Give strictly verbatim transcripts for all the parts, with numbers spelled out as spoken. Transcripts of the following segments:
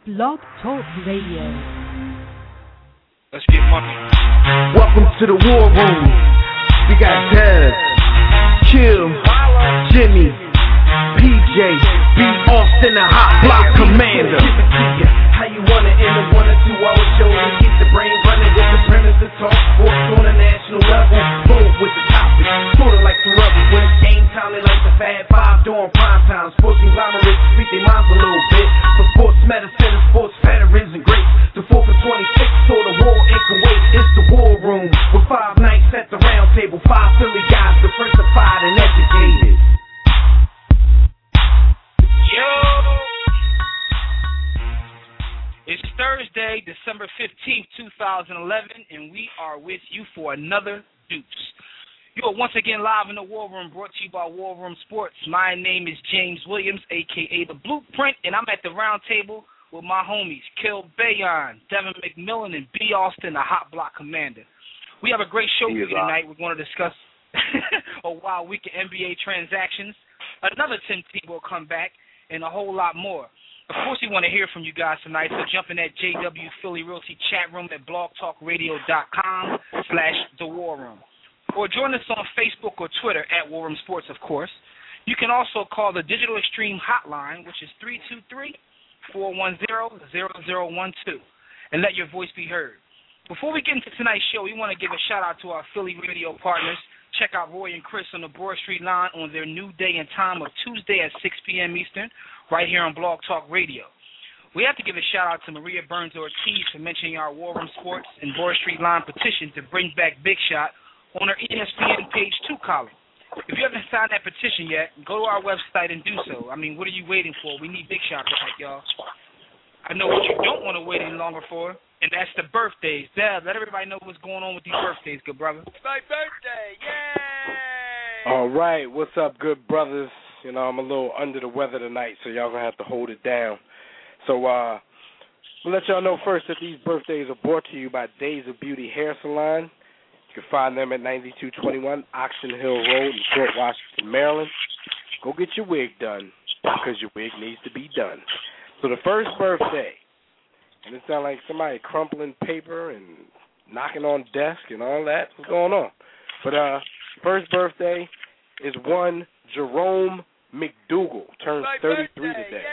Blog Talk Radio. Let's get money. Welcome to the war room. We got Dev, Chill, Jimmy, P J, B. Austin, the Hot Block Commander. How you want it in a one or two hour show to keep the brain running with the premise to talk sports on a national level. Bold with the topic, sort of like the rubber. When it's game time, they like the Fab Five during prime time. Sports conglomerates speak their minds a little bit. For sports medicine and sports veterans and greats. The fourth and twenty-six, so the war in Kuwait. It's the war room with five nights at the round table. Five Philly guys, diversified and educated. Yo! It's Thursday, December fifteenth, two thousand eleven, and we are with you for another Dupes. You are once again live in the War Room, brought to you by War Room Sports. My name is James Williams, a k a. The Blueprint, and I'm at the round table with my homies, Kill Bayon, Devin McMillan, and B. Austin, the Hot Block Commander. We have a great show for you tonight. We're going to discuss a wild week of N B A transactions. Another Tim Tebow will come back, and a whole lot more. Of course, we want to hear from you guys tonight, so jump in that J W Philly Realty chat room at blogtalkradio.com slash the War Room. Or join us on Facebook or Twitter at War Room Sports, of course. You can also call the Digital Extreme hotline, which is three two three, four one zero, zero zero one two, and let your voice be heard. Before we get into tonight's show, we want to give a shout-out to our Philly radio partners. Check out Roy and Chris on the Broad Street line on their new day and time of Tuesday at six p.m. Eastern, right here on Blog Talk Radio. We have to give a shout-out to Maria Burns Ortiz for mentioning our War Room Sports and Broad Street line petition to bring back Big Shot on our E S P N Page two column. If you haven't signed that petition yet, go to our website and do so. I mean, what are you waiting for? We need Big Shot back, y'all. I know what you don't want to wait any longer for, and that's the birthdays. Dad, let everybody know what's going on with these birthdays, good brother. It's my birthday, yay! All right, what's up, good brothers? You know, I'm a little under the weather tonight, so y'all going to have to hold it down. So, uh, we'll let y'all know first that these birthdays are brought to you by Days of Beauty Hair Salon. You can find them at ninety-two twenty-one Oxon Hill Road in Fort Washington, Maryland. Go get your wig done, because your wig needs to be done. So the first birthday, and it sounds like somebody crumpling paper and knocking on desk and all that. What's going on? But uh, first birthday is one Jerome McDougal, turns My thirty-three birthday, today.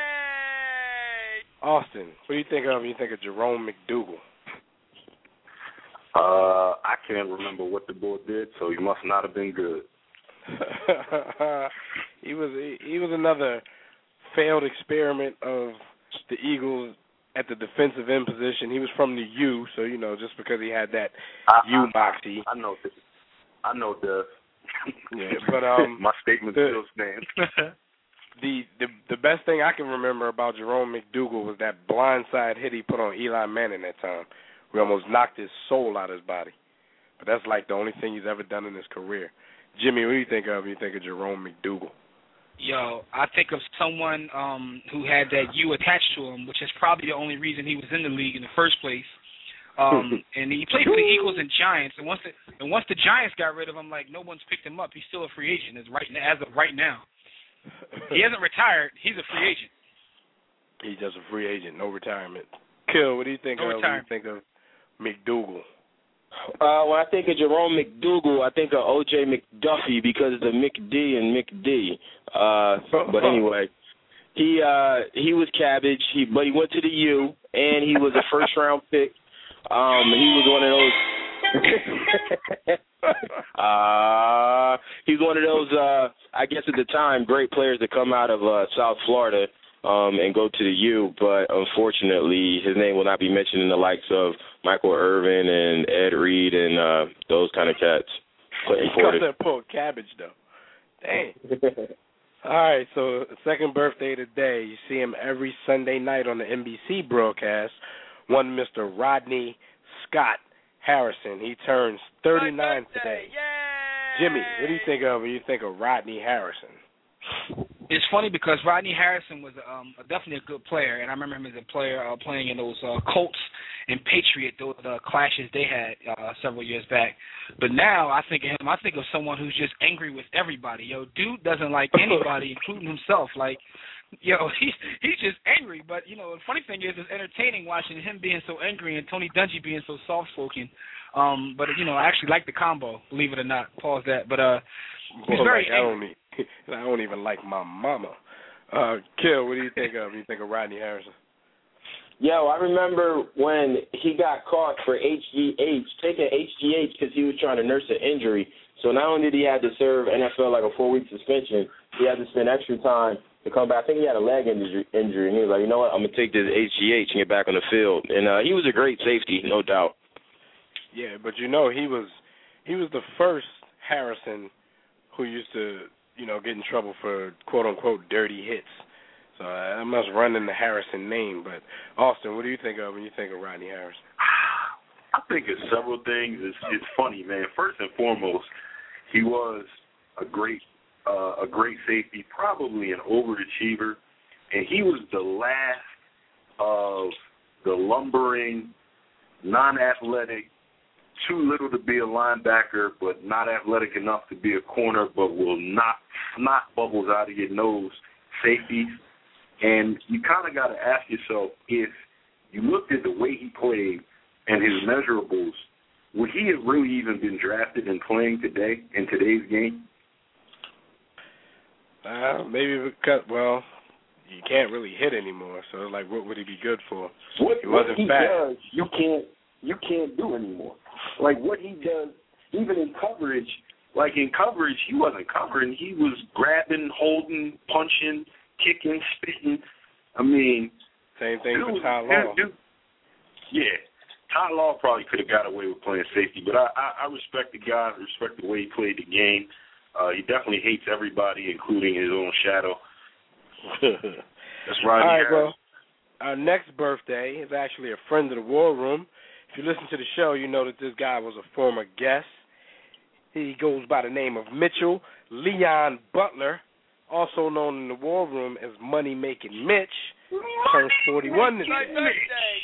Yay! Austin, what do you think of when you think of Jerome McDougal? Uh, I can't remember what the boy did, so he must not have been good. he was he, he was another failed experiment of the Eagles at the defensive end position. He was from the U, so you know, just because he had that I, U I, moxie. I, I know this. I know this. Yeah, but um, my statement the, still stands. the the the best thing I can remember about Jerome McDougal was that blindside hit he put on Eli Manning that time. We almost knocked his soul out of his body. But that's like the only thing he's ever done in his career. Jimmy, what do you think of when you think of Jerome McDougal? Yo, I think of someone um, who had that U attached to him, which is probably the only reason he was in the league in the first place. Um, and he played for the Eagles and Giants. And once the and once the Giants got rid of him, like no one's picked him up. He's still a free agent as right as of right now. He hasn't retired. He's a free agent. He's just a free agent, no retirement. Kill, what do you think no of retirement. when you think of McDougal? Uh, when I think of Jerome McDougal, I think of O J McDuffie because of the McD and McD. Uh, but anyway, he uh, he was cabbage, he, but he went to the U, and he was a first-round pick. Um, he was one of those. uh, he's one of those. Uh, I guess at the time, great players that come out of uh, South Florida um, and go to the U. But unfortunately, his name will not be mentioned in the likes of Michael Irvin and Ed Reed and uh, those kind of cats. He got that pulled cabbage though. Dang. All right, so second birthday today. You see him every Sunday night on the N B C broadcast. One Mister Rodney Scott Harrison. He turns thirty-nine today. Yay! Jimmy, what do you think of when you think of Rodney Harrison? It's funny because Rodney Harrison was um, definitely a good player, and I remember him as a player uh, playing in those uh, Colts and Patriot, those uh, clashes they had uh, several years back. But now I think of him, I think of someone who's just angry with everybody. Yo, dude doesn't like anybody, including himself. Like, Yo, he's he's just angry. But you know, the funny thing is, it's entertaining watching him being so angry and Tony Dungy being so soft spoken. Um, but you know, I actually like the combo. Believe it or not, pause that. But uh, he's well, very like, I angry. don't, even, I don't even like my mama. Uh, Kill, what do you think of? You think of Rodney Harrison? Yo, I remember when he got caught for H G H, taking H G H because he was trying to nurse an injury. So not only did he have to serve N F L like a four-week suspension, he had to spend extra time to come back. I think he had a leg injury, injury and he was like, you know what, I'm going to take this H G H and get back on the field. And uh, he was a great safety, no doubt. Yeah, but you know, he was he was the first Harrison who used to, you know, get in trouble for quote-unquote dirty hits. So I must run in the Harrison name. But, Austin, what do you think of when you think of Rodney Harrison? I think it's several things. It's, it's funny, man. First and foremost, he was a great uh, a great safety, probably an overachiever, and he was the last of the lumbering, non-athletic, too little to be a linebacker, but not athletic enough to be a corner, but will knock snot bubbles out of your nose safeties. And you kind of got to ask yourself, if you looked at the way he played and his measurables, would he have really even been drafted and playing today, in today's game? Uh, maybe because, well, you can't really hit anymore, so like, what would he be good for? What he wasn't what he fast. does, you can't you can't do anymore. Like what he does, even in coverage, like in coverage, he wasn't covering. He was grabbing, holding, punching, kicking, spitting. I mean, same thing dude, for Ty Law. Dude, dude, yeah, Ty Law probably could have got away with playing safety, but I, I, I respect the guy. I respect the way he played the game. Uh, he definitely hates everybody, including his own shadow. That's right. All right, well, our next birthday is actually a friend of the War Room. If you listen to the show, you know that this guy was a former guest. He goes by the name of Mitchell Leon Butler, also known in the War Room as Money Making Mitch. Turns forty-one this My day. birthday,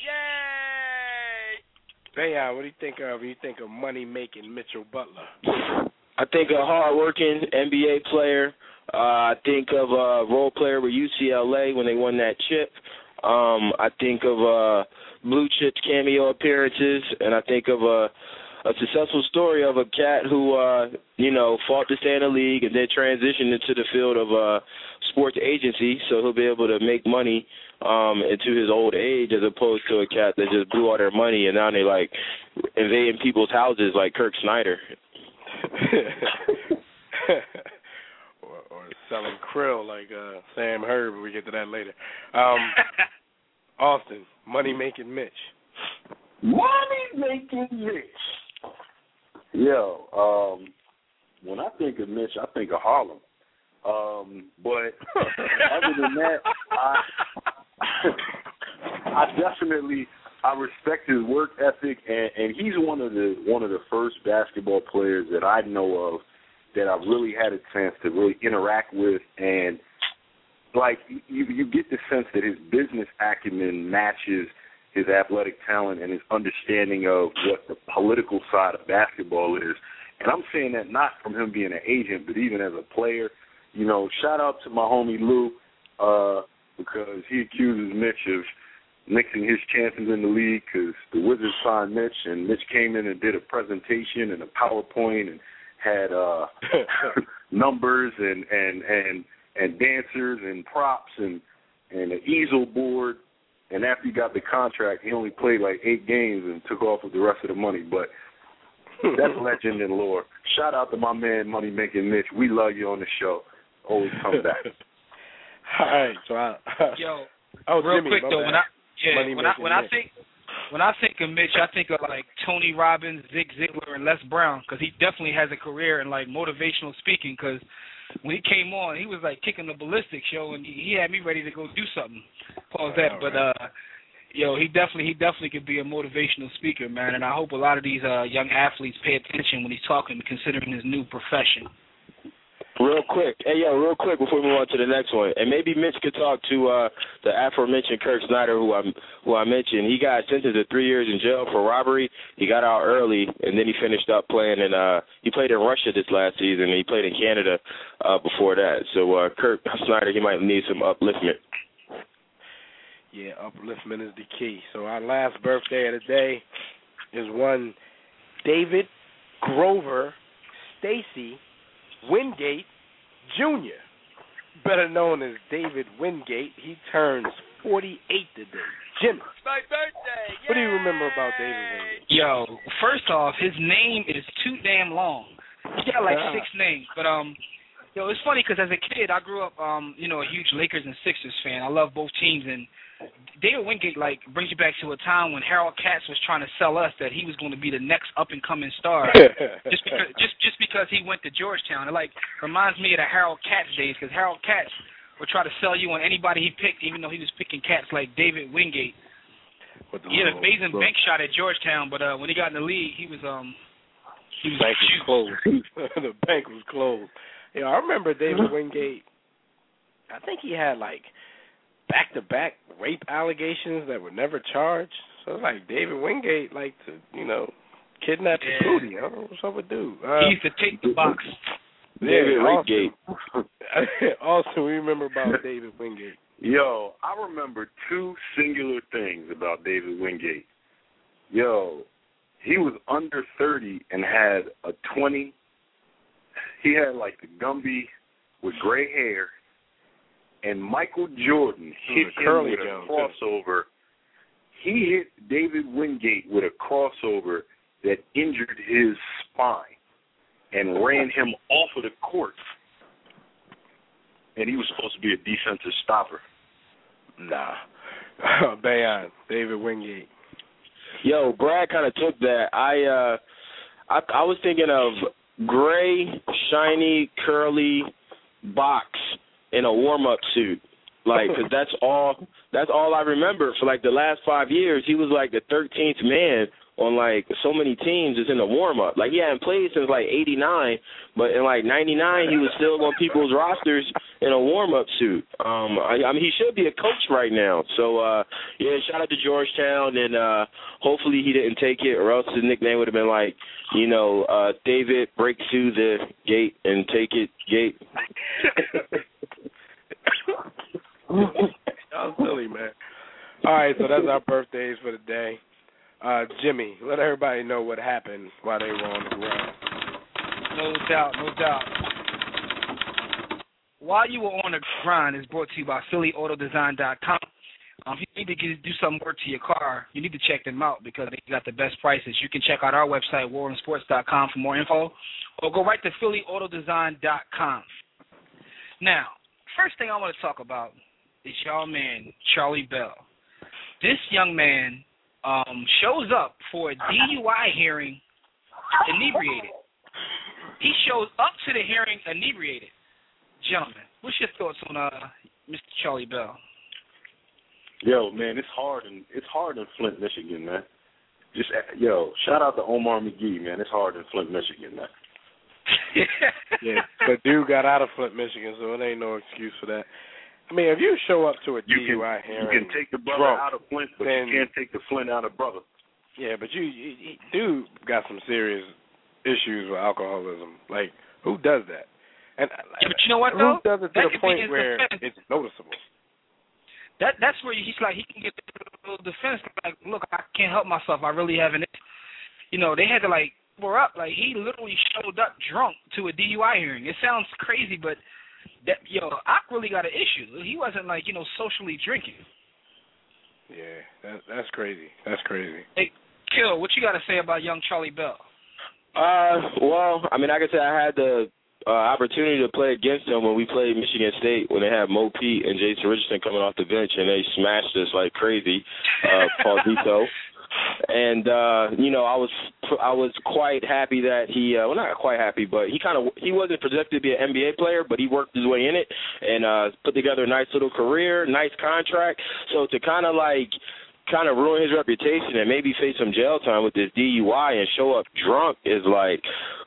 yay! Bayon, what do you think of when you think of Money Making Mitchell Butler? I think a hard-working N B A player. Uh, I think of a role player with U C L A when they won that chip. Um, I think of uh, Blue Chips cameo appearances, and I think of a, a successful story of a cat who, uh, you know, fought to stay in the league and then transitioned into the field of uh, sports agency, so he'll be able to make money um, into his old age, as opposed to a cat that just blew all their money and now they like invading people's houses like Kirk Snyder. or, or selling krill like uh, Sam Herb. We get to that later. Um, Austin, Money Making Mitch. Money Making Mitch. Yo, um, when I think of Mitch, I think of Harlem. Um, but other than that, I, I definitely I respect his work ethic, and, and he's one of the one of the first basketball players that I know of that I've really had a chance to really interact with, and like you, you get the sense that his business acumen matches his athletic talent and his understanding of what the political side of basketball is. And I'm saying that not from him being an agent, but even as a player. You know, shout out to my homie Lou, uh, because he accuses Mitch of mixing his chances in the league because the Wizards signed Mitch, and Mitch came in and did a presentation and a PowerPoint and had uh, numbers and, and, and, and dancers and props and, and an easel board. And after he got the contract, he only played like eight games and took off with the rest of the money. But that's legend and lore. Shout out to my man, Money Making Mitch. We love you on the show. Always come back. All right, so I, Yo, oh, real Jimmy, quick though, when I yeah, Money when I when I Mitch. think when I think of Mitch, I think of like Tony Robbins, Zig Ziglar, and Les Brown, because he definitely has a career in like motivational speaking. Because when he came on, he was like kicking the ballistics, yo, and he, he had me ready to go do something. Pause that, but uh. Yo, he definitely he definitely could be a motivational speaker, man, and I hope a lot of these uh, young athletes pay attention when he's talking, considering his new profession. Real quick, hey yo, real quick before we move on to the next one, and maybe Mitch could talk to uh, the aforementioned Kirk Snyder, who I who I mentioned. He got sentenced to three years in jail for robbery. He got out early, and then he finished up playing in. Uh, he played in Russia this last season, and he played in Canada uh, before that. So uh, Kirk Snyder, he might need some upliftment. Yeah, upliftment is the key. So our last birthday of the day is one David Grover Stacy Wingate Junior, better known as David Wingate. He turns forty-eight today. Jimmy, It's my birthday. what do you remember Yay! about David Wingate? Yo, first off, his name is too damn long. He got like Yeah. six names, but um, yo, it's funny because as a kid, I grew up um, you know, a huge Lakers and Sixers fan. I love both teams, and David Wingate like brings you back to a time when Harold Katz was trying to sell us that he was going to be the next up and coming star, just because just just because he went to Georgetown. It like reminds me of the Harold Katz days, because Harold Katz would try to sell you on anybody he picked, even though he was picking cats like David Wingate. He had an amazing little, bank shot at Georgetown, but uh, when he got in the league, he was um he was bank was shoot. closed. The bank was closed. Yeah, I remember David Wingate. I think he had like back-to-back rape allegations that were never charged. So it's like David Wingate like to, you know, kidnap Yeah. the booty. I don't know what's up with dude. Uh, He used to take the box. David yeah, Wingate. Also, also, we remember about David Wingate. Yo, I remember two singular things about David Wingate. Yo, he was under thirty and had a twenty. He had like the Gumby with gray hair, and Michael Jordan hit him Curly with a Jones, crossover. He hit David Wingate with a crossover that injured his spine and ran him off of the court. And he was supposed to be a defensive stopper. Nah. Bayon, David Wingate. Yo, Brad kind of took that. I uh, I, I was thinking of gray, shiny, curly box in a warm-up suit, like, because that's all that's all I remember for like the last five years. He was like the thirteenth man on like so many teams is in the warm-up. Like he hadn't played since like eighty-nine, but in like ninety-nine he was still on people's rosters in a warm-up suit. Um, I, I mean, he should be a coach right now. So, uh, yeah, shout out to Georgetown, and uh, hopefully he didn't take it, or else his nickname would have been like, you know, uh, David, break through the gate and take it, gate. Y'all silly, man. All right, so that's our birthdays for the day. Uh, Jimmy, let everybody know what happened while they were on the ground. No doubt, no doubt. While you were on the grind is brought to you by Philly Auto Design dot com. Um, if you need to get, do some work to your car, you need to check them out because they got the best prices. You can check out our website, Warren Sports dot com, for more info, or go right to Philly Auto Design dot com. Now, first thing I want to talk about is y'all man, Charlie Bell. This young man um, shows up for a D U I hearing inebriated. He shows up to the hearing inebriated. Gentlemen, what's your thoughts on uh, Mister Charlie Bell? Yo, man, it's hard in it's hard in Flint, Michigan, man. Just yo, shout out to Omar McGee, man. It's hard in Flint, Michigan, man. Yeah, but dude got out of Flint, Michigan, so it ain't no excuse for that. I mean, if you show up to a You D U I can, hearing, you can take the brother drunk, out of Flint, but then, you can't take the Flint out of brother. Yeah, but you, you, you dude got some serious issues with alcoholism. Like, who does that? And Yeah, but you know what, who though? does it to That the could be point his where defense. it's noticeable? That that's where he's like he can get a little defense. Like, look, I can't help myself. I really haven't. You know, they had to like pour up. Like he literally showed up drunk to a D U I hearing. It sounds crazy, but that yo, Ock really got an issue. He wasn't like you know socially drinking. Yeah, that, that's crazy. That's crazy. Hey, Kill, what you got to say about young Charlie Bell? Uh, well, I mean, like I said, I had the uh, opportunity to play against them when we played Michigan State when they had Mo Pete and Jason Richardson coming off the bench, and they smashed us like crazy, uh, Paulito. And uh, you know, I was I was quite happy that he uh, well not quite happy, but he kind of he wasn't projected to be an N B A player, but he worked his way in it and uh, put together a nice little career, nice contract. So to kind of like kind of ruin his reputation and maybe face some jail time with this D U I and show up drunk is like,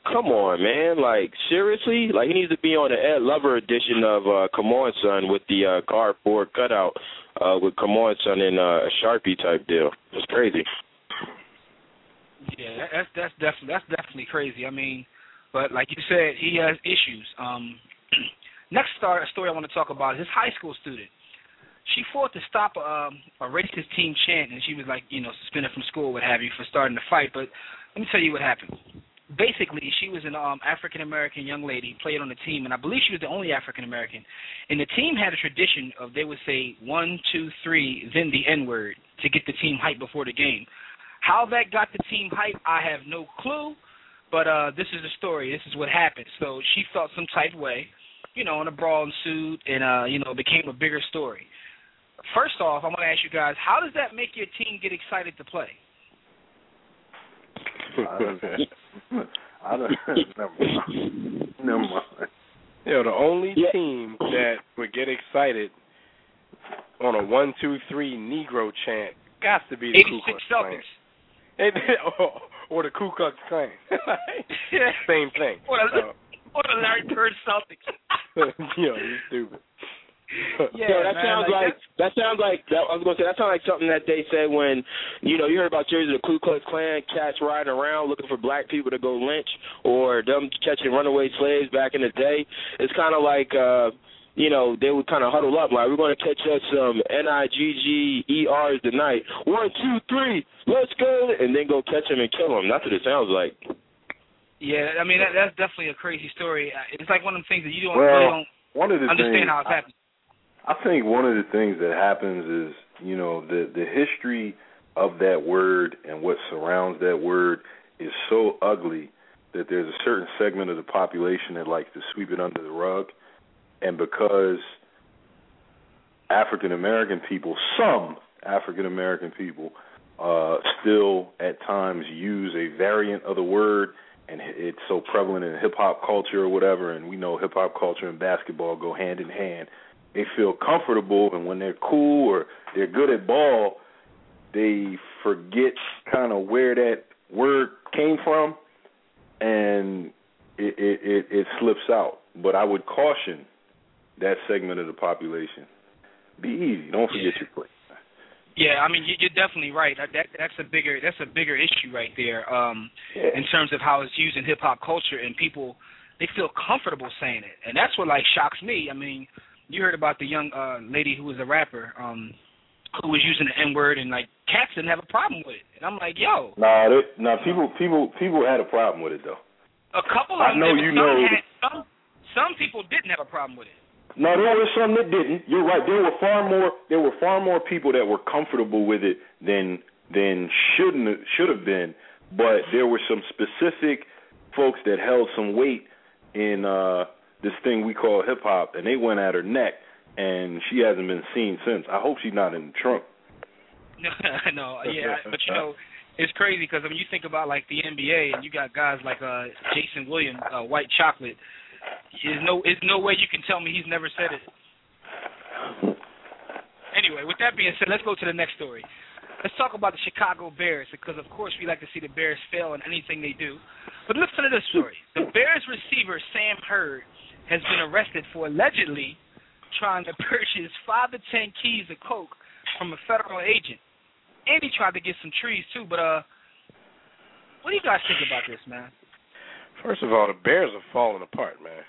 come on, man. Like, seriously? Like, he needs to be on the Ed Lover edition of uh, Come On, Son with the uh, cardboard cutout uh, with Come On, Son and uh, a Sharpie type deal. It's crazy. Yeah, that's that's definitely that's definitely crazy. I mean, but like you said, he has issues. Um, next star, story I want to talk about is his high school student. She fought to stop um, a racist team chant, and she was like, you know, suspended from school, what have you, for starting the fight. But let me tell you what happened. Basically, she was an um, African-American young lady, played on the team, and I believe she was the only African-American. And the team had a tradition of they would say one, two, three, then the N-word to get the team hyped before the game. How that got the team hyped, I have no clue, but uh, this is the story. This is what happened. So she felt some type of way, you know, and a brawl ensued, and, uh, you know, it became a bigger story. First off, I'm going to ask you guys, how does that make your team get excited to play? I don't, I don't never mind. Never mind. You know, the only yeah. team that would get excited on a one, two, three Negro chant got to be the Ku Klux Klan. or, or the Ku Klux Klan. Same thing. Or the, uh, or the Larry Bird Celtics. You know, you're stupid. Yeah, Yo, that man, sounds like, like that sounds like that, I was gonna say that sounds like something that they said when, you know, you heard about series of the Ku Klux Klan cats riding around looking for black people to go lynch, or them catching runaway slaves back in the day. It's kind of like, uh, you know, they would kind of huddle up like, we're going to catch us some N I G G E Rs tonight. One, two, three, let's go, and then go catch them and kill them. That's what it sounds like. Yeah, I mean that, that's definitely a crazy story. It's like one of the things that you don't well, really don't one of the understand things, how it's happening. I think one of the things that happens is, you know, the, the history of that word and what surrounds that word is so ugly that there's a certain segment of the population that likes to sweep it under the rug. And because African-American people, some African-American people, uh, still at times use a variant of the word, and it's so prevalent in hip-hop culture or whatever, and we know hip-hop culture and basketball go hand in hand, they feel comfortable, and when they're cool or they're good at ball, they forget kind of where that word came from, and it, it, it, it slips out. But I would caution that segment of the population. Be easy. Don't forget yeah. your place. Yeah, I mean you're definitely right. That that's a bigger that's a bigger issue right there. Um, yeah. in terms of how it's used in hip hop culture, and people they feel comfortable saying it, and that's what like shocks me. I mean. You heard about the young uh, lady who was a rapper um, who was using the N-word, and like cats didn't have a problem with it. And I'm like, yo. Nah, they, nah, people, people, people had a problem with it though. A couple of I them. know did, you some know. Had, some some people didn't have a problem with it. No, there were some that didn't. You're right. There were far more. There were far more people that were comfortable with it than than shouldn't should have been. But there were some specific folks that held some weight in. Uh, this thing we call hip-hop, and they went at her neck, and she hasn't been seen since. I hope she's not in the trunk. No, yeah, but, you know, it's crazy because, I mean, you think about, like, the N B A, and you got guys like uh, Jason Williams, uh, White Chocolate. There's no, there's no way you can tell me he's never said it. Anyway, with that being said, let's go to the next story. Let's talk about the Chicago Bears because, of course, we like to see the Bears fail in anything they do. But listen to this story. The Bears receiver, Sam Hurd, has been arrested for allegedly trying to purchase five to ten keys of coke from a federal agent. And he tried to get some trees, too. But uh, what do you guys think about this, man? First of all, the Bears are falling apart, man.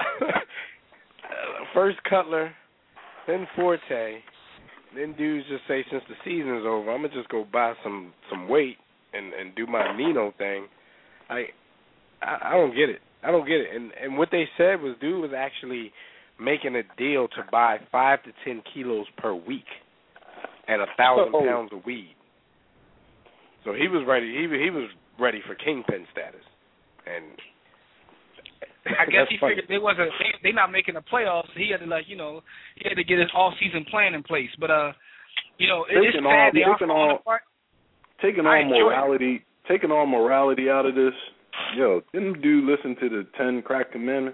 First Cutler, then Forte, then dudes just say since the season's over, I'm going to just go buy some, some weight and, and do my Nino thing. I, I I don't get it. I don't get it. And and what they said was dude was actually making a deal to buy five to ten kilos per week and a thousand oh. pounds of weed. So he was ready. He he was ready for kingpin status. And I guess he funny. figured they wasn't they they not making the playoffs. So he had to like you know he had to get his all season plan in place. But uh, you know it, it's sad all, they are taking falling all, apart. Taking all morality, taking all morality out of this. Yo, didn't dude listen to the ten crack commandments?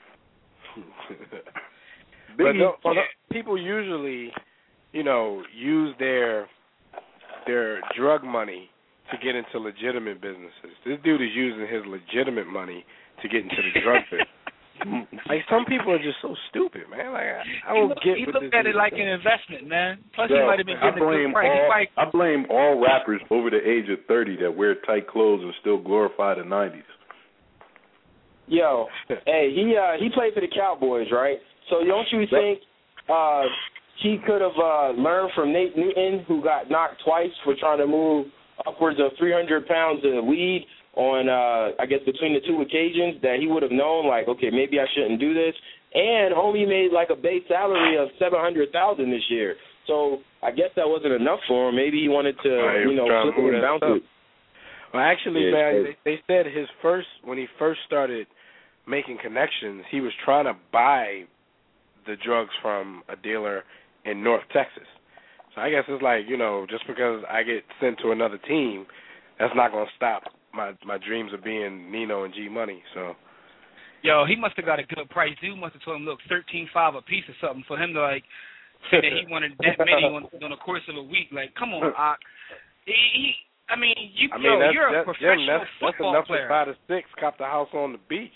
But no, well, no, people usually, you know, use their their drug money to get into legitimate businesses. This dude is using his legitimate money to get into the drug business. Like, some people are just so stupid, man. Like, I, I don't look, get he what looked this at it is. like an investment, man. Plus, Yo, he might have been I getting a blame good price. all, He might, I blame all rappers over the age of thirty that wear tight clothes and still glorify the nineties. Yo, hey, he uh, he played for the Cowboys, right? So don't you think uh, he could have uh, learned from Nate Newton, who got knocked twice for trying to move upwards of three hundred pounds of weed on, uh, I guess, between the two occasions, that he would have known, like, okay, maybe I shouldn't do this, and only made like a base salary of seven hundred thousand dollars this year. So I guess that wasn't enough for him. Maybe he wanted to, Right, you know, trying to flip it move and that bounce stuff. it. Well, actually, Yeah, man, it's they, they said his first, when he first started making connections, he was trying to buy the drugs from a dealer in North Texas. So I guess it's like, you know, just because I get sent to another team, that's not going to stop my my dreams of being Nino and G Money. So, yo, he must have got a good price. Dude must have told him, look, thirteen five a piece or something for him to, like, say that he wanted that many on, on the course of a week. Like, come on, Ock. He, he, I mean, you, I mean, yo, that's, you're a that's, professional that's, that's football enough player. to buy the six, cop the house on the beach.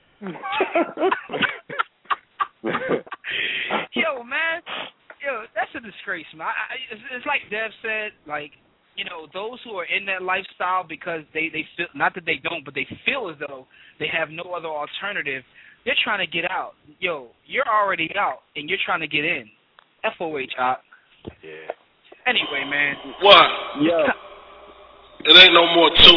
Yo, man, yo, that's a disgrace, man. I, I, it's, it's like Dev said, like, you know, those who are in that lifestyle because they, they feel, not that they don't, but they feel as though they have no other alternative, they're trying to get out. Yo, you're already out, and you're trying to get in. F O H, Ock. Yeah. Anyway, man. What? Yo. It ain't no more to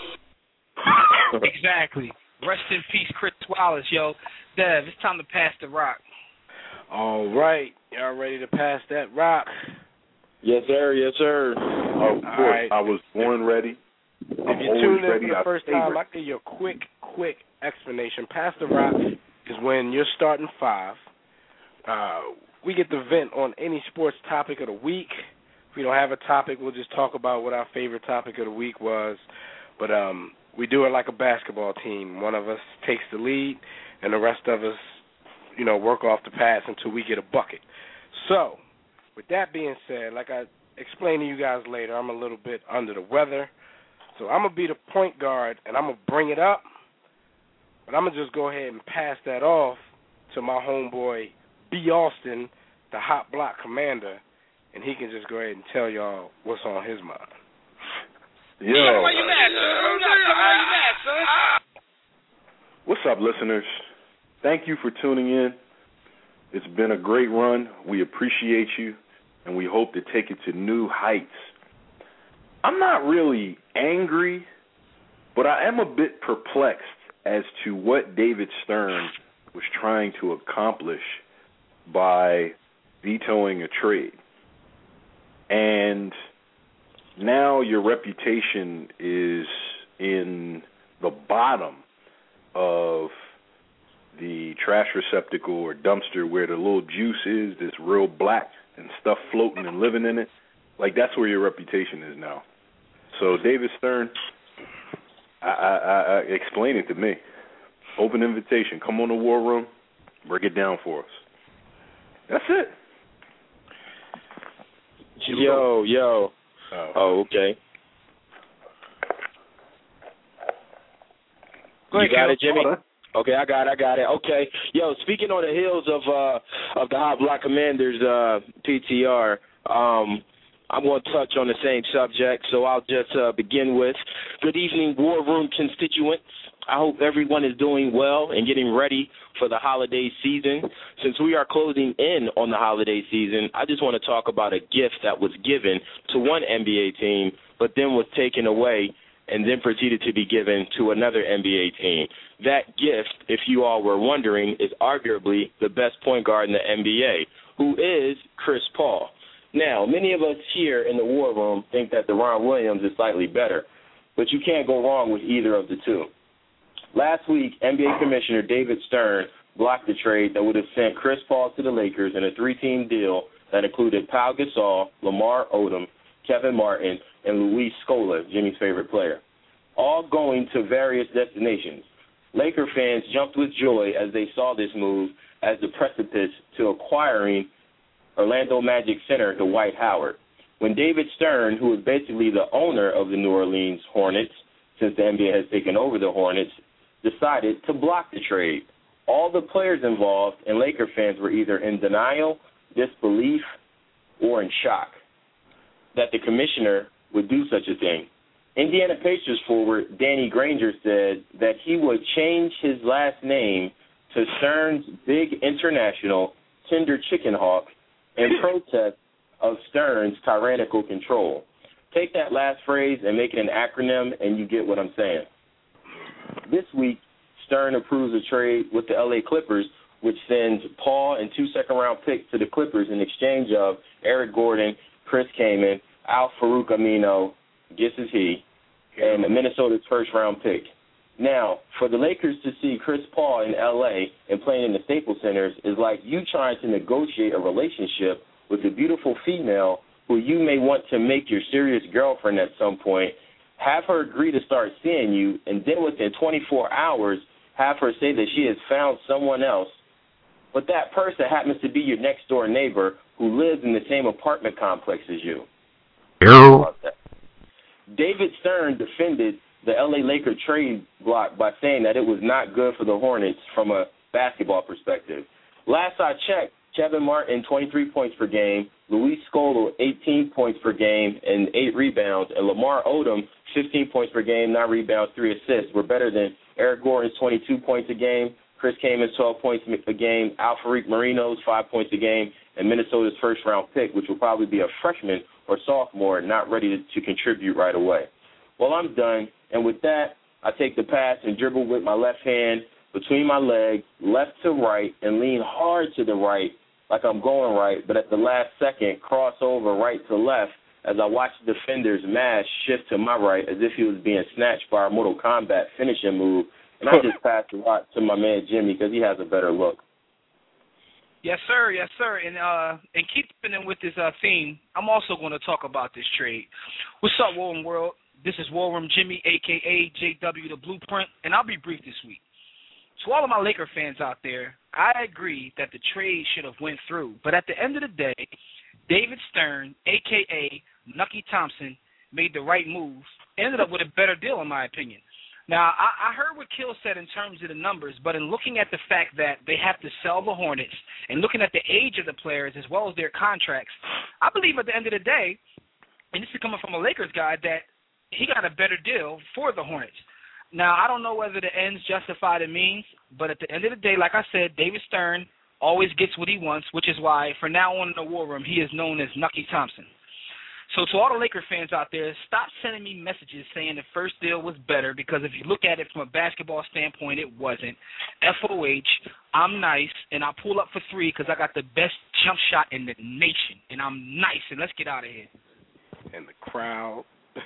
it. Exactly. Rest in peace, Chris Wallace, yo. Dev, it's time to pass the rock. All right. Y'all ready to pass that rock? Yes, sir. Yes, sir. Of course, right. I was born ready. If I'm you always tuned in ready. for the I first favor. time, I'll give you a quick, quick explanation. Pass the rock is when you're starting five. Uh, we get to vent on any sports topic of the week. If we don't have a topic, we'll just talk about what our favorite topic of the week was. But um, we do it like a basketball team. One of us takes the lead, and the rest of us, you know, work off the pass until we get a bucket. So, with that being said, like I explained to you guys later, I'm a little bit under the weather. So I'm going to be the point guard, and I'm going to bring it up. But I'm going to just go ahead and pass that off to my homeboy, B. Austin, the Hot Block Commander, and he can just go ahead and tell y'all what's on his mind. Yo. Why you mad, son? Why you mad, son? What's up, listeners? Thank you for tuning in. It's been a great run. We appreciate you, and we hope to take it to new heights. I'm not really angry, but I am a bit perplexed as to what David Stern was trying to accomplish by vetoing a trade. And now your reputation is in the bottom of the trash receptacle or dumpster where the little juice is, that's real black and stuff floating and living in it. Like, that's where your reputation is now. So, David Stern, I, I, I, explain it to me. Open invitation. Come on the War Room. Break it down for us. That's it. Yo, yo. Oh, Oh, okay. Go ahead, You got Kel. it, Jimmy? Okay, I got it, I got it. Okay. Yo, speaking on the heels of uh of the Hot Block Commanders uh P T R, um I'm going to touch on the same subject, so I'll just uh, begin with good evening, War Room constituents. I hope everyone is doing well and getting ready for the holiday season. Since we are closing in on the holiday season, I just want to talk about a gift that was given to one N B A team, but then was taken away and then proceeded to be given to another N B A team. That gift, if you all were wondering, is arguably the best point guard in the N B A, who is Chris Paul. Now, many of us here in the War Room think that Deron Williams is slightly better, but you can't go wrong with either of the two. Last week, N B A Commissioner David Stern blocked the trade that would have sent Chris Paul to the Lakers in a three-team deal that included Pau Gasol, Lamar Odom, Kevin Martin, and Luis Scola, Jimmy's favorite player, all going to various destinations. Laker fans jumped with joy as they saw this move as the precipice to acquiring Orlando Magic center Dwight Howard. when David Stern, who is basically the owner of the New Orleans Hornets, since the N B A has taken over the Hornets, decided to block the trade. All the players involved and Laker fans were either in denial, disbelief, or in shock that the commissioner would do such a thing. Indiana Pacers forward Danny Granger said that he would change his last name to Stern's Big International Tender Chicken Hawk in protest of Stern's tyrannical control. Take that last phrase and make it an acronym, and you get what I'm saying. This week, Stern approves a trade with the L A Clippers, which sends Paul and two second-round picks to the Clippers in exchange of Eric Gordon, Chris Kaman, Al-Farouq Amino, guess is he, and Minnesota's first-round pick. Now, for the Lakers to see Chris Paul in L A and playing in the Staples Centers is like you trying to negotiate a relationship with a beautiful female who you may want to make your serious girlfriend at some point, have her agree to start seeing you, and then within twenty-four hours have her say that she has found someone else, but that person happens to be your next-door neighbor who lives in the same apartment complex as you. David Stern defended the L A Laker trade block by saying that it was not good for the Hornets from a basketball perspective. Last I checked, Kevin Martin, twenty-three points per game, Luis Scola, eighteen points per game and eight rebounds, and Lamar Odom, fifteen points per game, nine rebounds, three assists, were better than Eric Gordon's twenty-two points a game, Chris Kaman's twelve points a game, Al-Farouq Marino's five points a game, and Minnesota's first-round pick, which will probably be a freshman or sophomore not ready to, to contribute right away. Well, I'm done, and with that, I take the pass and dribble with my left hand between my legs, left to right, and lean hard to the right like I'm going right, but at the last second, cross over right to left as I watch the defender's mask shift to my right as if he was being snatched by a Mortal Kombat finishing move, and I just passed the rock to my man Jimmy because he has a better look. Yes, sir. Yes, sir. And uh, and keeping in with this uh, theme, I'm also going to talk about this trade. What's up, War Room World? This is War Room Jimmy, a k a. J W the Blueprint, and I'll be brief this week. To all of my Laker fans out there, I agree that the trade should have went through. But at the end of the day, David Stern, a k a. Nucky Thompson, made the right moves, ended up with a better deal, in my opinion. Now, I, I heard what Kill said in terms of the numbers, but in looking at the fact that they have to sell the Hornets and looking at the age of the players as well as their contracts, I believe at the end of the day, and this is coming from a Lakers guy, that he got a better deal for the Hornets. Now, I don't know whether the ends justify the means, but at the end of the day, like I said, David Stern always gets what he wants, which is why from now on in the War Room, he is known as Nucky Thompson. So to all the Laker fans out there, stop sending me messages saying the first deal was better, because if you look at it from a basketball standpoint, it wasn't. F O H, I'm nice, and I pull up for three because I got the best jump shot in the nation, and I'm nice, and let's get out of here. And the crowd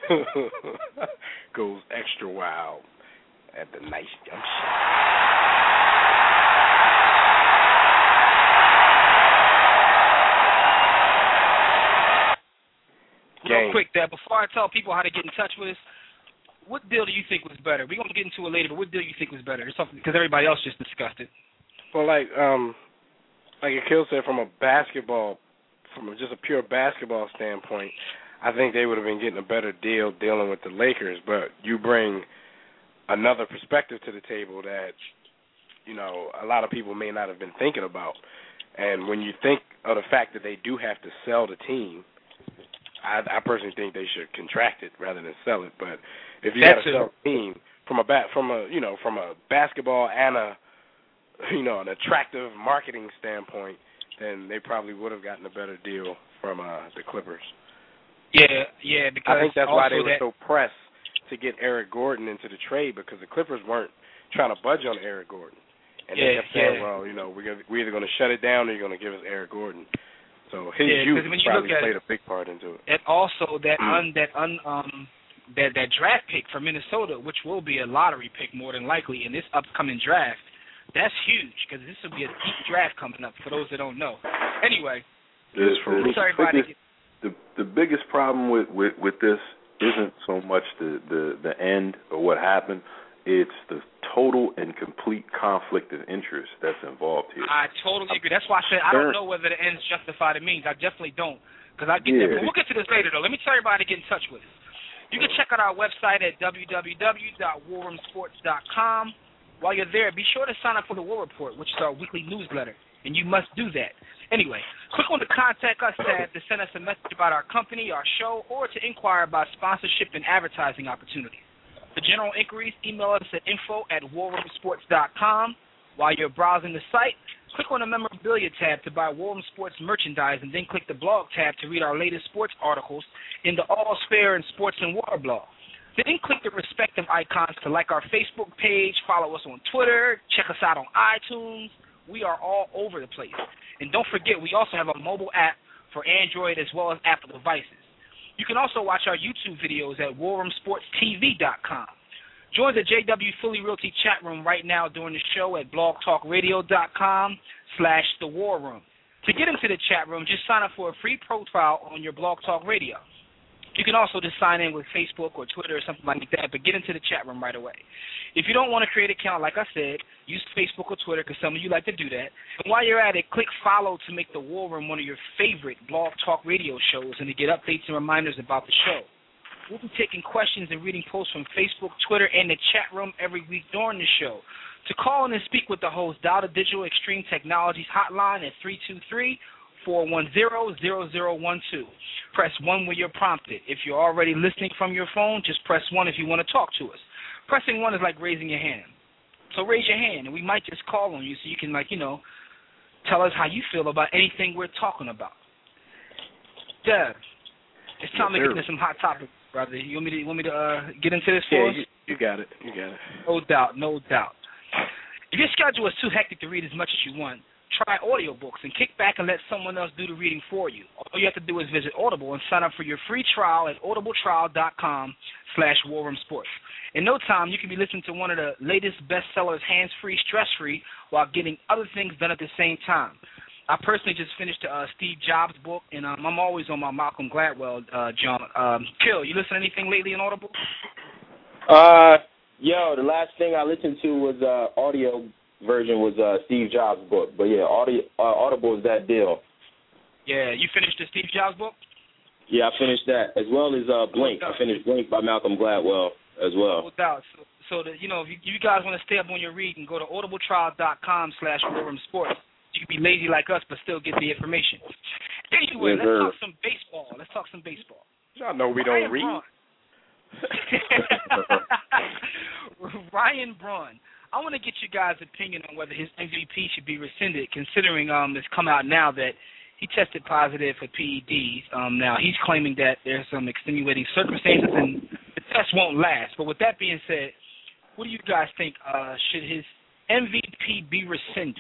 goes extra wild at the nice jump shot. Real quick, Dad, before I tell people how to get in touch with us, what deal do you think was better? We're going to get into it later, but what deal do you think was better? Because everybody else just discussed it. Well, like um, like Akil said, from a basketball, from a, just a pure basketball standpoint, I think they would have been getting a better deal dealing with the Lakers. But you bring another perspective to the table that, you know, a lot of people may not have been thinking about. And when you think of the fact that they do have to sell the team, I, I personally think they should contract it rather than sell it. But if you got to sell a team from a bat, from a you know from a basketball and a you know an attractive marketing standpoint, then they probably would have gotten a better deal from uh, the Clippers. Yeah, yeah. Because I think that's why they were that... so pressed to get Eric Gordon into the trade, because the Clippers weren't trying to budge on Eric Gordon, and yeah, they kept saying, yeah. well, you know, we're gonna, we're either going to shut it down or you're going to give us Eric Gordon. So his yeah, youth when you probably look at played it, a big part into it. And also that un, that un, um that that draft pick for Minnesota, which will be a lottery pick more than likely in this upcoming draft, that's huge because this will be a deep draft coming up. For those that don't know, anyway. The, the, sorry, the, biggest, the, the biggest problem with, with, with this isn't so much the, the, the end or what happened. It's the total and complete conflict of interest that's involved here. I totally agree. That's why I said I don't know whether the ends justify the means. I definitely don't. because I get yeah. that. But we'll get to this later, though. Let me tell everybody to get in touch with us. You can check out our website at w w w dot war room sports dot com. While you're there, be sure to sign up for the War Report, which is our weekly newsletter, and you must do that. Anyway, click on the Contact Us tab to send us a message about our company, our show, or to inquire about sponsorship and advertising opportunities. For general inquiries, email us at info at war room sports dot com. While you're browsing the site, click on the Memorabilia tab to buy War Room Sports merchandise, and then click the Blog tab to read our latest sports articles in the All Spare and Sports and War blog. Then click the respective icons to like our Facebook page, follow us on Twitter, check us out on iTunes. We are all over the place. And don't forget, we also have a mobile app for Android as well as Apple devices. You can also watch our YouTube videos at war room sports t v dot com. Join the J W Philly Realty chat room right now during the show at blogtalkradio.com slash the war room. To get into the chat room, just sign up for a free profile on your Blog Talk Radio. You can also just sign in with Facebook or Twitter or something like that, but get into the chat room right away. If you don't want to create an account, like I said, use Facebook or Twitter because some of you like to do that. And while you're at it, click follow to make the War Room one of your favorite Blog Talk Radio shows and to get updates and reminders about the show. We'll be taking questions and reading posts from Facebook, Twitter, and the chat room every week during the show. To call in and speak with the host, dial the Digital Extreme Technologies hotline at three two three, four one zero, zero zero one two. Press one when you're prompted. If you're already listening from your phone, just press one if you want to talk to us. Pressing one is like raising your hand. So raise your hand, and we might just call on you so you can, like, you know, tell us how you feel about anything we're talking about. Dev, it's time yes, to get into some hot topics, brother. You want me to, you want me to uh, get into this for yeah, us? You, you got it. You got it. No doubt, no doubt. If your schedule is too hectic to read as much as you want, try audiobooks and kick back and let someone else do the reading for you. All you have to do is visit Audible and sign up for your free trial at audibletrial.com slash warroomsports. In no time, you can be listening to one of the latest bestsellers, hands-free, stress-free, while getting other things done at the same time. I personally just finished the uh, Steve Jobs book, and um, I'm always on my Malcolm Gladwell, uh, John. Um, Kill, you listen to anything lately in Audible? Uh, yo, the last thing I listened to was uh, audio version was uh, Steve Jobs' book. But, yeah, audio, uh, Audible is that deal. Yeah, you finished the Steve Jobs book? Yeah, I finished that, as well as uh, Blink. I finished Blink by Malcolm Gladwell as well. No doubt. So, so that, you know, if you, you guys want to stay up on your reading, go to audibletrial.com slash warroomsports. You can be lazy like us, but still get the information. Anyway, yes, let's sir. talk some baseball. Let's talk some baseball. Y'all know we don't Ryan read. Braun. Ryan Braun. I want to get you guys' opinion on whether his M V P should be rescinded, considering um, it's come out now that he tested positive for P E Ds. Um, now, he's claiming that there's some extenuating circumstances and the test won't last. But with that being said, what do you guys think? Uh, should his M V P be rescinded?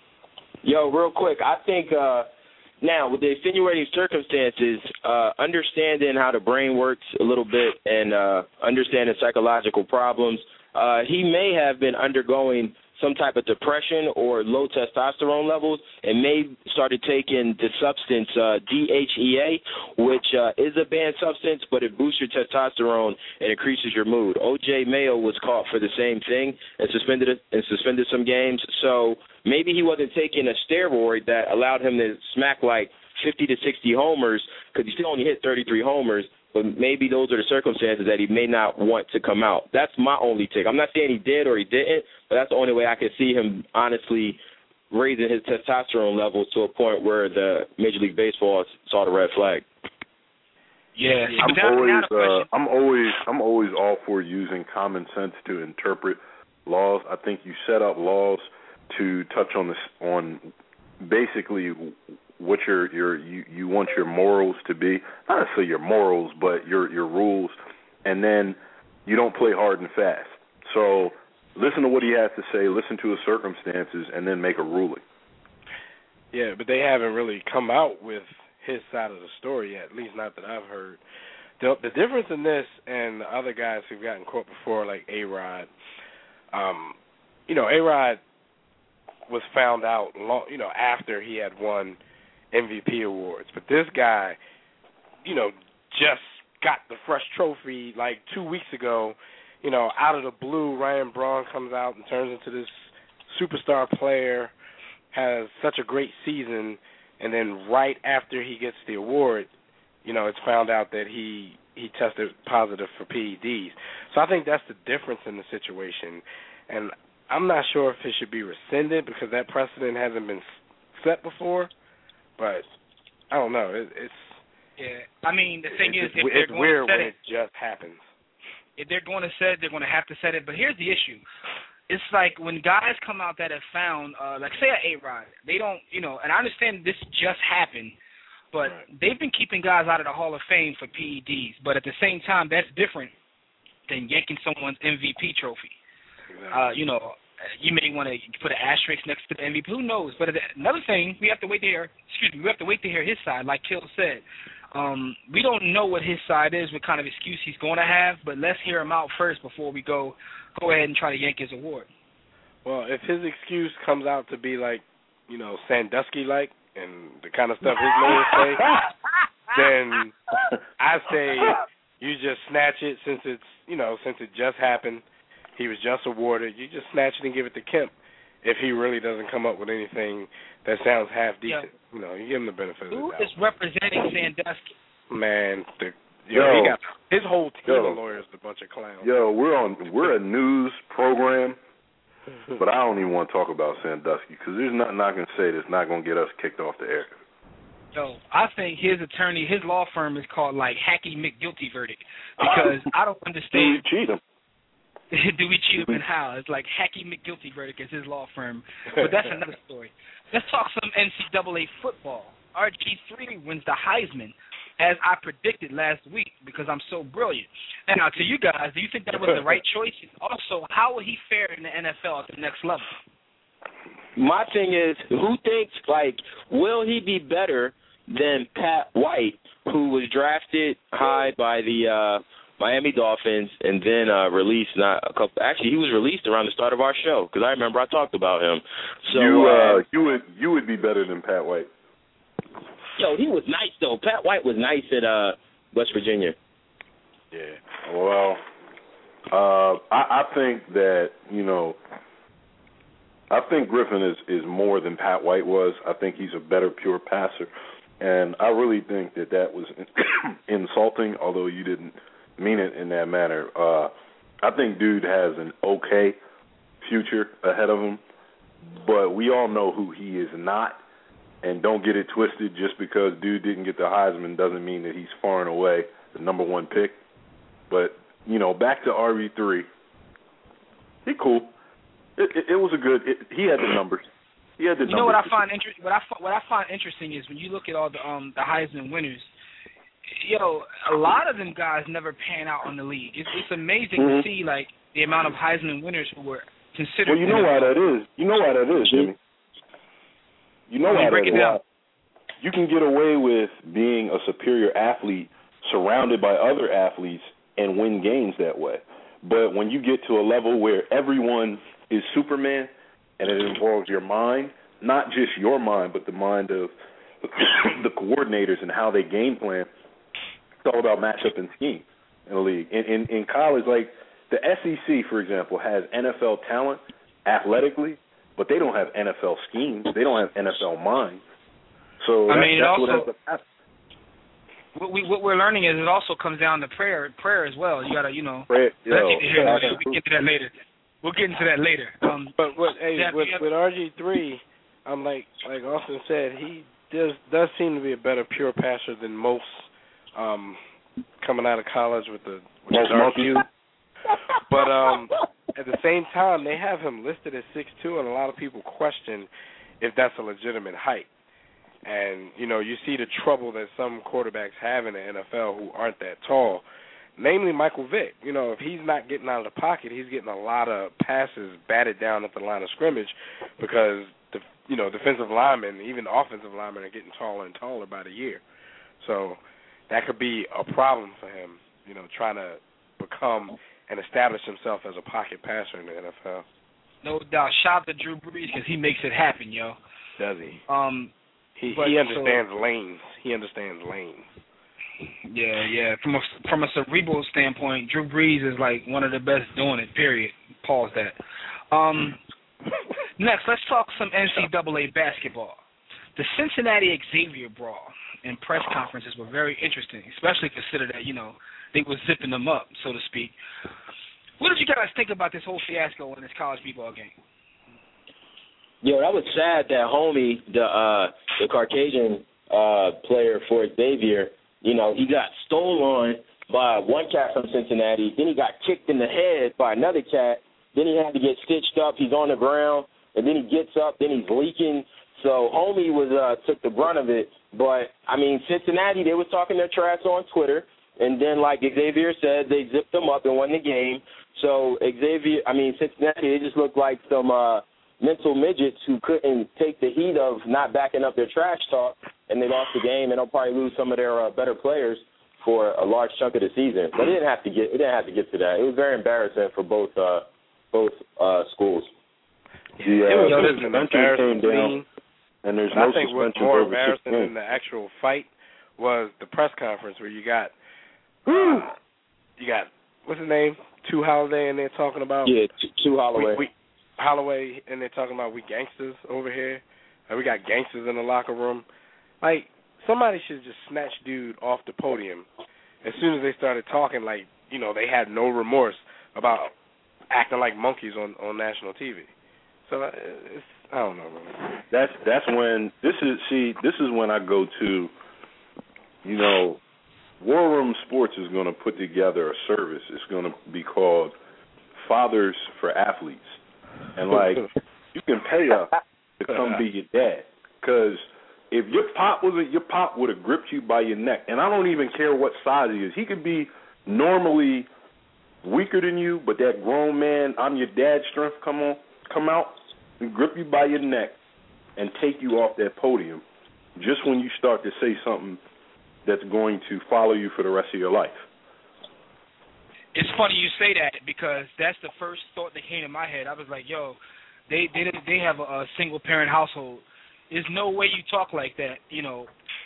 Yo, real quick, I think uh, now with the extenuating circumstances, uh, understanding how the brain works a little bit and uh, understanding psychological problems, uh, he may have been undergoing some type of depression or low testosterone levels and may started taking the substance uh, D H E A, which uh, is a banned substance, but it boosts your testosterone and increases your mood. O J Mayo was caught for the same thing and suspended and suspended some games. So maybe he wasn't taking a steroid that allowed him to smack like fifty to sixty homers because he still only hit thirty-three homers. But maybe those are the circumstances that he may not want to come out. That's my only take. I'm not saying he did or he didn't, but that's the only way I could see him honestly raising his testosterone levels to a point where the Major League Baseball saw the red flag. Yeah, I'm always, uh, I'm always, I'm always all for using common sense to interpret laws. I think you set up laws to touch on this, on basically what your your you, you want your morals to be, not necessarily your morals, but your your rules, and then you don't play hard and fast. So listen to what he has to say, listen to his circumstances, and then make a ruling. Yeah, but they haven't really come out with his side of the story yet, at least not that I've heard. The, the difference in this and the other guys who've gotten caught before, like A-Rod, um, you know, A-Rod was found out, long, you know, after he had won M V P awards. But this guy, you know, just got the fresh trophy like two weeks ago. You know, out of the blue, Ryan Braun comes out and turns into this superstar player, has such a great season, and then right after he gets the award, you know, it's found out that he he tested positive for P E Ds. So I think that's the difference in the situation. And I'm not sure if it should be rescinded because that precedent hasn't been set before. But I don't know. It, it's yeah. I mean, the thing it's, is, if it's they're going weird to set when it, it just happens. If they're going to set it, they're going to have to set it. But here's the issue. It's like when guys come out that have found, uh, like say an A-Rod, they don't, you know, and I understand this just happened, but right. they've been keeping guys out of the Hall of Fame for P E Ds. But at the same time, that's different than yanking someone's M V P trophy. Exactly. Uh, you know, you may want to put an asterisk next to the M V P. Who knows? But another thing, we have to wait to hear. Excuse me, we have to wait to hear his side. Like Kill said, um, we don't know what his side is, what kind of excuse he's going to have. But let's hear him out first before we go go ahead and try to yank his award. Well, if his excuse comes out to be like, you know, Sandusky-like and the kind of stuff his lawyers say, then I say you just snatch it since it's, you know, since it just happened. He was just awarded. You just snatch it and give it to Kemp if he really doesn't come up with anything that sounds half decent. Yeah. You know, you give him the benefit of the doubt. Who is representing Sandusky? Man, the, yo, yo, he got, his whole team yo, of lawyers is a bunch of clowns. Yo, we're on. We're a news program, but I don't even want to talk about Sandusky because there's nothing I can say that's not going to get us kicked off the air. Yo, I think his attorney, his law firm is called like Hacky McGuilty Verdict because I don't understand. Do we cheat him? Do we cheat him and how? It's like Hacky McGuilty Verdict is his law firm, but that's another story. Let's talk some N C double A football. R G three wins the Heisman, as I predicted last week because I'm so brilliant. And now to you guys, do you think that was the right choice? Also, how will he fare in the N F L at the next level? My thing is, who thinks, like, will he be better than Pat White, who was drafted high by the uh, Miami Dolphins and then uh, released not a couple. Actually, he was released around the start of our show because I remember I talked about him. So you, uh, uh, you would you would be better than Pat White. Yo, he was nice though. Pat White was nice at uh, West Virginia. Yeah. Well, uh, I, I think that you know. I think Griffin is, is more than Pat White was. I think he's a better pure passer. And I really think that that was insulting, although you didn't mean it in that manner. Uh, I think dude has an okay future ahead of him, but we all know who he is not. And don't get it twisted, just because dude didn't get the Heisman doesn't mean that he's far and away the number one pick. But, you know, back to R B three. He cool. It, it, it was a good. It, he had the numbers. He had the you numbers. know what I find interesting? What I what I find interesting is when you look at all the um the Heisman winners. Yo, a lot of them guys never pan out on the league. It's, it's amazing mm-hmm. to see like the amount of Heisman winners who were considered. Well, you know why that is. You know why that is, Jimmy. You know why that is. You can get away with being a superior athlete surrounded by other athletes and win games that way. But when you get to a level where everyone is Superman, and it involves your mind, not just your mind, but the mind of the coordinators and how they game plan. It's all about matchup and scheme in the league. In, in, in college, like the S E C, for example, has N F L talent athletically, but they don't have N F L schemes. They don't have N F L minds. So I that, mean, that's also, what ends up happening. What, we, what we're learning is it also comes down to prayer, prayer as well. You gotta, you know. Prayer, yo, let's get to hear yeah, that. We'll get to that later. We'll get into that later. Um, but what, hey, Jeff, with, have, with R G three, I'm like like Austin said, he does does seem to be a better pure passer than most um, coming out of college with the with most the dark hue. But um, at the same time, they have him listed as six two, and a lot of people question if that's a legitimate height. And you know, you see the trouble that some quarterbacks have in the N F L who aren't that tall. Namely Michael Vick. You know, if he's not getting out of the pocket, he's getting a lot of passes batted down at the line of scrimmage because, the, you know, defensive linemen, even offensive linemen are getting taller and taller by the year. So that could be a problem for him, you know, trying to become and establish himself as a pocket passer in the N F L. No doubt. Shout out to Drew Brees because he makes it happen, yo. Does he? Um, he, but, he understands so, lanes. He understands lanes. Yeah, yeah. From a from a cerebral standpoint, Drew Brees is like one of the best doing it. Period. Pause that. Um, next, let's talk some N C double A basketball. The Cincinnati Xavier brawl. and press conferences were very interesting, especially consider that, you know, they were zipping them up, so to speak. What did you guys think about this whole fiasco in this college b-ball game? Yeah, that was sad that homie, the uh, the Caucasian uh, player for Xavier, you know, he got stole on by one cat from Cincinnati. Then he got kicked in the head by another cat. Then he had to get stitched up. He's on the ground. And then he gets up. Then he's leaking. So homie was uh, took the brunt of it. But, I mean, Cincinnati, they was talking their trash on Twitter. And then, like Xavier said, they zipped them up and won the game. So Xavier, I mean, Cincinnati, they just looked like some uh, mental midgets who couldn't take the heat of not backing up their trash talk, and they lost the game, and they'll probably lose some of their uh, better players for a large chunk of the season. But it didn't have to get it didn't have to get to that. It was very embarrassing for both uh, both uh, schools. Yeah, uh, it was just an embarrassing thing. And there's and no I think what's suspension more over six embarrassing than games. the actual fight was the press conference where you got uh, you got what's his name? Two Holiday, and they're talking about yeah, Two Holloway. We, we, Holloway, and they're talking about we gangsters over here, and we got gangsters in the locker room. Like, somebody should just snatch dude off the podium as soon as they started talking. Like, you know, they had no remorse about acting like monkeys on, on national T V. So uh, it's I don't know, man. That's that's when this is see this is when I go to, you know, War Room Sports is going to put together a service. It's going to be called Fathers for Athletes, and like you can pay us to come be your dad, because if your pop was a, your pop would have gripped you by your neck, and I don't even care what size he is. He could be normally weaker than you, but that grown man, I'm your dad strength come on come out and grip you by your neck and take you off that podium just when you start to say something that's going to follow you for the rest of your life. It's funny you say that, because that's the first thought that came to my head. I was like, yo, they they they have a, a single parent household. There's no way you talk like that. You know,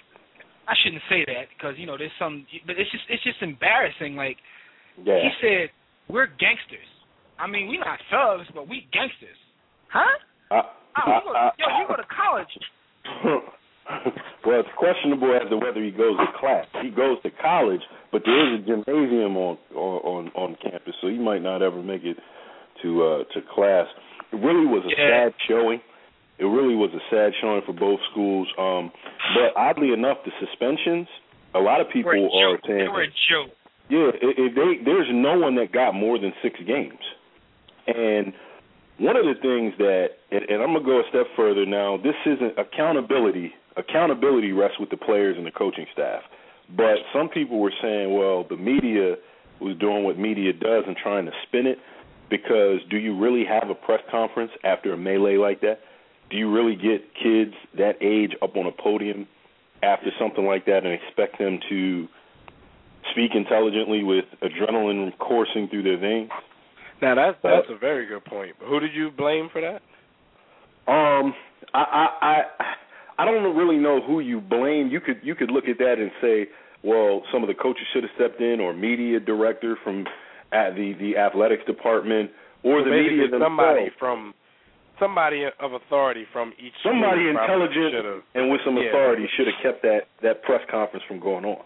I shouldn't say that, because you know there's some, but it's just it's just embarrassing. Like yeah. He said, we're gangsters. I mean, we not thugs, but we gangsters. Huh? I, oh, I, you go, I, yo, you go to college. Well, it's questionable as to whether he goes to class. He goes to college, but there is a gymnasium on on on campus, so he might not ever make it to uh, to class. It really was a yeah. sad showing. It really was a sad showing for both schools. Um, but oddly enough, the suspensions, a lot of people are saying, they were a joke. Yeah, if they, there's no one that got more than six games. And one of the things that, and, and I'm going to go a step further now, this isn't accountability. Accountability rests with the players and the coaching staff. But some people were saying, well, the media was doing what media does and trying to spin it, because do you really have a press conference after a melee like that? Do you really get kids that age up on a podium after something like that and expect them to speak intelligently with adrenaline coursing through their veins? Now, that's that's a very good point. But who did you blame for that? Um, I, I I I don't really know who you blame. You could you could look at that and say, well, some of the coaches should have stepped in, or media director from at the, the athletics department, or so the media themselves. Somebody from somebody of authority from each somebody school intelligent and with some yeah, authority should have kept that, that press conference from going on.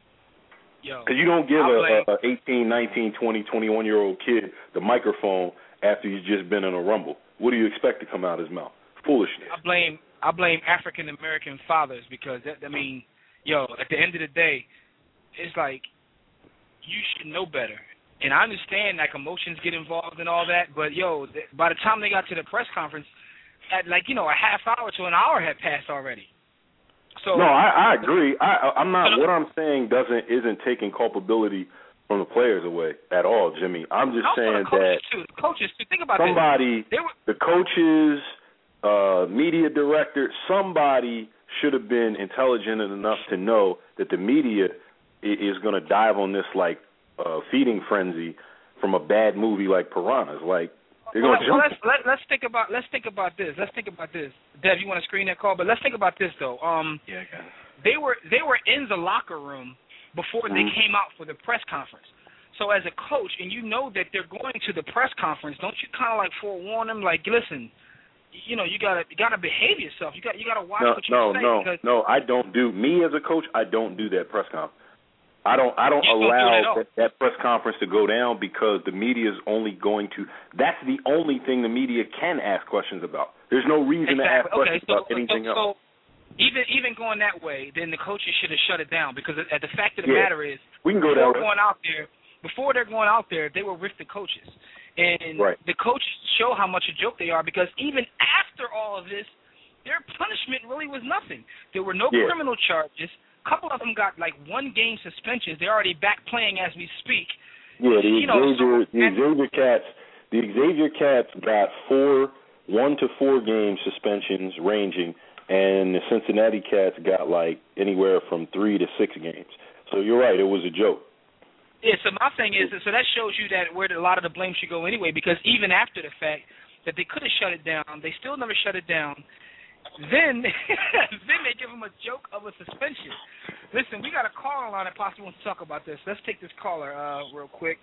Because you don't give a, a eighteen, nineteen, twenty, twenty-one-year-old kid the microphone after he's just been in a rumble. What do you expect to come out of his mouth? Foolishness. I blame I blame African American fathers, because that, I mean, yo, at the end of the day, it's like you should know better. And I understand like emotions get involved and all that, but yo, th- by the time they got to the press conference, at like you know a half hour to an hour had passed already. So, no, I, I agree. I, I'm not. What I'm saying doesn't isn't taking culpability from the players away at all, Jimmy. I'm just saying the coaches that too. The coaches too. Think about somebody, this. They were, the coaches, uh, media director, somebody should have been intelligent enough to know that the media is going to dive on this like uh, feeding frenzy from a bad movie like Piranhas. Like they're well, going to well, jump. let's let, let's think about let's think about this. Let's think about this. Dev, you want to screen that call? But let's think about this though. Um, yeah, I got it. They were they were in the locker room before they Mm-hmm. came out for the press conference. So as a coach, and you know that they're going to the press conference, don't you kind of like forewarn them, like, listen, you know, you gotta you gotta behave yourself. You got you gotta watch no, what you no, say. No, because no, I don't do. Me as a coach, I don't do that press conference. I don't. I don't you allow don't do that, that press conference to go down because the media is only going to. That's the only thing the media can ask questions about. There's no reason exactly. to ask okay, questions so, about anything so, else. So even even going that way, then the coaches should have shut it down because at the fact of the yeah. matter is, we can go before that way. going out there, before they're going out there, they will riff the coaches, and right. the coaches show how much a joke they are because even after all of this, their punishment really was nothing. There were no yeah. criminal charges. A couple of them got like one game suspensions. They're already back playing as we speak. Yeah, the you know, Xavier, so, the Xavier Cats, the Xavier Cats got four, one to four game suspensions ranging, and the Cincinnati Cats got like anywhere from three to six games. So you're right, it was a joke. Yeah. So my thing is, so that shows you that where a lot of the blame should go anyway. Because even after the fact that they could have shut it down, they still never shut it down. Then, then they give him a joke of a suspension. Listen, we got a caller on that possibly wants to talk about this. Let's take this caller uh, real quick.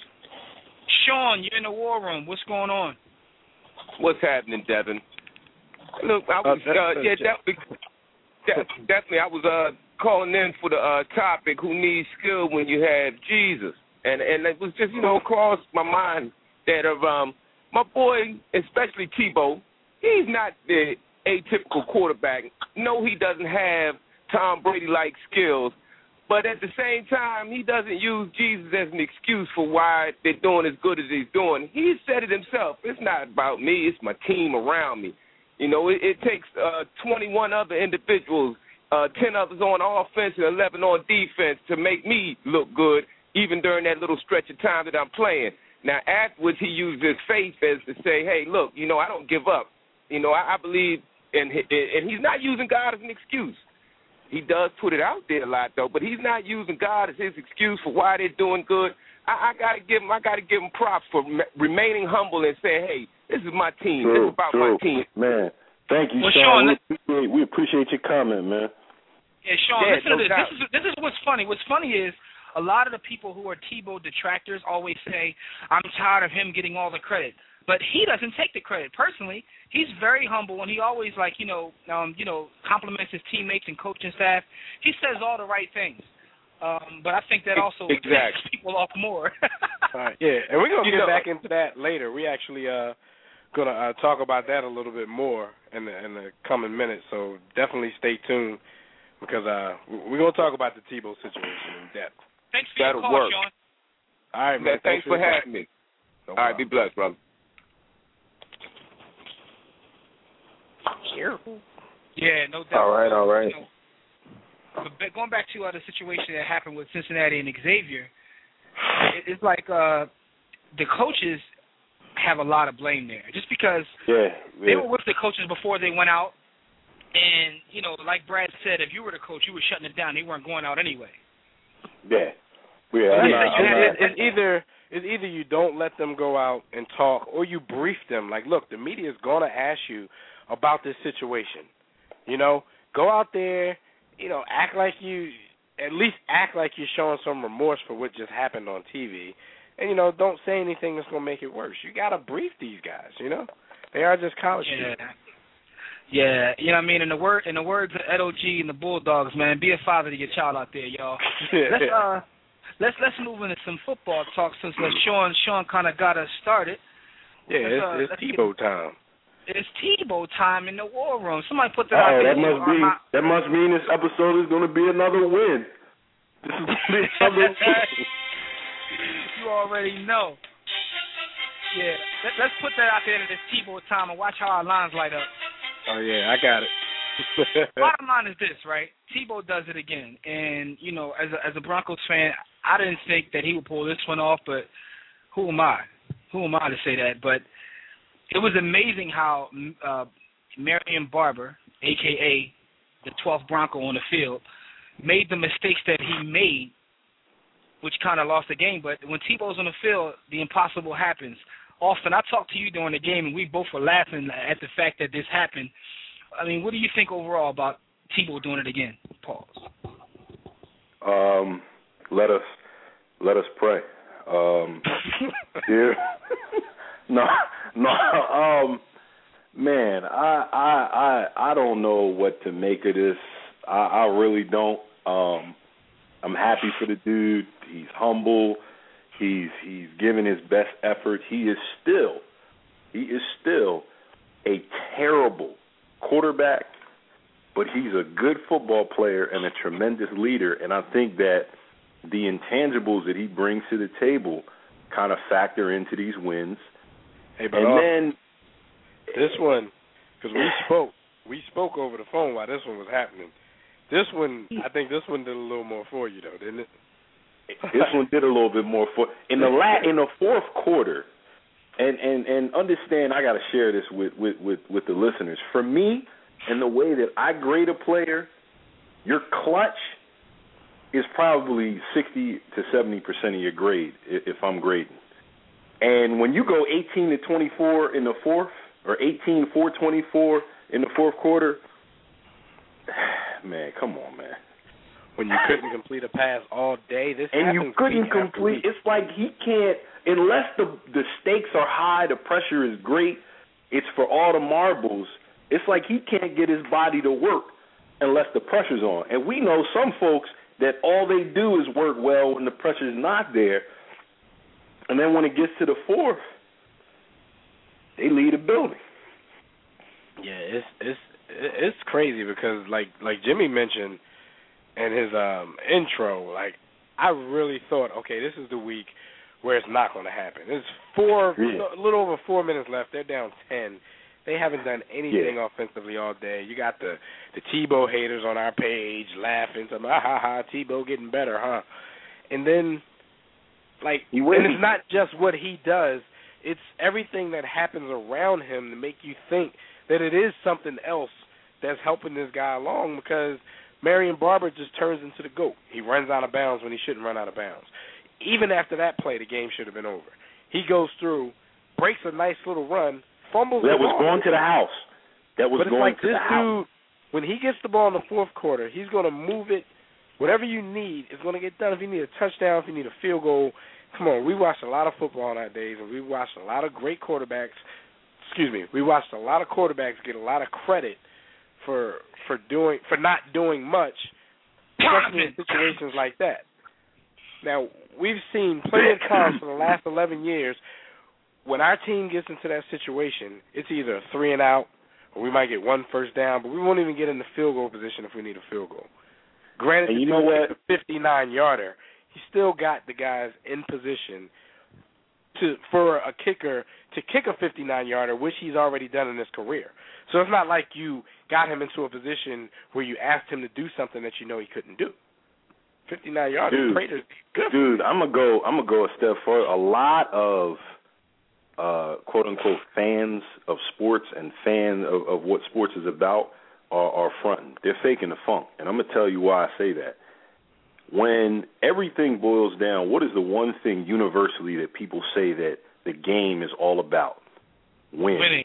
Sean, you're in the war room. What's going on? What's happening, Devin? Look, I was uh, yeah, definitely, definitely. I was uh, calling in for the uh, topic: who needs skill when you have Jesus? And and it was just you know crossed my mind that of um my boy, especially Tebow, he's not the atypical quarterback. No, he doesn't have Tom Brady-like skills, but at the same time, he doesn't use Jesus as an excuse for why they're doing as good as he's doing. He said it himself. It's not about me. It's my team around me. You know, it, it takes uh, twenty-one other individuals, uh, ten others on offense and eleven on defense to make me look good, even during that little stretch of time that I'm playing. Now, afterwards, he used his faith as to say, hey, look, you know, I don't give up. You know, I, I believe, and and he's not using God as an excuse. He does put it out there a lot, though, but he's not using God as his excuse for why they're doing good. I, I gotta give him, I gotta give him props for me, remaining humble and saying, "Hey, this is my team. True, this is about true. my team." Man, thank you, Well, Sean. Sean, we, appreciate, we appreciate your comment, man. Yeah, Sean, yeah, listen no to this. doubt. This is this is what's funny. What's funny is a lot of the people who are Tebow detractors always say, "I'm tired of him getting all the credit." But he doesn't take the credit. Personally, he's very humble, and he always, like, you know, um, you know, compliments his teammates and coaching staff. He says all the right things. Um, but I think that also exactly. pisses people off more. All right, yeah, and we're going to You get know, back into that later. We actually uh going to uh, talk about that a little bit more in the, in the coming minutes, so definitely stay tuned because uh, we're going to talk about the Tebow situation in depth. Thanks for That'll your call, work. Sean. All right, man. Thanks, thanks for having me. No all right, be blessed, brother. Yeah, no doubt. All right, all right. You know, but going back to uh, the situation that happened with Cincinnati and Xavier, it, it's like uh, the coaches have a lot of blame there. Just because yeah, yeah. they were with the coaches before they went out, and, you know, like Brad said, if you were the coach, you were shutting it down. They weren't going out anyway. Yeah. Yeah, I'm I'm not, not, I'm it, not, it, it's either it's either you don't let them go out and talk, or you brief them. Like, look, the media is going to ask you about this situation. You know, go out there, you know, act like you, at least act like you're showing some remorse for what just happened on T V. And, you know, don't say anything that's going to make it worse. You got to brief these guys, you know. They are just college Yeah. students. Yeah, you know what I mean? In the word in the words of Ed O G and the Bulldogs, man, be a father to your child out there, y'all. Let's uh let's let's move into some football talk since uh, Sean Sean kinda got us started. Yeah, let's, it's, uh, it's Tebow time. It's Tebow time in the war room. Somebody put that oh, out there. that must be my, that must mean this episode is gonna be another win. This is gonna be another win. You already know. Yeah. Let, let's put that out there to this Tebow time and watch how our lines light up. Oh, yeah, I got it. Bottom line is this, right? Tebow does it again. And, you know, as a, as a Broncos fan, I didn't think that he would pull this one off, but who am I? Who am I to say that? But it was amazing how uh, Marion Barber, a k a the twelfth Bronco on the field, made the mistakes that he made, which kind of lost the game. But when Tebow's on the field, the impossible happens. Often, I talked to you during the game, and we both were laughing at the fact that this happened. I mean, what do you think overall about Tebow doing it again? Pause. Um, let us let us pray. Um, yeah. no, no. Um, Man, I I I I don't know what to make of this. I, I really don't. Um, I'm happy for the dude. He's humble. He's he's giving his best effort. He is still he is still a terrible quarterback, but he's a good football player and a tremendous leader. And I think that the intangibles that he brings to the table kind of factor into these wins. Hey, but and also, then this one, because we spoke, we spoke over the phone while this one was happening. This one, I think this one did a little more for you, though, didn't it? This one did a little bit more for in the la- in the fourth quarter, and and and understand. I got to share this with, with, with, with the listeners. For me, and the way that I grade a player, your clutch is probably sixty to seventy percent of your grade if I'm grading. And when you go eighteen to twenty-four in the fourth, or eighteen four twenty-four in the fourth quarter, man, come on, man. When you couldn't complete a pass all day, this and you couldn't complete. It's like he can't unless the the stakes are high, the pressure is great. It's for all the marbles. It's like he can't get his body to work unless the pressure's on. And we know some folks that all they do is work well when the pressure's not there. And then when it gets to the fourth, they leave the building. Yeah, it's it's it's crazy because like like Jimmy mentioned in his um, intro, like I really thought, okay, this is the week where it's not going to happen. There's four, yeah. a little over four minutes left. They're down ten. They haven't done anything yeah. offensively all day. You got the the Tebow haters on our page laughing, saying, ah, ha, ha, Tebow getting better, huh? And then, like, and it's not just what he does. It's everything that happens around him to make you think that it is something else that's helping this guy along because Marion Barber just turns into the GOAT. He runs out of bounds when he shouldn't run out of bounds. Even after that play, the game should have been over. He goes through, breaks a nice little run, fumbles that the was ball. going to the house. That was but going like to this the house. Dude, when he gets the ball in the fourth quarter, he's going to move it. Whatever you need is going to get done. If you need a touchdown, if you need a field goal, come on. We watched a lot of football nowadays, and we watched a lot of great quarterbacks. Excuse me. We watched a lot of quarterbacks get a lot of credit for for doing for not doing much, especially in situations like that. Now, we've seen plenty of times for the last eleven years when our team gets into that situation, it's either a three and out or we might get one first down, but we won't even get in the field goal position if we need a field goal. Granted, and you know what? A fifty-nine-yarder, he still got the guys in position to for a kicker to kick a fifty-nine-yarder, which he's already done in his career. So it's not like you got him into a position where you asked him to do something that you know he couldn't do. fifty-nine-yarder, Prater's good. Dude, I'm gonna go. I'm gonna go a step further. A lot of uh, quote unquote fans of sports and fans of, of what sports is about are, are fronting. They're faking the funk, and I'm gonna tell you why I say that. When everything boils down, what is the one thing universally that people say that the game is all about? Win. Winning.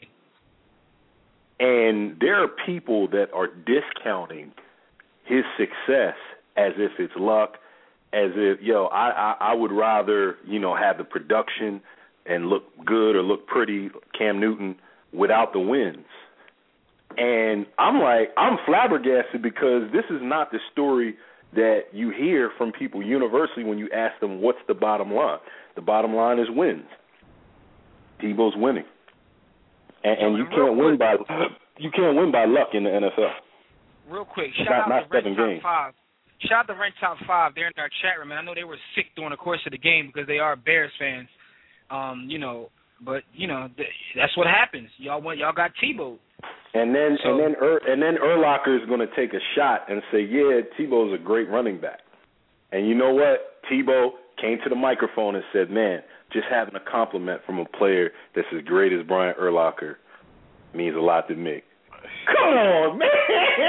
And there are people that are discounting his success as if it's luck, as if, yo, I, I, I would rather, you know, have the production and look good or look pretty, Cam Newton, without the wins. And I'm like, I'm flabbergasted because this is not the story that you hear from people universally when you ask them what's the bottom line. The bottom line is wins. Tebow's winning. And, and you can't win by you can't win by luck in the N F L. Real quick, shout not, out not to Red seven Top games. Five. Shout out to Red Top Five. They're in our chat room, and I know they were sick during the course of the game because they are Bears fans. Um, you know, but you know th- that's what happens. Y'all went, y'all got Tebow. And then so, and then Ur, and then Urlacher is going to take a shot and say, yeah, Tebow's a great running back. And you know what? Tebow came to the microphone and said, man, just having a compliment from a player that's as great as Brian Urlacher means a lot to me. Come on, man.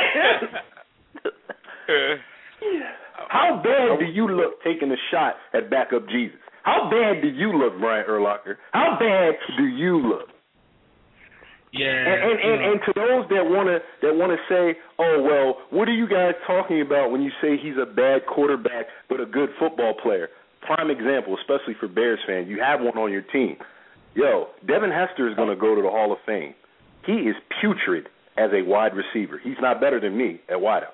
How bad do you look taking a shot at backup Jesus? How bad do you look, Brian Urlacher? How bad do you look? Yeah. And and, and, yeah. and to those that wanna that wanna say, oh well, what are you guys talking about when you say he's a bad quarterback but a good football player? Prime example, especially for Bears fans, you have one on your team. Yo, Devin Hester is gonna go to the Hall of Fame. he is putrid as a wide receiver. He's not better than me at wideout.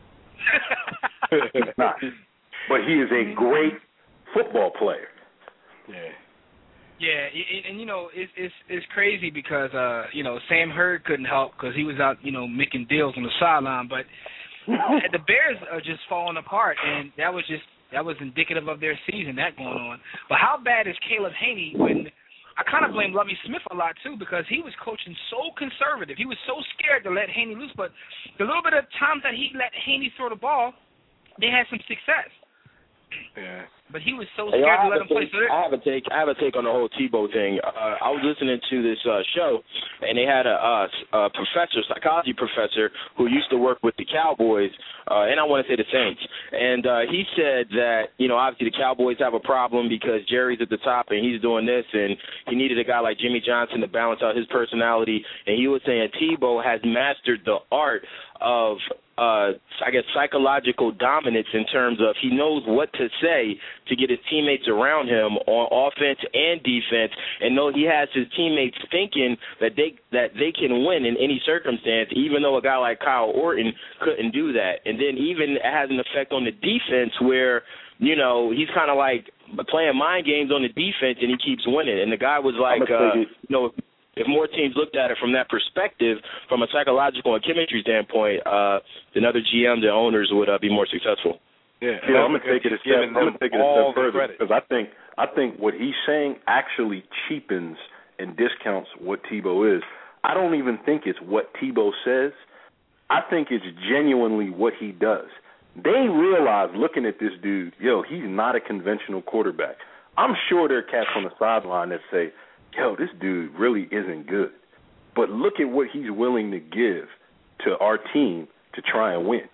He's not. But he is a great football player. Yeah. Yeah, and, and you know it's it's it's crazy because uh you know Sam Hurd couldn't help because he was out you know making deals on the sideline, but the Bears are just falling apart, and that was just that was indicative of their season that going on. But how bad is Caleb Haney when I kind of blame Lovie Smith a lot too because he was coaching so conservative, he was so scared to let Haney loose, but the little bit of time that he let Haney throw the ball, they had some success. Yeah. But he was so Hey, scared I to let him play. Take, I have a take. I have a take on the whole Tebow thing. Uh, I was listening to this uh, show, and they had a, a, a professor, psychology professor, who used to work with the Cowboys, uh, and I want to say the Saints. And uh, he said that you know obviously the Cowboys have a problem because Jerry's at the top and he's doing this, and he needed a guy like Jimmy Johnson to balance out his personality. And he was saying Tebow has mastered the art of Uh, I guess psychological dominance in terms of he knows what to say to get his teammates around him on offense and defense, and know he has his teammates thinking that they that they can win in any circumstance, even though a guy like Kyle Orton couldn't do that. And then even it has an effect on the defense where you know he's kind of like playing mind games on the defense, and he keeps winning. And the guy was like, uh, you know. If more teams looked at it from that perspective, from a psychological and chemistry standpoint, uh, then other G Ms and owners would uh, be more successful. Yeah, yeah I'm gonna take it a step. I'm gonna take it a step further because I think I think what he's saying actually cheapens and discounts what Tebow is. I don't even think it's what Tebow says. I think it's genuinely what he does. They realize looking at this dude, yo, he's not a conventional quarterback. I'm sure there are cats on the sideline that say, yo, this dude really isn't good. But look at what he's willing to give to our team to try and win.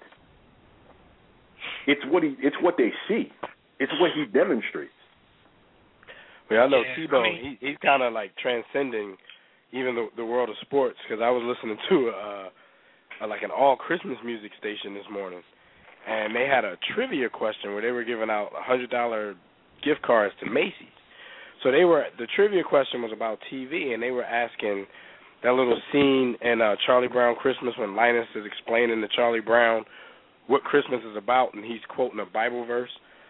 It's what he. It's what they see. It's what he demonstrates. Well, I know yeah, Tebow. I mean, he, he's kind of like transcending even the, the world of sports because I was listening to uh, a, like an all Christmas music station this morning, and they had a trivia question where they were giving out a hundred dollar gift cards to Macy's. So they were the trivia question was about T V, and they were asking that little scene in uh, Charlie Brown Christmas when Linus is explaining to Charlie Brown what Christmas is about, and he's quoting a Bible verse.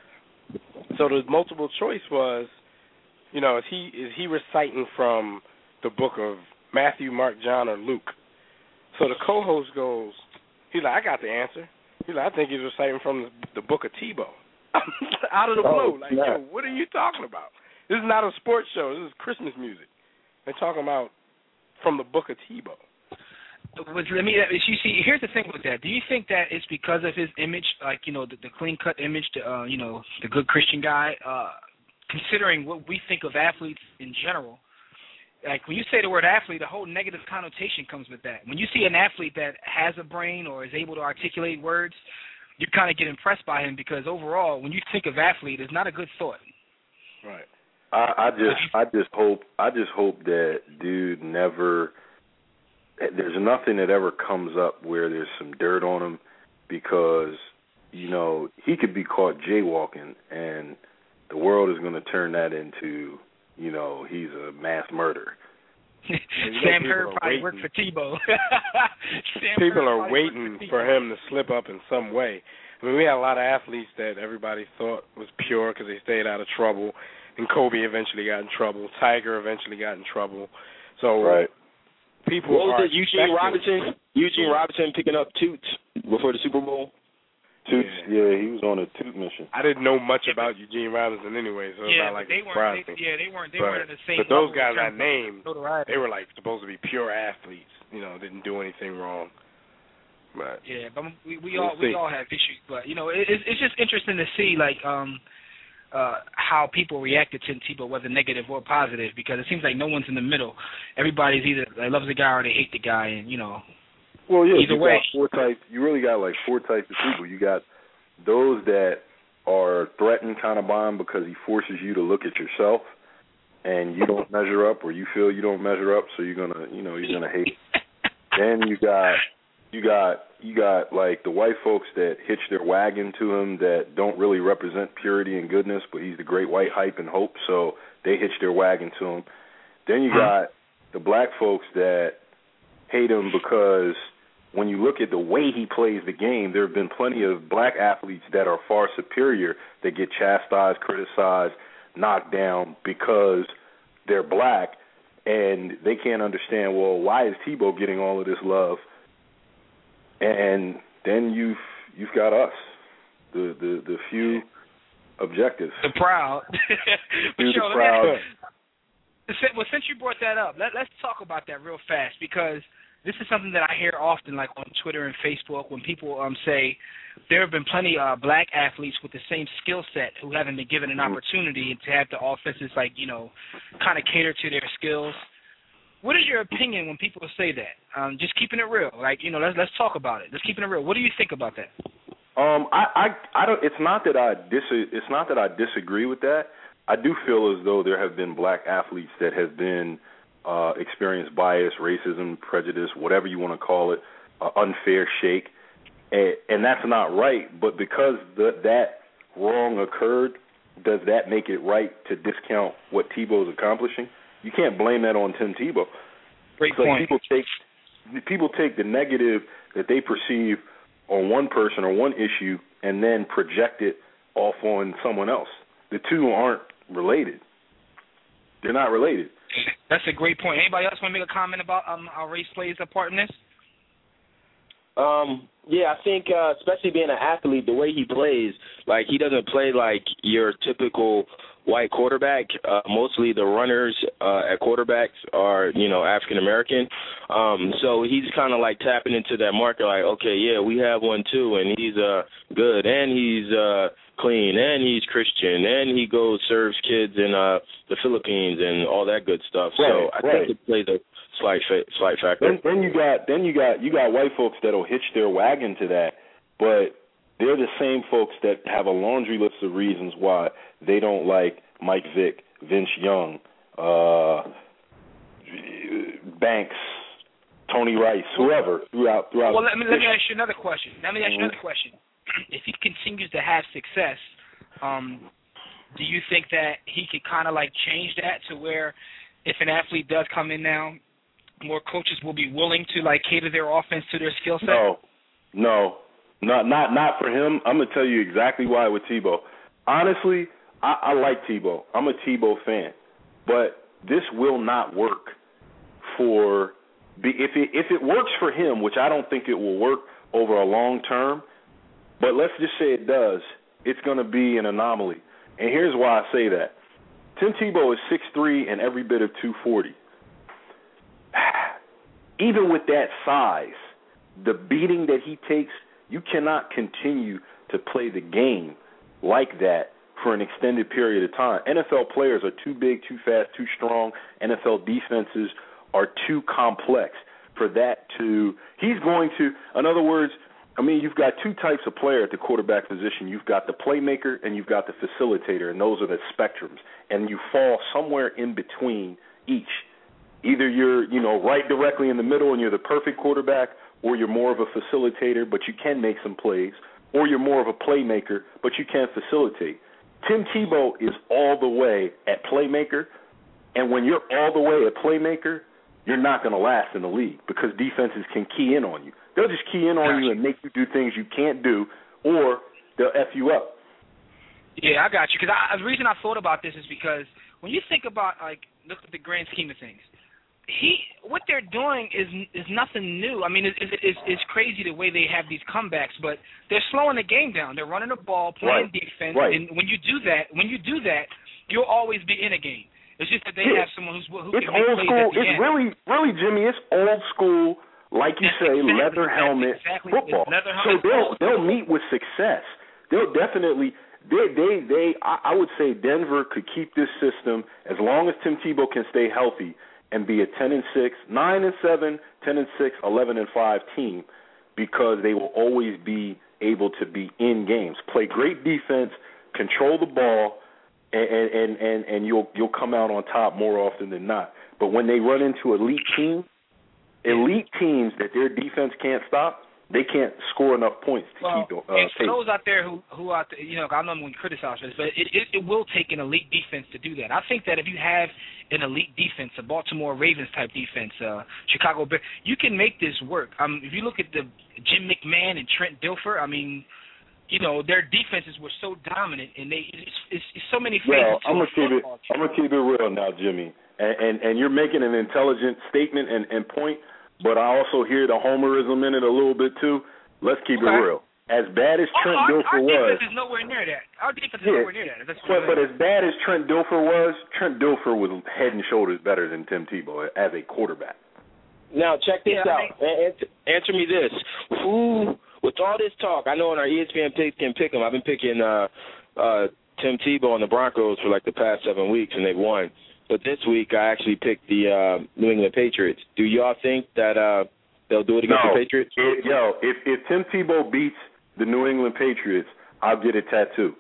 So the multiple choice was, you know, is he is he reciting from the book of Matthew, Mark, John, or Luke? So the co-host goes, he's like, I got the answer. He's like, I think he's reciting from the, the book of Tebow. Out of the blue, oh, like, yeah. yo, what are you talking about? This is not a sports show. This is Christmas music. They're talking about from the book of Tebow. Let me. You see, here's the thing with that. Do you think that it's because of his image, like you know, the, the clean-cut image, the, uh, you know, the good Christian guy? Uh, considering what we think of athletes in general, like when you say the word athlete, a whole negative connotation comes with that. When you see an athlete that has a brain or is able to articulate words, you kind of get impressed by him because overall, when you think of athlete, it's not a good thought. Right. I, I just, I just hope, I just hope that dude never. There's nothing that ever comes up where there's some dirt on him, because you know he could be caught jaywalking, and the world is going to turn that into, you know, he's a mass murderer. Sam Hurd probably worked for Tebow. People are waiting for, for him to slip up in some way. I mean, we had a lot of athletes that everybody thought was pure because they stayed out of trouble. And Kobe eventually got in trouble. Tiger eventually got in trouble. So right. people what was are it, Eugene Robinson? Eugene Robinson picking up Toots before the Super Bowl? Toots, yeah. yeah, he was on a Toot mission. I didn't know much about Eugene Robinson anyway, so it's yeah, not like they it weren't, surprised they, me. Yeah, they weren't. They but, weren't in the same. But those guys I named, they were like supposed to be pure athletes. You know, didn't do anything wrong. But yeah, but we, we we'll all see. we all have issues. But you know, it, it's just interesting to see like um. Uh, how people reacted to Tebow, whether negative or positive, because it seems like no one's in the middle. Everybody's either they love the guy or they hate the guy, and you know. Well, yeah, either you way. got four types. You really got like four types of people. You got those that are threatened kind of by him because he forces you to look at yourself, and you don't measure up, or you feel you don't measure up, so you're gonna, you know, you're gonna hate. Then you got. You got you got like the white folks that hitch their wagon to him that don't really represent purity and goodness, but he's the great white hype and hope, so they hitch their wagon to him. Then you got the black folks that hate him because when you look at the way he plays the game, there have been plenty of black athletes that are far superior that get chastised, criticized, knocked down because they're black, and they can't understand, well, why is Tebow getting all of this love? And then you've you've got us, the the, the few objectives. The proud. But the yo, proud. Well, since you brought that up, let, let's talk about that real fast, because this is something that I hear often, like on Twitter and Facebook, when people um, say there have been plenty of uh, black athletes with the same skill set who haven't been given an mm-hmm. opportunity to have the offenses, like, you know, kind of cater to their skills. What is your opinion when people say that? Um, just keeping it real, like, you know, let's let's talk about it. Let's keep it real. What do you think about that? Um, I, I, I don't. It's not that I dis. It's not that I disagree with that. I do feel as though there have been black athletes that have been uh, experienced bias, racism, prejudice, whatever you want to call it, uh, unfair shake, and, and that's not right. But because the, that wrong occurred, does that make it right to discount what Tebow is accomplishing? You can't blame that on Tim Tebow. Great so point. People take people take the negative that they perceive on one person or one issue and then project it off on someone else. The two aren't related. They're not related. That's a great point. Anybody else want to make a comment about um, how race plays a part in this? Um, yeah, I think uh, especially being an athlete, the way he plays, like he doesn't play like your typical white quarterback. Uh, mostly the runners uh, at quarterbacks are, you know, African American. Um, so he's kind of like tapping into that market, like, okay, yeah, we have one too, and he's uh, good, and he's uh, clean, and he's Christian, and he goes serves kids in uh, the Philippines and all that good stuff. Right, so I right. think it plays a slight fa- slight factor. Then, then you got then you got you got white folks that'll hitch their wagon to that, but they're the same folks that have a laundry list of reasons why they don't like Mike Vick, Vince Young, uh, Banks, Tony Rice, whoever throughout throughout. Well, let me let me ask you another question. Let me ask you another question. If he continues to have success, um, do you think that he could kind of like change that to where if an athlete does come in now, more coaches will be willing to like cater their offense to their skill set? No, no, not not not for him. I'm gonna tell you exactly why with Tebow. Honestly, I, I like Tebow. I'm a Tebow fan, but this will not work for if it if it works for him, which I don't think it will work over a long term. But let's just say it does. It's going to be an anomaly. And here's why I say that. Tim Tebow is six three and every bit of two forty. Even with that size, the beating that he takes, you cannot continue to play the game like that for an extended period of time. N F L players are too big, too fast, too strong. N F L defenses are too complex for that to – he's going to – in other words – I mean, you've got two types of player at the quarterback position. You've got the playmaker and you've got the facilitator, and those are the spectrums. And you fall somewhere in between each. Either you're, you know, right directly in the middle and you're the perfect quarterback, or you're more of a facilitator, but you can make some plays, or you're more of a playmaker, but you can't facilitate. Tim Tebow is all the way at playmaker, and when you're all the way at playmaker, you're not going to last in the league because defenses can key in on you. They'll just key in on you and make you do things you can't do, or they'll F you up. Yeah, I got you. Because the reason I thought about this is because when you think about, like, look at the grand scheme of things, he what they're doing is is nothing new. I mean, it's, it's, it's crazy the way they have these comebacks, but they're slowing the game down. They're running the ball, playing right. defense, right. and when you do that, when you do that, you'll always be in a game. It's just that they it's, have someone who's who it's can make old plays school. at the It's end. really, really, Jimmy. It's old school. Like you say, exactly, leather helmet exactly. football. Leather So helmet they'll football. they'll meet with success. They'll definitely they they they. I, I would say Denver could keep this system as long as Tim Tebow can stay healthy and be a ten and six, nine and seven, ten and six, eleven and five team, because they will always be able to be in games, play great defense, control the ball, and and and, and you'll you'll come out on top more often than not. But when they run into elite teams. Elite teams that their defense can't stop, they can't score enough points to well, keep uh, and for pace. those out there who who out there, you know, I know I'm going to criticize this, but it, it, it will take an elite defense to do that. I think that if you have an elite defense, a Baltimore Ravens type defense, uh, Chicago Bears. You can make this work. Um, if you look at the Jim McMahon and Trent Dilfer, I mean, you know, their defenses were so dominant, and they it's, it's, it's so many phases. Well, I'm gonna keep it. I'm gonna keep it real now, Jimmy, and and, and you're making an intelligent statement and, and point, but I also hear the homerism in it a little bit too. Let's keep okay. it real. As bad as Trent oh, Dilfer our, our was, our defense is nowhere near that. Our defense is yeah, nowhere near that. That's but, but as bad as Trent Dilfer was, Trent Dilfer was head and shoulders better than Tim Tebow as a quarterback. Now check this yeah, out. I mean, answer me this: Who, with all this talk, I know in our E S P N pick can pick them. I've been picking uh, uh, Tim Tebow and the Broncos for like the past seven weeks, and they've won. But this week, I actually picked the uh, New England Patriots. Do y'all think that uh, they'll do it against no, the Patriots? It, yo, if if Tim Tebow beats the New England Patriots, I'll get a tattoo.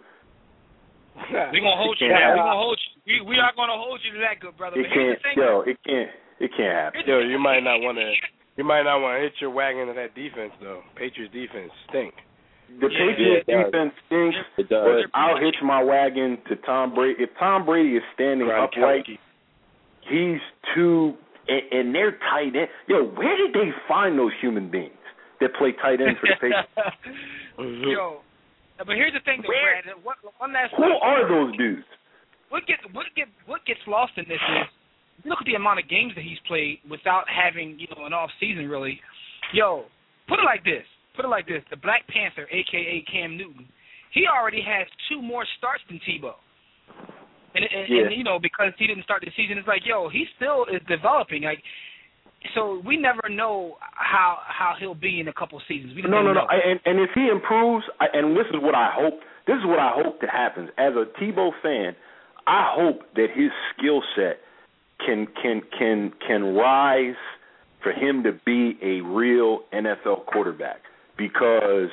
We're gonna hold you. We're gonna hold you. We we are gonna hold you to that, good brother. It but can't. the thing, Yo, it can't. It can't happen. Yo, you might not want to. You might not want to hit your wagon to that defense though. Patriots defense stink. The Yeah, Patriots yeah, defense stinks, It does. but I'll hitch my wagon to Tom Brady. If Tom Brady is standing upright, he's too. And, and they're tight end. Yo, where did they find those human beings that play tight end for the Patriots? Mm-hmm. Yo, but here's the thing, though, Where? Brad. What, one last Who question. are those dudes? What gets what get what gets lost in this is look at the amount of games that he's played without having you know an off season really. Yo, put it like this. Put it like this. The Black Panther, aka Cam Newton, he already has two more starts than Tebow. And, and, yeah. and you know because he didn't start the season, it's like yo, he still is developing. Like. So we never know how how he'll be in a couple seasons. We don't no, no, know. no. And, and if he improves, I, and this is what I hope. This is what I hope that happens. As a Tebow fan, I hope that his skill set can can can can rise for him to be a real N F L quarterback. Because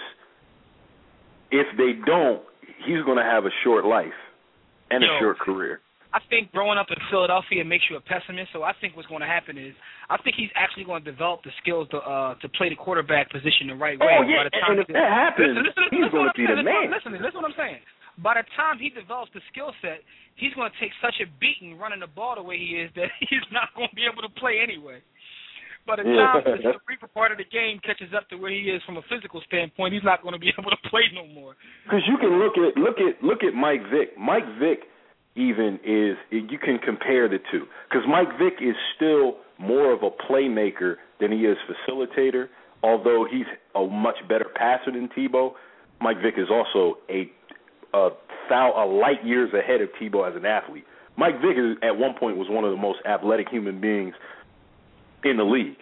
if they don't, he's going to have a short life and Yo. a short career. I think growing up in Philadelphia makes you a pessimist. So I think what's going to happen is I think he's actually going to develop the skills to uh, to play the quarterback position the right way. Oh yeah, By the time and if that happens, listen, listen, he's listen going to be the listen, man. Listen, listen, listen what I'm saying. By the time he develops the skill set, he's going to take such a beating running the ball the way he is that he's not going to be able to play anyway. By the time the cerebral part of the game catches up to where he is from a physical standpoint, he's not going to be able to play no more. Because you can look at look at look at Mike Vick. Mike Vick even is you can compare the two because Mike Vick is still more of a playmaker than he is facilitator. Although he's a much better passer than Tebow, Mike Vick is also a a, a light years ahead of Tebow as an athlete. Mike Vick is, at one point was one of the most athletic human beings in the league.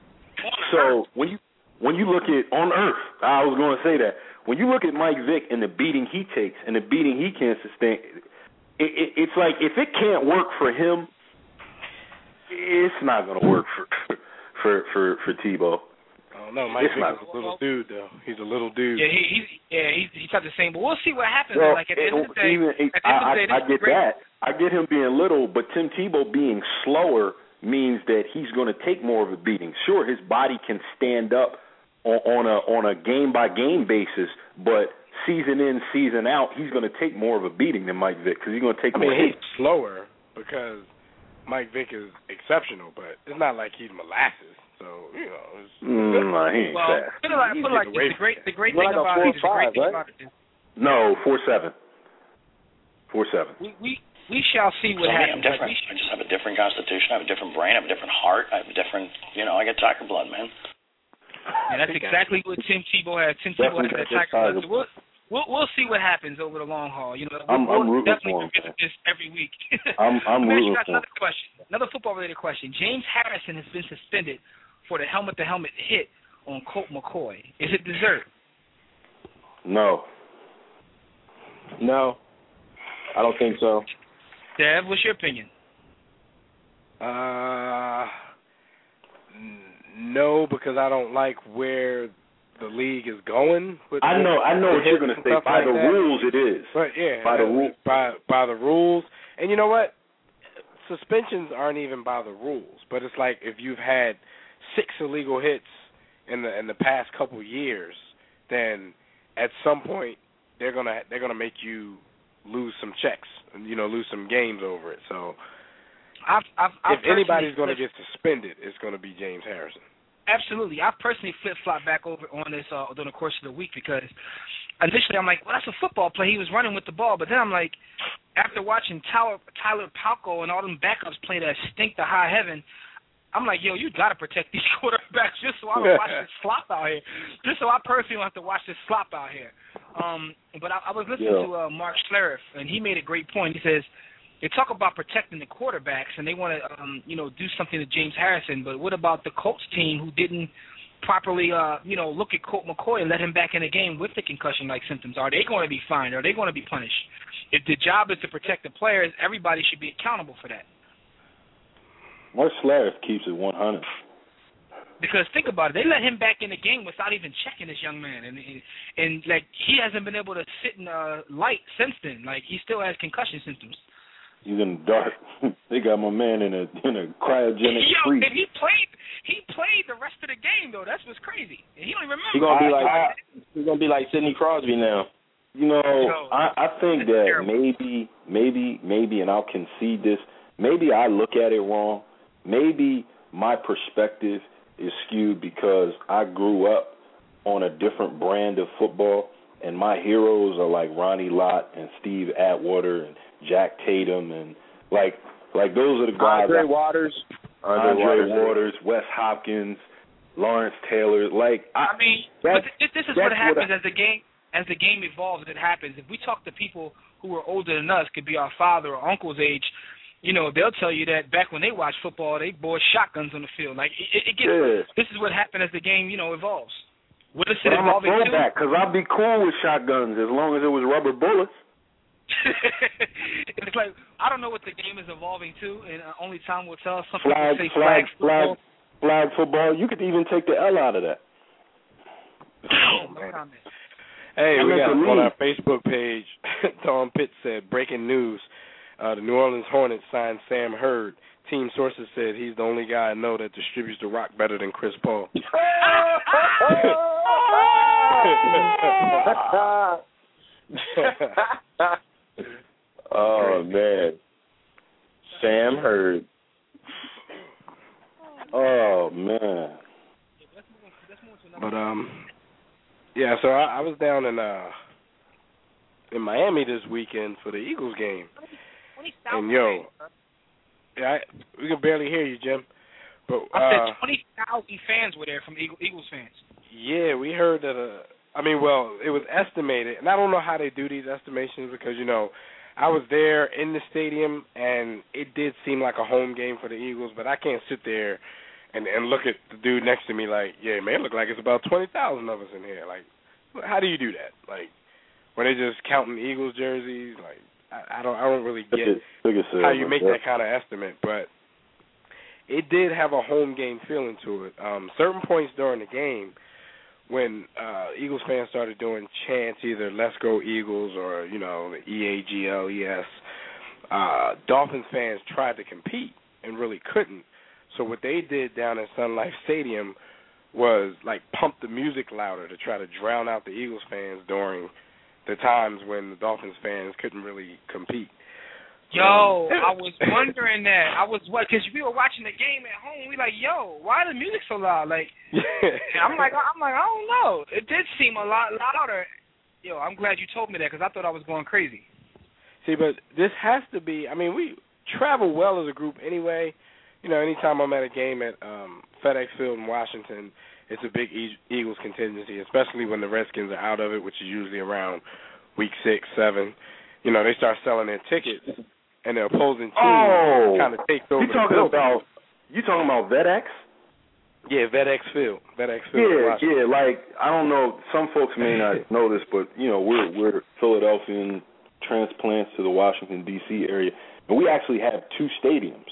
So when you when you look at on earth, I was going to say that when you look at Mike Vick and the beating he takes and the beating he can sustain, it, it, it's like if it can't work for him, it's not going to work for for for for Tebow. I don't know. Mike Vick is a little dude, though. He's a little dude. Yeah, he, he's yeah he's he's not the same. But we'll see what happens. Well, like at the end of the day, even, at the end of the day, I, I, I get great. that. I get him being little, but Tim Tebow being slower means that he's going to take more of a beating. Sure, his body can stand up on, on a on a game by game basis, but season in, season out, he's going to take more of a beating than Mike Vick because he's going to take I mean, more he's hits. slower because Mike Vick is exceptional, but it's not like he's molasses. So you know, it's, mm, no, he ain't well, fast. put it like, put it like this, the great the great Well, thing like a about it, the four great five, thing right? about it is No, four seven, four seven. we we we shall see what So me, happens. I'm different. Like, we I just have a different constitution. I have a different brain. I have a different heart. I have a different, you know, I get tiger blood, man. And that's exactly what Tim Tebow has. Tim Tebow has that tiger blood. So we'll, we'll we'll see what happens over the long haul. You know, I'm, we'll, I'm we'll rooting definitely for him. revisit this every week. I'm, I'm Let me rooting ask you for him. another question. Another football related question. James Harrison has been suspended for the helmet to helmet hit on Colt McCoy. Is it deserved? No. No, I don't think so. Dev, what's your opinion? Uh, n- no, because I don't like where the league is going. With I know, I know what you're going to say. By like the that. rules, it is. But yeah, by the uh, rules. by by the rules, and you know what? Suspensions aren't even by the rules, but it's like if you've had six illegal hits in the in the past couple years, then at some point they're gonna they're gonna make you lose some checks and you know lose some games over it. So I've, I've, I've if anybody's going to get suspended, it's going to be James Harrison. Absolutely. I've personally flip-flopped back over on this uh, during the course of the week because initially I'm like, well, that's a football play. He was running with the ball. But then I'm like, after watching Tyler, Tyler Palko and all them backups play that stink to high heaven, I'm like, yo, you got to protect these quarterbacks just so I don't watch this slop out here. Just so I personally don't have to watch this slop out here. Um, but I, I was listening yeah. to uh, Mark Schlereth, and he made a great point. He says, they talk about protecting the quarterbacks, and they want to, um, you know, do something to James Harrison. But what about the Colts team who didn't properly, uh, you know, look at Colt McCoy and let him back in the game with the concussion-like symptoms? Are they going to be fined? Are they going to be punished? If the job is to protect the players, everybody should be accountable for that. Mark Schlereth keeps it one hundred. Because think about it, they let him back in the game without even checking this young man, and and like he hasn't been able to sit in uh, light since then. Like he still has concussion symptoms. He's in the dark. They got my man in a in a cryogenic Yo, freeze. and he played he played the rest of the game though. That's what's crazy. And he don't even remember. He's gonna be like I, I, he's gonna be like Sidney Crosby now. You know, Yo, I, I think that terrible. maybe, maybe, maybe, and I'll concede this. Maybe I look at it wrong. Maybe my perspective is skewed because I grew up on a different brand of football, and my heroes are like Ronnie Lott and Steve Atwater and Jack Tatum, and like like those are the guys. Andre I, Waters, Andre, Andre Waters, Waters, Wes Hopkins, Lawrence Taylor. Like I, I mean, but th- this is what happens what I, as the game as the game evolves. It happens. If we talk to people who are older than us, could be our father or uncle's age. You know, they'll tell you that back when they watched football, they bore shotguns on the field. Like it, it gets. Yeah. This is what happened as the game, you know, evolves. What is it evolving to? I'm a because I'd be cool with shotguns as long as it was rubber bullets. It's like I don't know what the game is evolving to, and uh, only time will tell. Some people flag, say flag, flag football. Flag, flag football. You could even take the L out of that. Oh man. Hey, we got on our Facebook page. Tom Pitt said, breaking news. Uh, the New Orleans Hornets signed Sam Hurd. Team sources said he's the only guy I know that distributes the rock better than Chris Paul. Oh, man. Sam Hurd. Oh, man. But, um, yeah, so I, I was down in uh in Miami this weekend for the Eagles game. And, yo, yeah, I, we can barely hear you, Jim. But uh, I said twenty thousand fans were there from Eagle, Eagles fans. Yeah, we heard that, uh, I mean, well, it was estimated, and I don't know how they do these estimations because, you know, I was there in the stadium, and it did seem like a home game for the Eagles, but I can't sit there and, and look at the dude next to me like, yeah, man, it look like it's about twenty thousand of us in here. Like, how do you do that? Like, were they just counting Eagles jerseys? Like, I, I don't I don't really get how you make that kind of estimate, but it did have a home game feeling to it. Um, certain points during the game when uh, Eagles fans started doing chants, either Let's Go Eagles or, you know, the E A G L E S, uh, Dolphins fans tried to compete and really couldn't. So what they did down at Sun Life Stadium was, like, pump the music louder to try to drown out the Eagles fans during the times when the Dolphins fans couldn't really compete. Yo, I was wondering that. I was what because we were watching the game at home. We like, yo, why the music so loud? Like, I'm like, I'm like, I don't know. It did seem a lot louder. Yo, I'm glad you told me that because I thought I was going crazy. See, but this has to be. I mean, we travel well as a group anyway. You know, anytime I'm at a game at um, FedEx Field in Washington, it's a big e- Eagles contingency, especially when the Redskins are out of it, which is usually around week six, seven. You know, they start selling their tickets, and the opposing team oh, kind of takes over. You talking the about? You talking about FedEx? Yeah, FedEx Field. FedEx Field. Yeah, yeah. Like I don't know. Some folks may not know this, but you know, we're we're Philadelphian transplants to the Washington D C area, and we actually have two stadiums.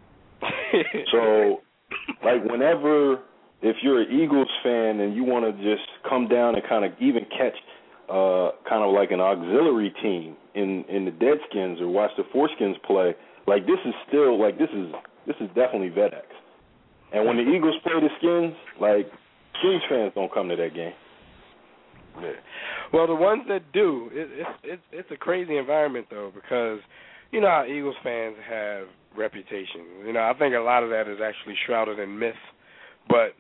So, like, whenever, if you're an Eagles fan and you want to just come down and kind of even catch uh, kind of like an auxiliary team in, in the Deadskins or watch the Foreskins play, like, this is still, like, this is this is definitely FedEx. And when the Eagles play the Skins, like, Skins fans don't come to that game. Yeah. Well, the ones that do, it, it's it's it's a crazy environment, though, because you know how Eagles fans have reputations. You know, I think a lot of that is actually shrouded in myth. But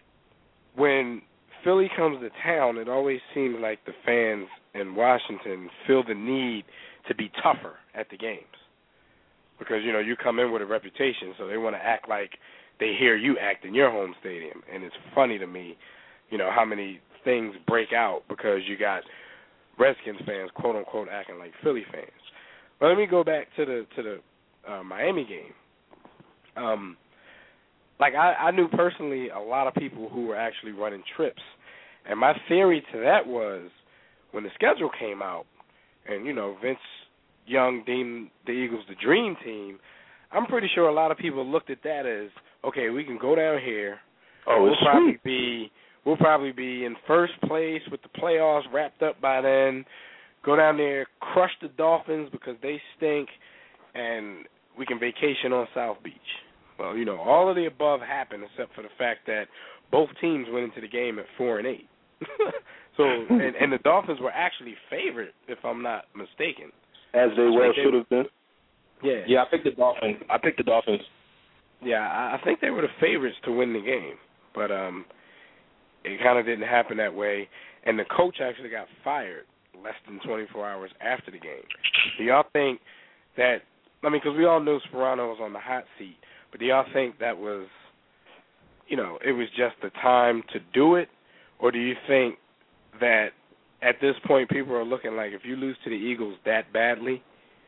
when Philly comes to town, it always seems like the fans in Washington feel the need to be tougher at the games. Because, you know, you come in with a reputation, so they want to act like they hear you act in your home stadium. And it's funny to me, you know, how many things break out because you got Redskins fans, quote unquote, acting like Philly fans. But let me go back to the to the uh, Miami game. Um, like I, I knew personally a lot of people who were actually running trips, and my theory to that was when the schedule came out, and you know Vince Young deemed the Eagles the dream team. I'm pretty sure a lot of people looked at that as, okay, we can go down here. Oh, we'll it's probably sweet. be we'll probably be in first place with the playoffs wrapped up by then. Go down there, crush the Dolphins because they stink, and we can vacation on South Beach. Well, you know, all of the above happened except for the fact that both teams went into the game at four and eight. so, and, and the Dolphins were actually favored, if I'm not mistaken. As they well should have been. Yeah. Yeah, I picked the Dolphins. I picked the Dolphins. Yeah, I think they were the favorites to win the game, but um, it kind of didn't happen that way. And the coach actually got fired less than twenty-four hours after the game. Do y'all think that? I mean, because we all knew Sperano was on the hot seat, but do y'all think that was, you know, it was just the time to do it, or do you think that at this point people are looking like if you lose to the Eagles that badly,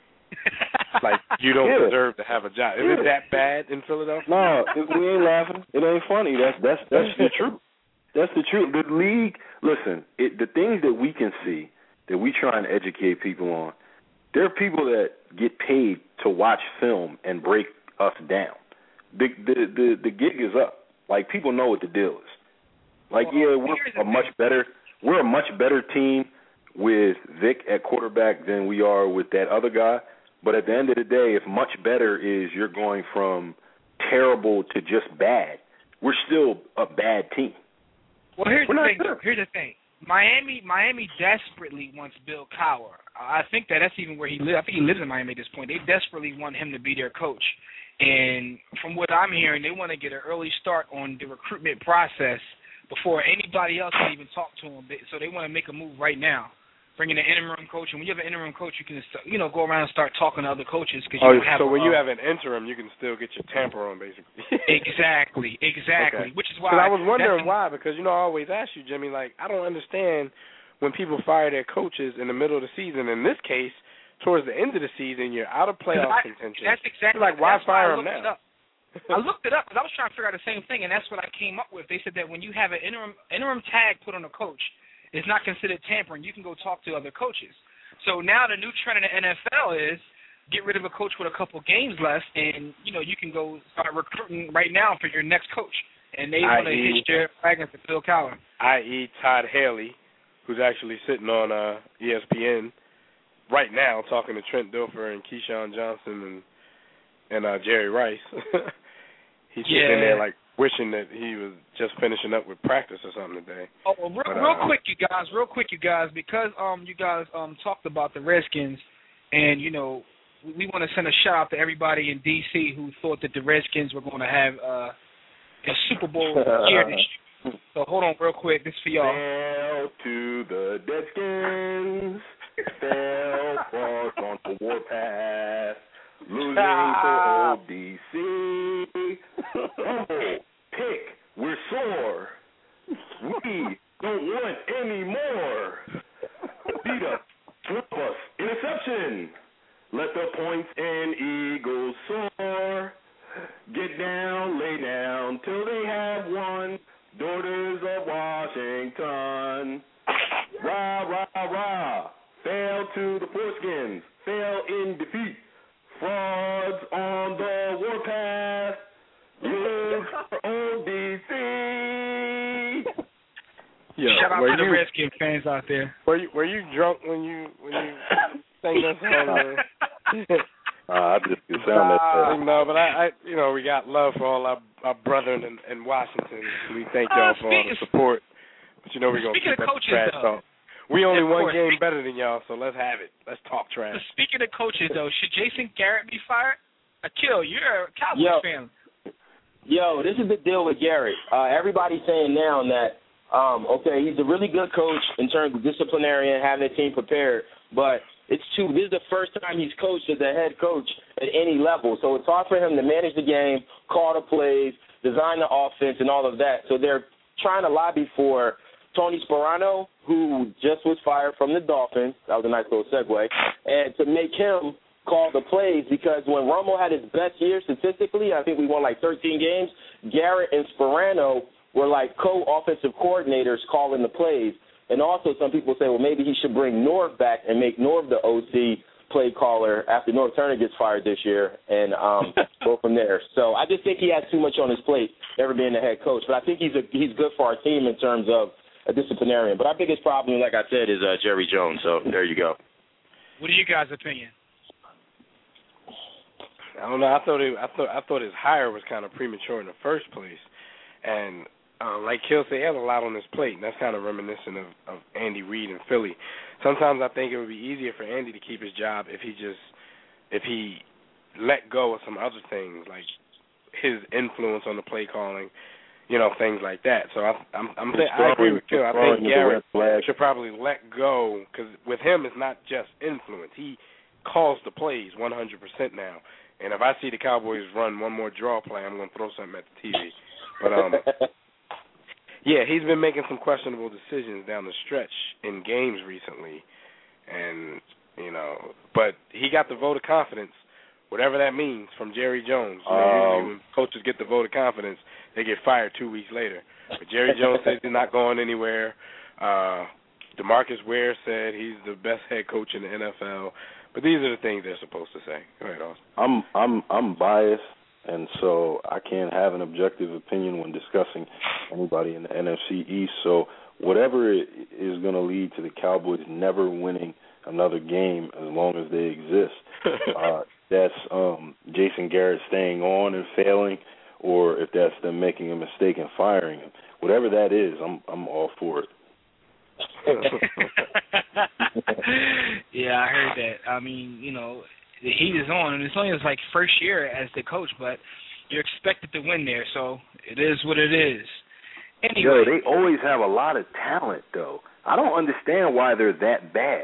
like you don't yeah. deserve to have a job? Is yeah. it that bad in Philadelphia? No, we ain't laughing. It ain't funny. That's that's that's the truth. That's the truth. The league. Listen, it, the things that we can see that we try and educate people on. There are people that get paid to watch film and break us down. The the the, the gig is up. Like people know what the deal is. Like well, yeah, we're a much better. We're a much better team with Vic at quarterback than we are with that other guy. But at the end of the day, if much better is you're going from terrible to just bad, we're still a bad team. Well, here's we're the not thing. good. Here's the thing. Miami, Miami desperately wants Bill Cowher. I think that that's even where he lives. I think he lives in Miami at this point. They desperately want him to be their coach. And from what I'm hearing, they want to get an early start on the recruitment process before anybody else can even talk to him. So they want to make a move right now, bring in an interim coach. And when you have an interim coach, you can, you know, go around and start talking to other coaches. Cause you oh, don't have so a, when you uh, have an interim, you can still get your tamper on, basically. exactly, exactly. Okay. Which is why I was wondering why, because you know I always ask you, Jimmy. Like I don't understand when people fire their coaches in the middle of the season. In this case, towards the end of the season, you're out of playoff I, contention. That's exactly like why that's fire why him now? I looked it up because I was trying to figure out the same thing, and that's what I came up with. They said that when you have an interim interim tag put on a coach, it's not considered tampering. You can go talk to other coaches. So now the new trend in the N F L is get rid of a coach with a couple games left, and you know you can go start recruiting right now for your next coach. And they want to hitch their wagon for Bill Cowher. that is. Todd Haley, who's actually sitting on uh, E S P N right now talking to Trent Dilfer and Keyshawn Johnson and and uh, Jerry Rice. He's yeah. sitting there like wishing that he was just finishing up with practice or something today. Oh, well, real, but, real uh, quick, you guys, real quick, you guys, because um you guys um talked about the Redskins, and you know we, we want to send a shout out to everybody in D C who thought that the Redskins were going to have uh, a Super Bowl year this year. So hold on, real quick, this is for y'all. Hail to the Deadskins. Fell far on the warpath. Losing to O D C. Humble pick, we're sore. We don't want any more. Beat us, flip us, interception. Let the points and Eagles soar. Get down, lay down, till they have won. Daughters of Washington. Rah, rah, rah. Fail to the foreskins. Fail in defeat. Frauds on the warpath. Lose for O D C. Yo, Shout out to the you, Redskin fans out there. Were you were you drunk when you when you sang that song? uh, I just it sound that uh, No, but I, I you know we got love for all our, our brethren in, in Washington. We thank y'all uh, for all the support. But you know we're gonna speaking keep of that coaches, trash though. talk. We only Of one course. game better than y'all, so let's have it. Let's talk trash. So speaking of coaches, though, should Jason Garrett be fired? Akil, you're a Cowboys Yo. fan. Yo, this is the deal with Garrett. Uh, everybody's saying now that, um, okay, he's a really good coach in terms of disciplinarian, having the team prepared, but it's too. This is the first time he's coached as a head coach at any level, so it's hard for him to manage the game, call the plays, design the offense, and all of that. So they're trying to lobby for Tony Sparano, who just was fired from the Dolphins. That was a nice little segue. And to make him call the plays, because when Romo had his best year statistically, I think we won like thirteen games, Garrett and Sparano were like co-offensive coordinators calling the plays. And also some people say, well, maybe he should bring Norv back and make Norv the O C play caller after Norv Turner gets fired this year and um, go from there. So I just think he has too much on his plate, ever being the head coach. But I think he's a, he's good for our team in terms of a disciplinarian. But our biggest problem, like I said, is uh, Jerry Jones. So there you go. What are you guys' opinion? I don't know. I thought it, I thought I thought his hire was kind of premature in the first place, and uh, like Kill said, he has a lot on his plate, and that's kind of reminiscent of, of Andy Reid in Philly. Sometimes I think it would be easier for Andy to keep his job if he just if he let go of some other things, like his influence on the play calling, you know, things like that. So I, I'm, I'm saying, I agree with Kill. I think Garrett should probably let go, because with him it's not just influence. He calls the plays one hundred percent now. And if I see the Cowboys run one more draw play, I'm going to throw something at the T V. But, um, yeah, he's been making some questionable decisions down the stretch in games recently. And, you know, but he got the vote of confidence, whatever that means, from Jerry Jones. You know, Um, usually when coaches get the vote of confidence, they get fired two weeks later. But Jerry Jones said he's not going anywhere. Uh, DeMarcus Ware said he's the best head coach in the N F L. But these are the things they're supposed to say. Go ahead, Austin. I'm I'm I'm biased, and so I can't have an objective opinion when discussing anybody in the N F C East. So whatever it is going to lead to the Cowboys never winning another game as long as they exist, uh, that's um, Jason Garrett staying on and failing, or if that's them making a mistake and firing him. Whatever that is, I'm I'm all for it. Yeah, I heard that. I mean, you know, the heat is on, and it's only his like first year as the coach, but you're expected to win there, so it is what it is. Anyway, Yo, they always have a lot of talent, though. I don't understand why they're that bad.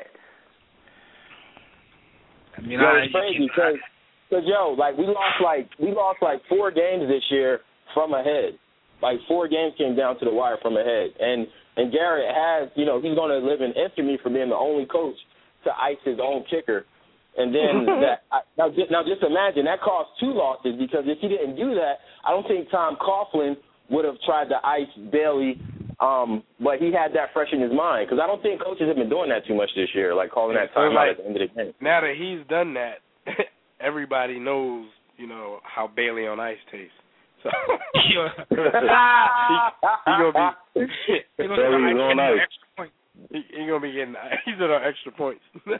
I mean, yo, I, it's crazy because, cause, yo, like we lost like we lost like four games this year from ahead. Like four games came down to the wire from ahead, and and Garrett has, you know, he's going to live in infamy for being the only coach to ice his own kicker. And then that now just now just imagine that cost two losses, because if he didn't do that, I don't think Tom Coughlin would have tried to ice Bailey. Um, but he had that fresh in his mind, because I don't think coaches have been doing that too much this year, like calling that time like, out at the end of the game. Now that he's done that, everybody knows, you know, how Bailey on ice tastes. So he, he gonna be he gonna on ice. Extra point. He, he gonna be getting he's at our extra points.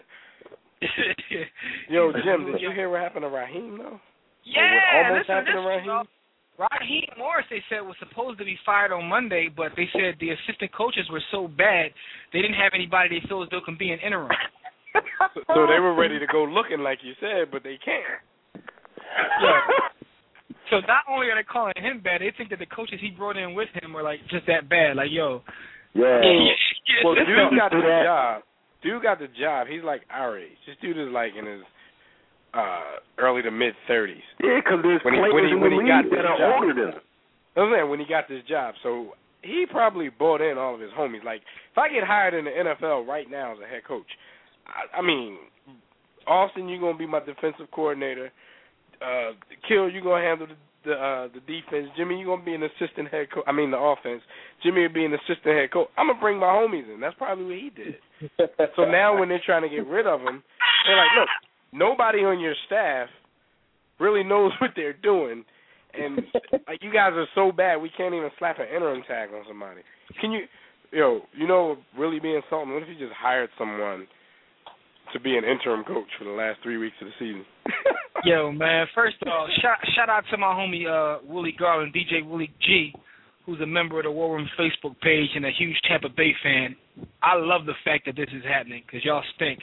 Yo, Jim, did you hear what happened to Raheem though? Yeah, what almost listen, happened to listen, Raheem? Raheem Morris, they said, was supposed to be fired on Monday, but they said the assistant coaches were so bad they didn't have anybody they feel as though can be an interim. so, so they were ready to go looking like you said, but they can't. Yeah. So not only are they calling him bad, they think that the coaches he brought in with him were like just that bad. Like, yo, Yeah. Well, dude got the job. Dude got the job. He's like our age. This dude is like in his uh, early to mid thirties. Yeah, because there's when he, players when he, in when the he got league this that are job. older than him. I'm saying when he got this job, so he probably brought in all of his homies. Like, if I get hired in the N F L right now as a head coach, I, I mean, Austin, you're gonna be my defensive coordinator. Uh, Kill, you're gonna handle the the, uh, the defense. Jimmy, you're gonna be an assistant head coach. I mean, the offense. Jimmy will be an assistant head coach. I'm gonna bring my homies in. That's probably what he did. So now when they're trying to get rid of him, they're like, look, nobody on your staff really knows what they're doing, and like you guys are so bad, we can't even slap an interim tag on somebody. Can you, yo, you know, really be insulting? What if you just hired someone to be an interim coach for the last three weeks of the season? Yo, man, first of all, shout, shout out to my homie uh, Willie Garland, D J Willie G, who's a member of the War Room Facebook page and a huge Tampa Bay fan. I love the fact that this is happening because y'all stink.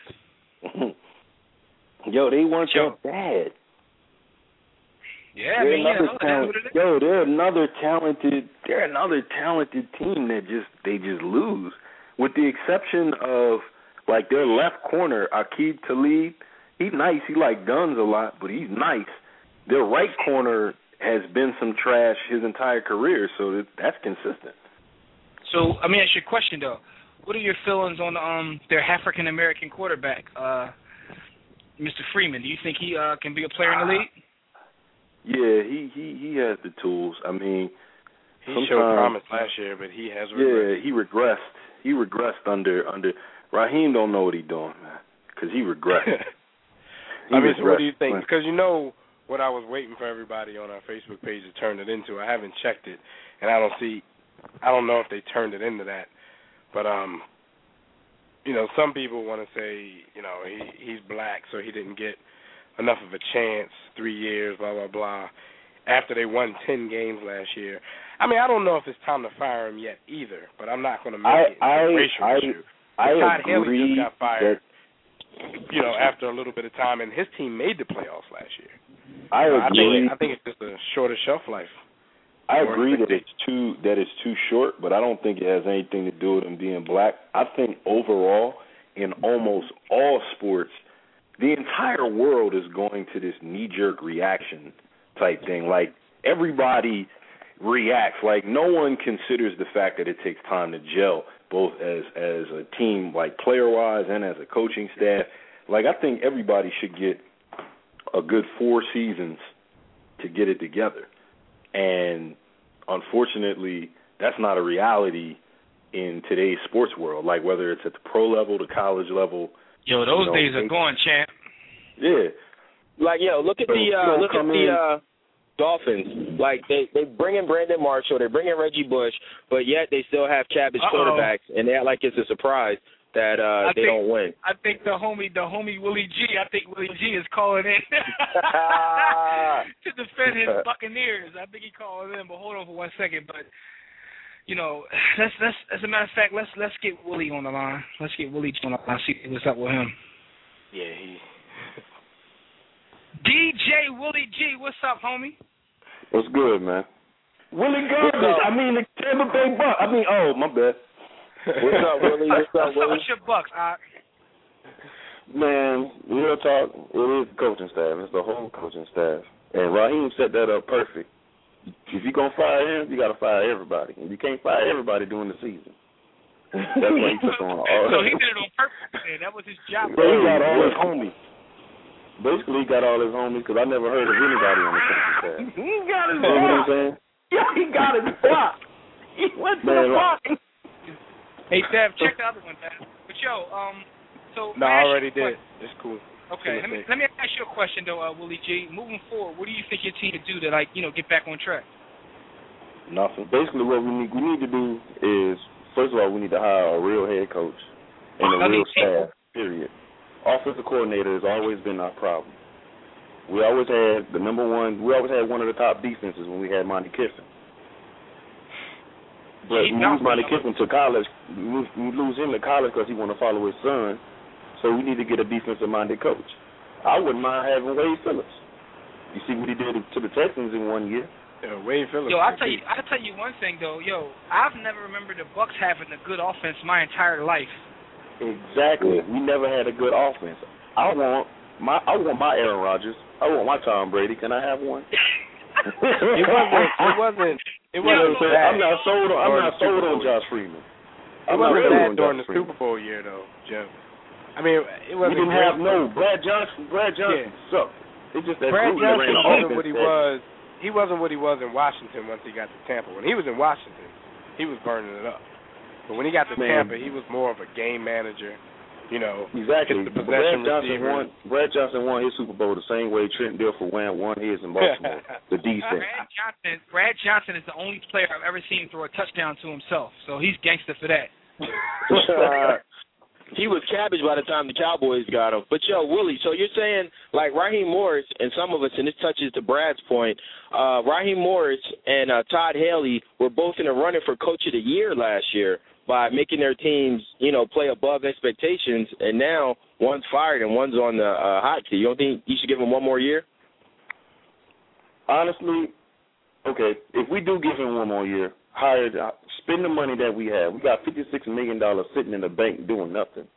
Yo, they weren't Yo. that bad. Yeah, I They're mean, yeah, another no, talent- that's what it is. Yo, they're another talented. They're another talented team that just they just lose, with the exception of like their left corner, Aqib Talib. He's nice. He like guns a lot, but he's nice. Their right corner has been some trash his entire career, so that, that's consistent. So, let me ask you a question, though. What are your feelings on um their African-American quarterback, uh, Mister Freeman? Do you think he uh, can be a player in the league? Yeah, he, he, he has the tools. I mean, he showed promise last year, but he has regressed. Yeah, he regressed. He regressed under under Raheem. Don't know what he's doing, man, because he regressed. he I mean, regressed. so what do you think? Because you know what I was waiting for everybody on our Facebook page to turn it into. I haven't checked it, and I don't see. I don't know if they turned it into that, but um, you know, some people want to say, you know, he he's black, so he didn't get enough of a chance, three years, blah, blah, blah, after they won ten games last year. I mean, I don't know if it's time to fire him yet either, but I'm not going to make I, it into I, a racial I, issue. I Todd agree Haley just got fired, that, you know, after a little bit of time, and his team made the playoffs last year. I so agree. I think, I think it's just a shorter shelf life. I agree that it's too that it's too short, but I don't think it has anything to do with him being black. I think overall, in almost all sports, the entire world is going to this knee-jerk reaction type thing. Like, everybody reacts. Like, no one considers the fact that it takes time to gel, both as as a team, like player-wise, and as a coaching staff. Like, I think everybody should get a good four seasons to get it together. And unfortunately, that's not a reality in today's sports world, like whether it's at the pro level, the college level. Yo, those you know, days are they, gone, champ. Yeah. Like, yo, look at So, the uh, you know, look at come the in- uh, Dolphins. Like, they they bring in Brandon Marshall, they bring in Reggie Bush, but yet they still have cabbage Uh-oh. quarterbacks, and they act like it's a surprise that uh, I they think, don't win. I think the homie, the homie Willie G. I think Willie G. is calling in to defend his Buccaneers. I think he calling in. But hold on for one second. But you know, let's let's as a matter of fact, let's let's get Willie on the line. Let's get Willie G on the line. See what's up with him. Yeah, he. D J Willie G. What's up, homie? What's good, man? Willie Garbage. I mean, the Tampa Bay Bucks. I mean, oh, my bad. What's up, Willie? What's up, What's up Willie? with your Bucks, Ock? Man, real talk, it is the coaching staff. It's the whole coaching staff. And Raheem set that up perfect. If you're going to fire him, you got to fire everybody. And you can't fire everybody during the season. That's why he took on all So he did it on purpose, man. That was his job. Bro, he got all his homies. Basically, he got all his homies because I never heard of anybody on the coaching staff. He got his You know what I'm block. saying? Yeah, he got his block. He went to Man, the block. Hey, Dev, check the other one, man. But yo, um, so No, let me I ask already you a did. It's cool. Okay, let me let me ask you a question though, uh, Willie G. Moving forward, what do you think your team could do to like you know get back on track? Nothing. Basically, what we need we need to do is, first of all, we need to hire a real head coach and a real staff, period. Offensive coordinator has always been our problem. We always had the number one, we always had one of the top defenses when we had Monty Kiffin. But we lose Monty Kiffin to college, we lose him to college because he want to follow his son, so we need to get a defensive-minded coach. I wouldn't mind having Wade Phillips. You see what he did to the Texans in one year. Yeah, Wade Phillips. Yo, I'll tell you, I'll tell you one thing though. Yo, I've never remembered the Bucks having a good offense my entire life. Exactly. We never had a good offense. I want my I want my Aaron Rodgers. I want my Tom Brady. Can I have one? it wasn't. It wasn't. It wasn't. You know bad. I'm not sold on. I'm not sold on Josh Freeman. It I'm not wasn't sold bad on during Josh the Freeman. Super Bowl year though, Jim. I mean, it wasn't. We didn't great. have no Brad Johnson. Brad Johnson Yeah. sucked. It's just that Brad group that ran Johnson the wasn't offense what he that- was. He wasn't what he was in Washington once he got to Tampa. When he was in Washington, he was burning it up. But when he got to Man. Tampa, he was more of a game manager. You know, Exactly. hit the Brad possession Johnson receiver. won. Brad Johnson won his Super Bowl the same way Trent Dilfer won won his in Baltimore. The defense. Brad Johnson, Brad Johnson is the only player I've ever seen throw a touchdown to himself, so he's gangster for that. Uh, he was cabbage by the time the Cowboys got him. But, yo, Willie, so you're saying, like, Raheem Morris and some of us, and this touches to Brad's point, uh, Raheem Morris and uh, Todd Haley were both in the running for Coach of the Year last year. by making their teams, you know, play above expectations, and now one's fired and one's on the uh, hot seat. You don't think you should give him one more year? Honestly, okay, if we do give him one more year, hire, spend the money that we have. We got fifty-six million dollars sitting in the bank doing nothing.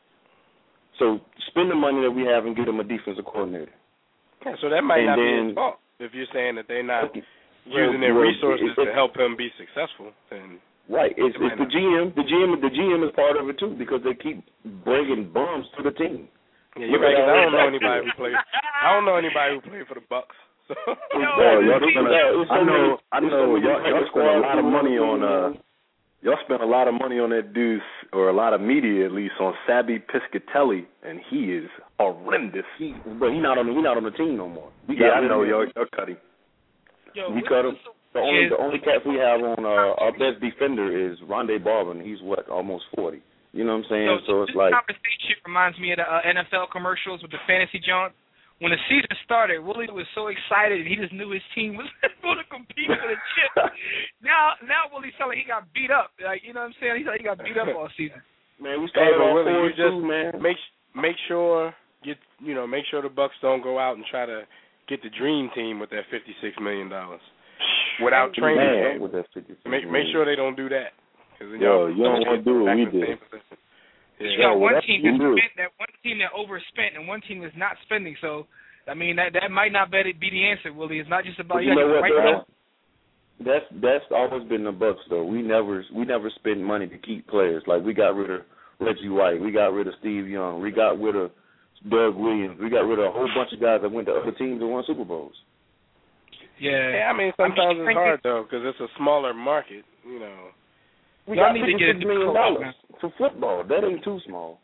So spend the money that we have and get him a defensive coordinator. Yeah, so that might and not then, be his fault. If you're saying that they're not okay, using well, their resources well, to help him be successful, then right. It's, it it's the G M. The G M. The G M is part of it too because they keep bringing bums to the team. Yeah, you're right. I don't know anybody who plays. I don't know anybody who played for the Bucks. So. Yo, y'all spend a, I know. I know. Y'all, y'all spend a lot of money on. Uh, y'all spent a lot of money on that dude, or a lot of media at least, on Sabby Piscatelli, and he is horrendous. He, but he not on. He not on the team no more. We yeah, got I know. him. Y'all, y'all cut him. Yo, we cut him. The only the only cat we have on uh, our best defender is Rondé Barber, and he's what, almost forty. You know what I'm saying? Yo, so it's this like conversation reminds me of the uh, N F L commercials with the fantasy junk. When the season started, Willie was so excited and he just knew his team was going to compete for the chip. now, now Willie's telling he got beat up. Like, you know what I'm saying? He's like he got beat up all season. Man, we started hey, off Willie, four you just two, man. Make make sure you you know make sure the Bucks don't go out and try to get the dream team with that fifty-six million dollars without training. Man, with that fifty-six make make sure they don't do that. Yo, you don't want to do what we did. Yeah. You got one team that spent, that one team that overspent, and one team that's not spending. So, I mean, that that might not be the answer, Willie. It's not just about you. You know what? Right That's, that's that's always been the Bucks though. We never we never spend money to keep players. Like we got rid of Reggie White, we got rid of Steve Young, we got rid of Doug Williams, we got rid of a whole bunch of guys that went to other teams and won Super Bowls. Yeah, yeah. I mean, sometimes it's hard though because it's a smaller market. You know. We Y'all got need to get fifty-six million dollars for football. That ain't too small.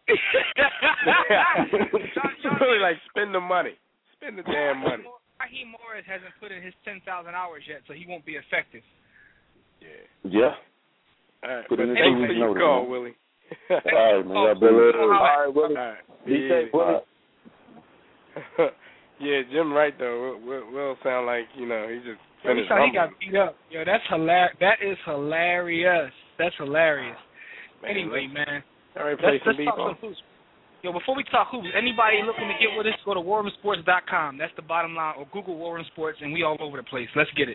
It's really like spend the money. Spend the damn money. Raheem Morris hasn't put in his ten thousand hours yet, so he won't be effective. Yeah. Yeah. All right. Put But in thanks for your call, man. Willie. All right, man. Y'all better. All right, Willie. All right. Be safe, Willie. Yeah, Jim right though. Will, Will sound like you know he just finished. Yo, he got beat up. Yo, that's hilarious. That is hilarious. That's hilarious. Man, anyway, man. All right, play let's, some let's talk some hoops. Yo, before we talk hoops, anybody looking to get with us, go to war room sports dot com. That's the bottom line. Or Google War Room Sports, and we all over the place. Let's get it.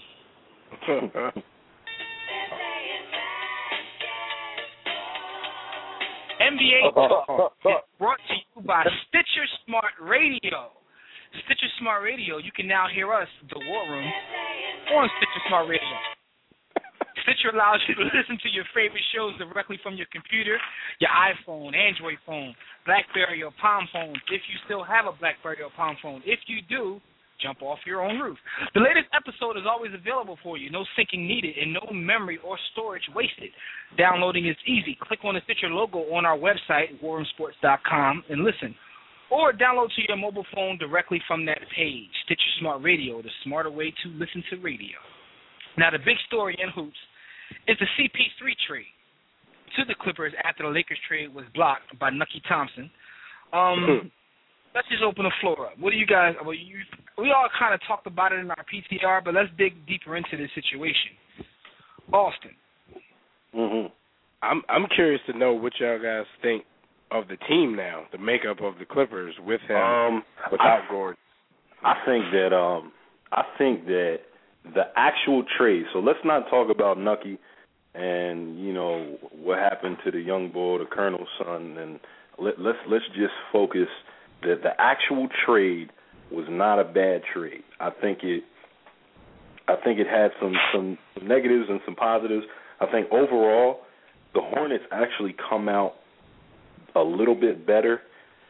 N B A is brought to you by Stitcher Smart Radio. Stitcher Smart Radio, you can now hear us, The War Room, on Stitcher Smart Radio. Stitcher allows you to listen to your favorite shows directly from your computer, your iPhone, Android phone, BlackBerry, or Palm phone, if you still have a BlackBerry or Palm phone. If you do, jump off your own roof. The latest episode is always available for you. No syncing needed and no memory or storage wasted. Downloading is easy. Click on the Stitcher logo on our website, war room sports dot com, and listen. Or download to your mobile phone directly from that page. Stitcher Smart Radio, the smarter way to listen to radio. Now, the big story in hoops is the C P three trade to the Clippers after the Lakers trade was blocked by Nucky Thompson. Um, let's just open the floor up. What do you guys? Well, you, we all kind of talked about it in our P T R, but let's dig deeper into this situation. Austin. Mm-hmm. I'm I'm curious to know what y'all guys think of the team now, the makeup of the Clippers with him, um, without I, Gordon. I think that um, I think that the actual trade. So let's not talk about Nucky and you know what happened to the young boy, the Colonel's son, and let, let's let's just focus that the actual trade was not a bad trade. I think it. I think it had some some negatives and some positives. I think overall, the Hornets actually come out a little bit better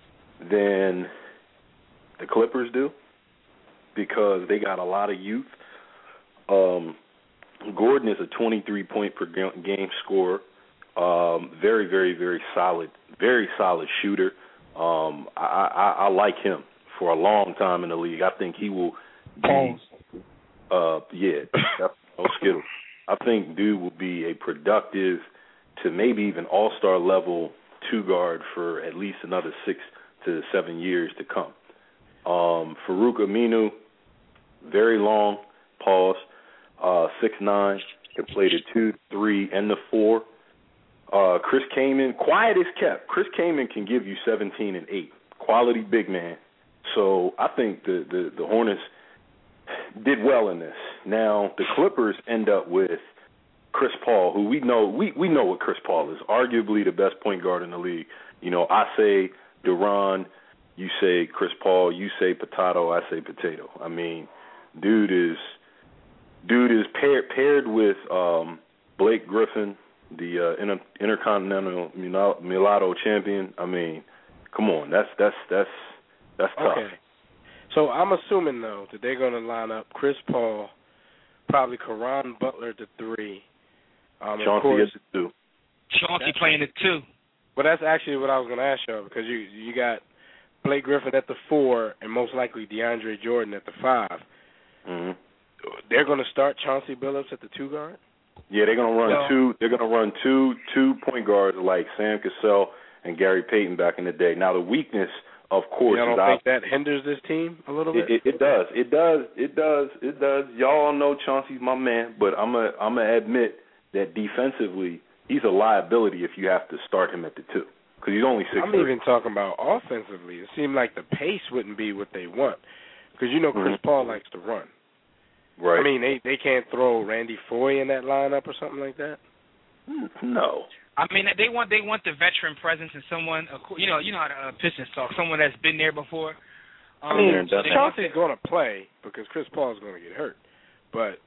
than the Clippers do because they got a lot of youth. Um, Gordon is a twenty-three point per game scorer. Um, very, very, very solid, very solid shooter. Um, I, I, I like him for a long time in the league. I think he will be, uh, yeah, no skittle. I think dude will be a productive to maybe even all-star level two guard for at least another six to seven years to come. Um, Farouk Aminu, very long, pause, uh, six nine, can play the two, three, and the four. Uh, Chris Kaman, quiet as kept. Chris Kaman can give you seventeen and eight. Quality big man. So I think the, the, the Hornets did well in this. Now the Clippers end up with Chris Paul, who we know we, we know what Chris Paul is, arguably the best point guard in the league. You know, I say Duran, you say Chris Paul, you say potato, I say potato. I mean, dude is dude is paired paired with um, Blake Griffin, the uh, inter- intercontinental mulatto champion. I mean, come on, that's that's that's that's tough. Okay. So I'm assuming though that they're going to line up Chris Paul, probably Caron Butler at the three. Um, Chauncey at the two. Chauncey playing at two. Well, that's actually what I was going to ask y'all, because you you got Blake Griffin at the four and most likely DeAndre Jordan at the five. Mm-hmm. They're going to start Chauncey Billups at the two guard? Yeah, they're going to run no. two. They're going to run two two point guards like Sam Cassell and Gary Payton back in the day. Now the weakness, of course, you don't is think I, that hinders this team a little bit? It, it, it does. It does. It does. It does. Y'all know Chauncey's my man, but I'm a I'm gonna admit that defensively he's a liability if you have to start him at the two, because he's only six. I'm even talking about offensively. It seemed like the pace wouldn't be what they want, because you know Chris mm-hmm. Paul likes to run. Right. I mean, they they can't throw Randy Foye in that lineup or something like that. No. I mean, they want they want the veteran presence and someone, you know, you know how the uh, Pistons talk, someone that's been there before. Um, I mean, so Chauncey's going to play because Chris Paul is going to get hurt, but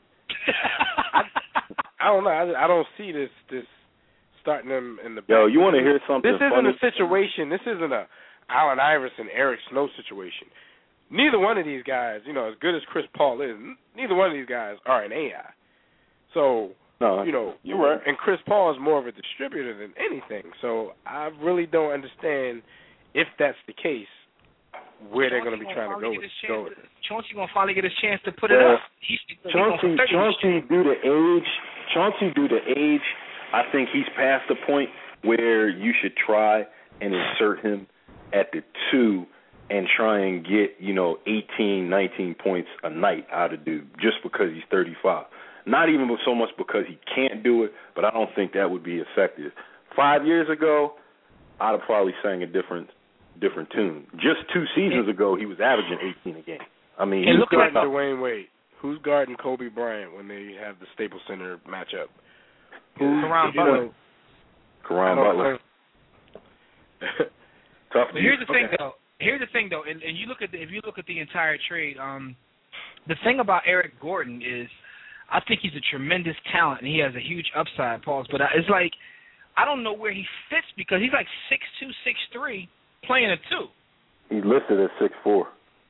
I, I don't know. I, I don't see this this starting them in the. Yo, back. you want to hear something? This isn't funny? a situation. This isn't a Allen Iverson, Eric Snow situation. Neither one of these guys, you know, as good as Chris Paul is, neither one of these guys are an A I. So, no, you know, you're right. And Chris Paul is more of a distributor than anything. So I really don't understand, if that's the case, where they're going to be trying to go with, go with it. Chauncey going to finally get his chance to put yeah. it up. He's, Chauncey, Chauncey, due to age, Chauncey, due to age, I think he's past the point where you should try and insert him at the two and try and get, you know, eighteen, nineteen points a night out of dude just because he's thirty-five. Not even so much because he can't do it, but I don't think that would be effective. Five years ago, I'd have probably sang a different different tune. Just two seasons ago, he was averaging eighteen a game. I mean, who's look guarding Dwayne Wade? Who's guarding Kobe Bryant when they have the Staples Center matchup? Who's Caron Butler? Caron Butler. Tough. But here's the thing, though. Here's the thing, though, and, and you look at the, if you look at the entire trade, um, the thing about Eric Gordon is, I think he's a tremendous talent and he has a huge upside, Pauls. But it's like, I don't know where he fits because he's like six two, six three, playing a two. He's listed as six four.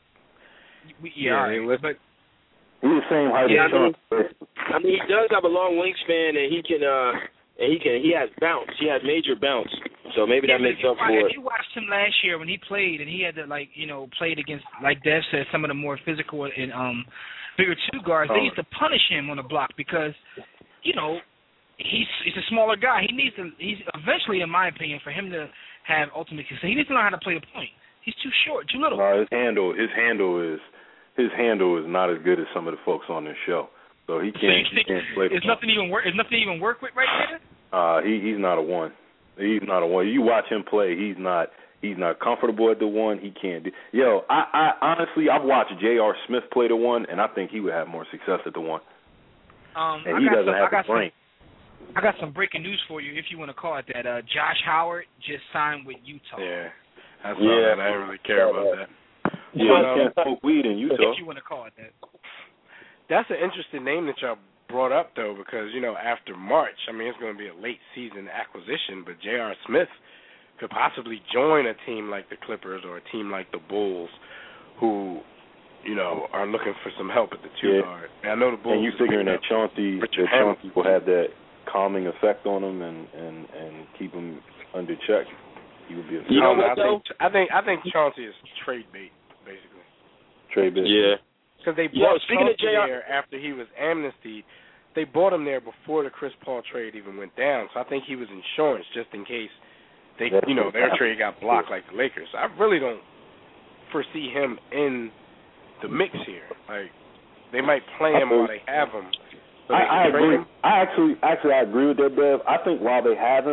Yeah, yeah right, but he's the same height yeah, as I mean, I mean, he does have a long wingspan and he can, uh, and he can, he has bounce. He has major bounce. So maybe yeah, that makes if up you, for if it. you watched him last year when he played and he had to, like, you know, played against, like Dev said, some of the more physical and um, bigger two guards, oh. they used to punish him on the block because, you know, he's he's a smaller guy. He needs to, he's eventually, in my opinion, for him to have ultimate success, he needs to learn how to play the point. He's too short, too little. No, his handle, his handle is, his handle is not as good as some of the folks on this show. So he can't, so he can't play the Is nothing even work? Is nothing even work with right there? Uh, he he's not a one. He's not a one. You watch him play. He's not. He's not comfortable at the one. He can't do. Yo, I, I honestly, I've watched J R. Smith play the one, and I think he would have more success at the one. Um, and I he got doesn't some, have I got the brain. Some, I got some breaking news for you, if you want to call it that. Uh, Josh Howard just signed with Utah. Yeah, I saw yeah, that. I didn't really care about that. Yeah, but, um, can't smoke weed in Utah. If you want to call it that. That's an interesting name that y'all brought up, though, because, you know, after March, I mean, it's going to be a late-season acquisition, but J R. Smith could possibly join a team like the Clippers or a team like the Bulls who, you know, are looking for some help at the two guard. Yeah. I know the Bulls. And you figuring that Chauncey, that Chauncey will have that calming effect on him and, and, and keep him under check. He would be a you know I, what, think, I think I think Chauncey is trade bait, basically. Trade bait. Yeah. Because they Yo, brought speaking Chauncey of J R there after he was amnestied. They bought him there before the Chris Paul trade even went down. So I think he was insurance just in case they, That's you know, their trade got blocked like the Lakers. So I really don't foresee him in the mix here. Like, they might play him while they have him. I, I agree. Him. I actually, actually, I agree with that, Bev. I think while they have him,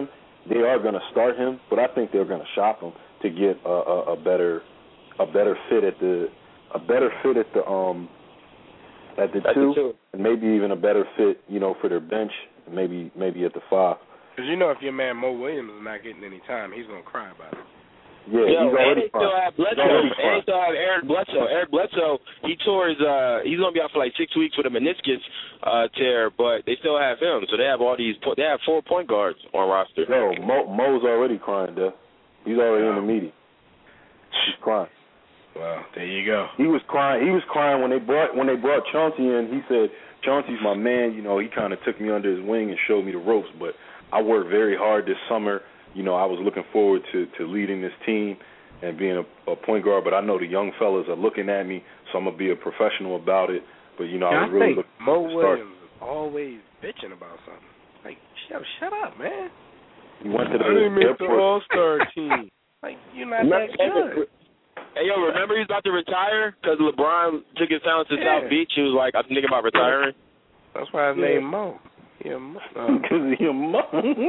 they are going to start him, but I think they're going to shop him to get a, a, a better a better fit at the a better fit at the um at the, two, the two, and maybe even a better fit, you know, for their bench, maybe maybe at the five. Because you know, if your man Mo Williams is not getting any time, he's going to cry about it. Yeah, Yo, he's already and they still have Bledsoe. And they still have Eric Bledsoe. Eric Bledsoe, he tore his, uh, he's going to be out for like six weeks with a meniscus uh, tear, but they still have him. So they have all these, they have four point guards on roster. No, Mo, Mo's already crying, though. He's already wow. in the meeting. He's crying. Well, there you go. He was crying. He was crying when they brought when they brought Chauncey in. He said, "Chauncey's my man. You know, he kind of took me under his wing and showed me the ropes. But I worked very hard this summer. You know, I was looking forward to, to leading this team and being a, a point guard. But I know the young fellas are looking at me, so I'm gonna be a professional about it. But you know, yeah, I was really think looking Mo to start. Williams is always bitching about something. Like, shut, shut up, man. He went to the I didn't make the airport. All-Star team. Like, you're not that good. Hey, yo, remember he's about to retire because LeBron took his talents to yeah. South Beach? He was like, I'm thinking about retiring. That's why his yeah. name Mo. Yeah, Mo. Because uh, he's Mo.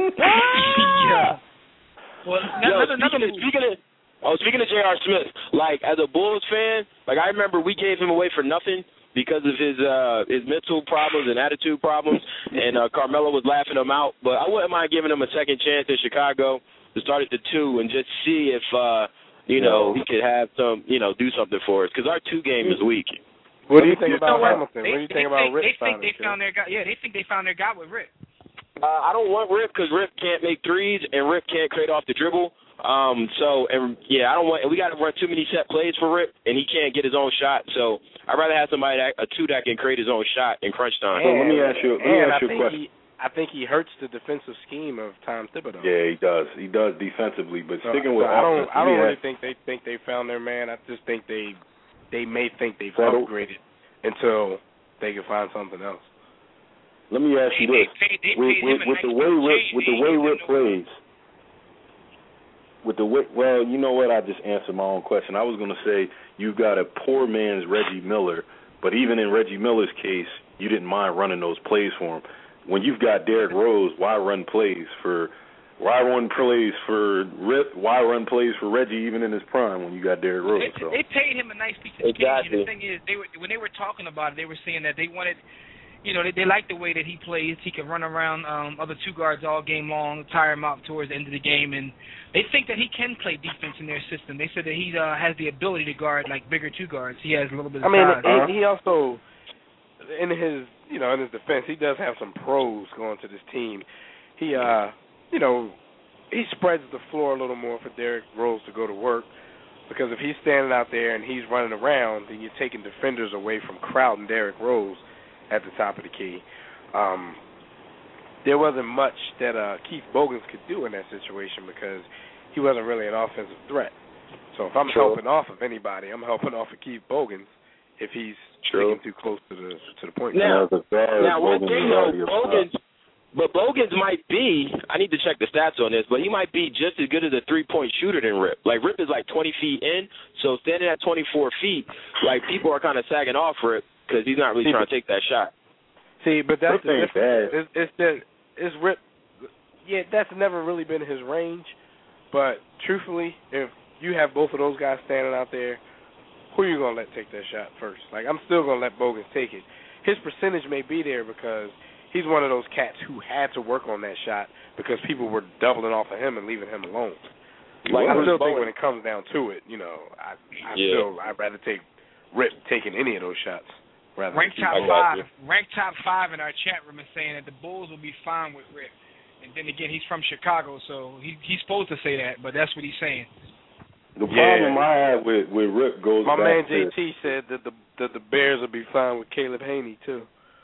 yeah. Well, yo, another, speaking, another of, speaking of, oh, speaking of J R. Smith, like, as a Bulls fan, like, I remember we gave him away for nothing because of his uh, his mental problems and attitude problems, and uh, Carmelo was laughing him out. But I wouldn't mind giving him a second chance in Chicago to start at the two and just see if, uh, you know, he could have some, you know, do something for us because our two game is weak. What do you think about you know Hamilton? They, what do you they, think about they, Rip? They think they found their guy. Yeah, they think they found their guy with Rip. Uh, I don't want Rip because Rip can't make threes and Rip can't create off the dribble. Um, so and yeah, I don't want. We got to run too many set plays for Rip, and he can't get his own shot. So I'd rather have somebody that, a two that can create his own shot in crunch time. So let me ask you. Let me ask you a question. He, I think he hurts the defensive scheme of Tom Thibodeau. Yeah, he does. He does defensively, but so, sticking so with I don't. offense, I don't really have, think they think they found their man. I just think they they may think they've settled. upgraded until they can find something else. Let me ask you they, this: they, they, they with, with, with the way Rip, with the way Rip plays, with the way, well, you know what? I just answered my own question. I was going to say you've got a poor man's Reggie Miller, but even in Reggie Miller's case, you didn't mind running those plays for him. When you've got Derrick Rose, why run plays for? Why run plays for Rip? Why run plays for Reggie even in his prime when you got Derrick Rose? They, so. they paid him a nice piece of exactly. change. And the thing is, they were when they were talking about it, they were saying that they wanted. You know, they, they like the way that he plays. He can run around um, other two guards all game long, tire him out towards the end of the game, and they think that he can play defense in their system. They said that he uh, has the ability to guard like bigger two guards. He has a little bit of I mean, size. he, he also, in his you know in his defense, he does have some pros going to this team. He, uh, you know, he spreads the floor a little more for Derrick Rose to go to work. Because if he's standing out there and he's running around, then you're taking defenders away from crowding Derrick Rose at the top of the key. Um, there wasn't much that uh, Keith Bogans could do in that situation because he wasn't really an offensive threat. So if I'm True. helping off of anybody, I'm helping off of Keith Bogans if he's True. sticking too close to the to the point. Now, now, now one Bogans thing though, Bogans, but Bogans might be, I need to check the stats on this, but he might be just as good as a three-point shooter than Rip. Like, Rip is like twenty feet in, so standing at twenty-four feet, like, people are kind of sagging off Rip because he's not really trying to take that shot. See, but that's the Rip difference. It's, it's that it's Rip. Yeah, that's never really been his range. But truthfully, if you have both of those guys standing out there, who are you gonna let take that shot first? Like, I'm still gonna let Bogans take it. His percentage may be there because he's one of those cats who had to work on that shot because people were doubling off of him and leaving him alone. Like, I still think when it comes down to it, you know, I, I yeah. still I'd rather take Rip taking any of those shots. Rather Rank than top keep five. Bogans. Rank top five in our chat room is saying that the Bulls will be fine with Rip. And then again, he's from Chicago, so he, he's supposed to say that, but that's what he's saying. The problem Yeah. I have with, with Rip goes My back man to... J T said that the that the Bears will be fine with Caleb Haney too.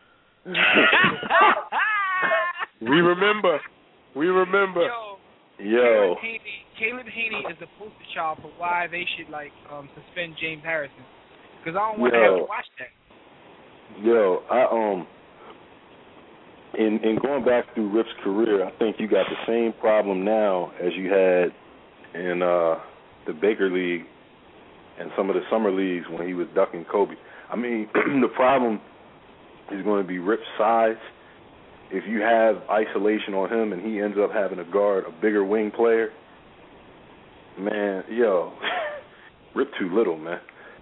we remember. We remember. Yo. Yo. Caleb Haney, Caleb Haney is the poster child for why they should like um, suspend James Harrison. Because I don't want to have to watch that. Yo, I um, in in going back through Rip's career, I think you got the same problem now as you had in uh, the Baker League and some of the summer leagues when he was ducking Kobe. I mean, the problem is going to be Rip's size if you have isolation on him and he ends up having to guard a bigger wing player, man, yo, rip too little, man.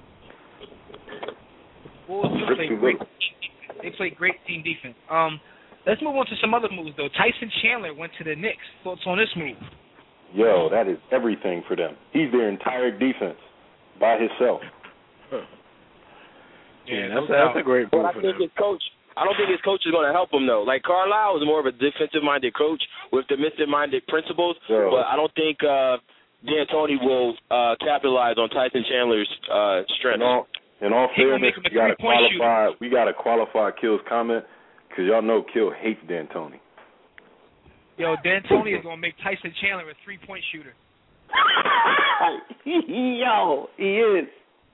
Bulls do play great. They play great team defense. Um, let's move on to some other moves though. Tyson Chandler went to the Knicks. Thoughts on this move? Yo, that is everything for them. He's their entire defense by himself. Huh. Yeah, that's, that's a great move but I for think them. his coach. I don't think his coach is going to help him though. Like Carlisle is more of a defensive-minded coach with defensive-minded principles, Yo. but I don't think uh, D'Antoni will uh, capitalize on Tyson Chandler's uh, strengths. In all, in all fairness, we got to qualify. We got to qualify Kill's comment because y'all know Kill hates D'Antoni. Yo, D'Antoni is going to make Tyson Chandler a three-point shooter. Yo, he is.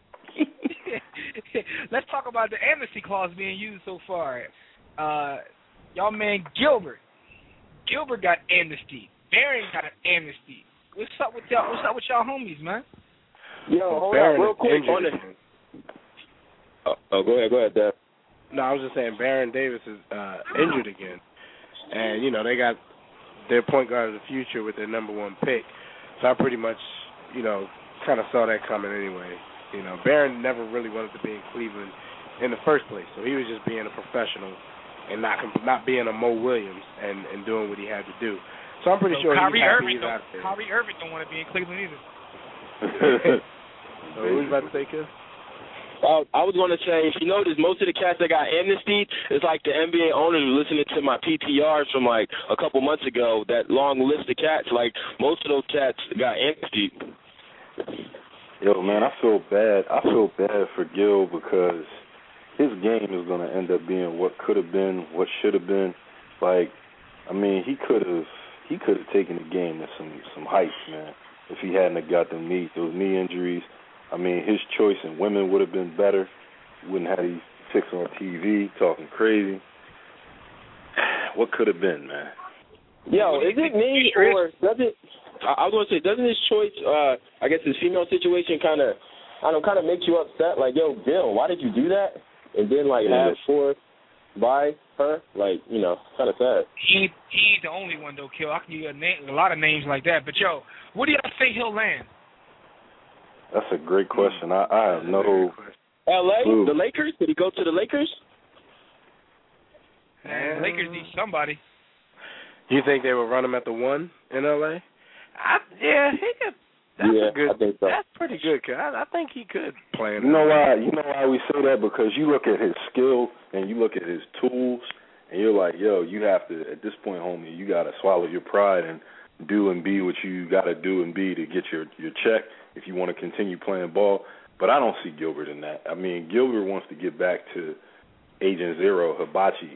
Let's talk about the amnesty clause being used so far. Uh, y'all man Gilbert. Gilbert got amnesty. Barron got amnesty. What's up with y'all? What's up with y'all homies, man? Yo, hold Barron on, real quick. On the, oh, oh, go ahead, go ahead, Dad. No, I was just saying Baron Davis is uh, injured again, and you know they got their point guard of the future with their number one pick. So I pretty much, you know, kind of saw that coming anyway. You know, Barron never really wanted to be in Cleveland in the first place, so he was just being a professional and not not being a Mo Williams and, and doing what he had to do. So I'm pretty so sure Kyrie he's happy Irving he's out there. Kyrie Irving don't want to be in Cleveland either. So who's about to take his? Uh, I was going to say, if you notice, most of the cats that got amnesty is like the N B A owners were listening to my P T Rs from like a couple months ago, that long list of cats. Like, most of those cats got amnesty. Yo, man, I feel bad. I feel bad for Gil because his game is going to end up being what could have been, what should have been. Like, I mean, he could have he could have taken the game to some some heights, man, if he hadn't have got them knee those knee injuries. I mean, his choice in women would have been better. Wouldn't have these chicks on T V talking crazy. What could have been, man? Yo, is it me or does it? I was going to say, doesn't his choice, uh, I guess his female situation kind of, I don't know, kind of makes you upset? Like, yo, Bill, why did you do that? And then, like, yeah. have four by her? Like, you know, kind of sad. He, he ain't the only one, though, Kill. I can give you a, name, a lot of names like that. But, yo, where do y'all think he'll land? That's a great question. I, I have no L A? clue. The Lakers? Did he go to the Lakers? Man, Lakers need somebody. You think they will run him at the one in L A? I, yeah, he could. That's yeah, a good. I think so. That's pretty good. Cause I, I think he could play. In You know why? You know why we say that? Because you look at his skill and you look at his tools, and you're like, yo, you have to. At this point, homie, you got to swallow your pride and do and be what you got to do and be to get your your check if you want to continue playing ball. But I don't see Gilbert in that. I mean, Gilbert wants to get back to Agent Zero, Hibachi.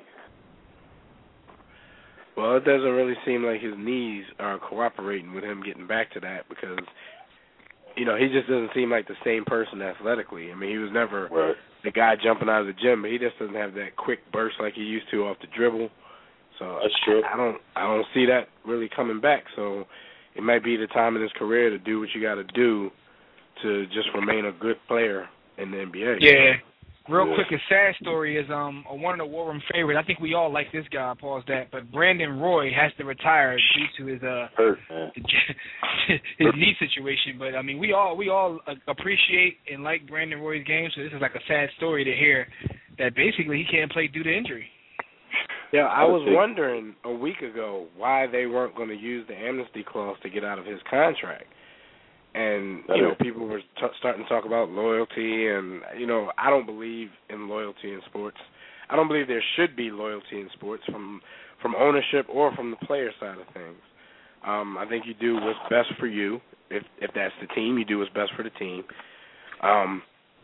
Well, it doesn't really seem like his knees are cooperating with him getting back to that because, you know, he just doesn't seem like the same person athletically. I mean, he was never right. the guy jumping out of the gym, but he just doesn't have that quick burst like he used to off the dribble. So that's true. I, I don't, I don't see that really coming back. So it might be the time in his career to do what you got to do to just remain a good player in the N B A. Yeah. Real yeah. quick, a sad story is um one of the War Room favorites. I think we all like this guy. Pause that, but Brandon Roy has to retire due to his uh Hurt, man. his knee situation. But I mean, we all we all appreciate and like Brandon Roy's game. So this is like a sad story to hear that basically he can't play due to injury. Yeah, I was wondering a week ago why they weren't going to use the amnesty clause to get out of his contract. And, you know, people were t- starting to talk about loyalty, and, you know, I don't believe in loyalty in sports. I don't believe there should be loyalty in sports from from ownership or from the player side of things. Um, I think you do what's best for you. If if that's the team, you do what's best for the team. Um,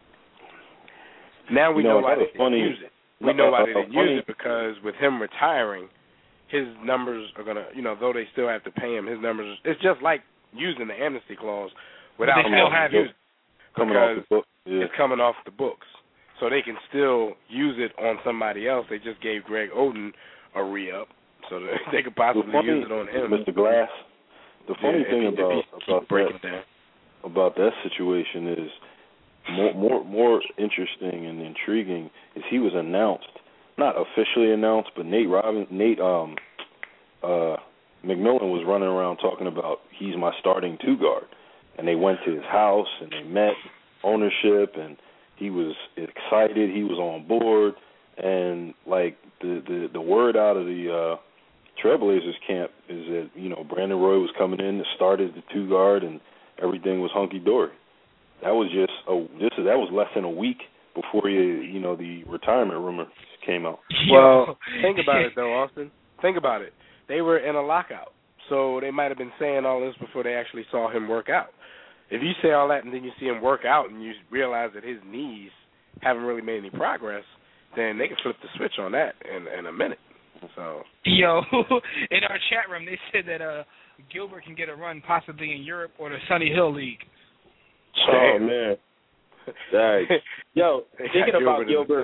now we you know, know why they didn't funny. use it. We know why they didn't funny. use it because with him retiring, his numbers are going to, you know, though they still have to pay him, his numbers, it's just like using the amnesty clause without they still have it coming off the book. Yeah. It's coming off the books, so they can still use it on somebody else. They just gave Greg Oden a re-up, so that they could possibly funny, use it on him. Mister Glass. The funny yeah, thing if, about if about that, about that situation is more more more interesting and intriguing is he was announced not officially announced, but Nate Robin, Nate um, uh, McMillan was running around talking about he's my starting two guard, and they went to his house and they met ownership, and he was excited, he was on board, and like the the, the word out of the uh, Trailblazers camp is that you know Brandon Roy was coming in to start as the two guard, and everything was hunky dory. That was just a this that was less than a week before you you know the retirement rumor came out. Well, think about it though, Austin. Think about it. They were in a lockout, so they might have been saying all this before they actually saw him work out. If you say all that and then you see him work out and you realize that his knees haven't really made any progress, then they can flip the switch on that in, in a minute. So, yo, in our chat room, they said that uh, Gilbert can get a run possibly in Europe or the Sunny Hill League. Oh, man. Nice. Yo, thinking about Gilbert,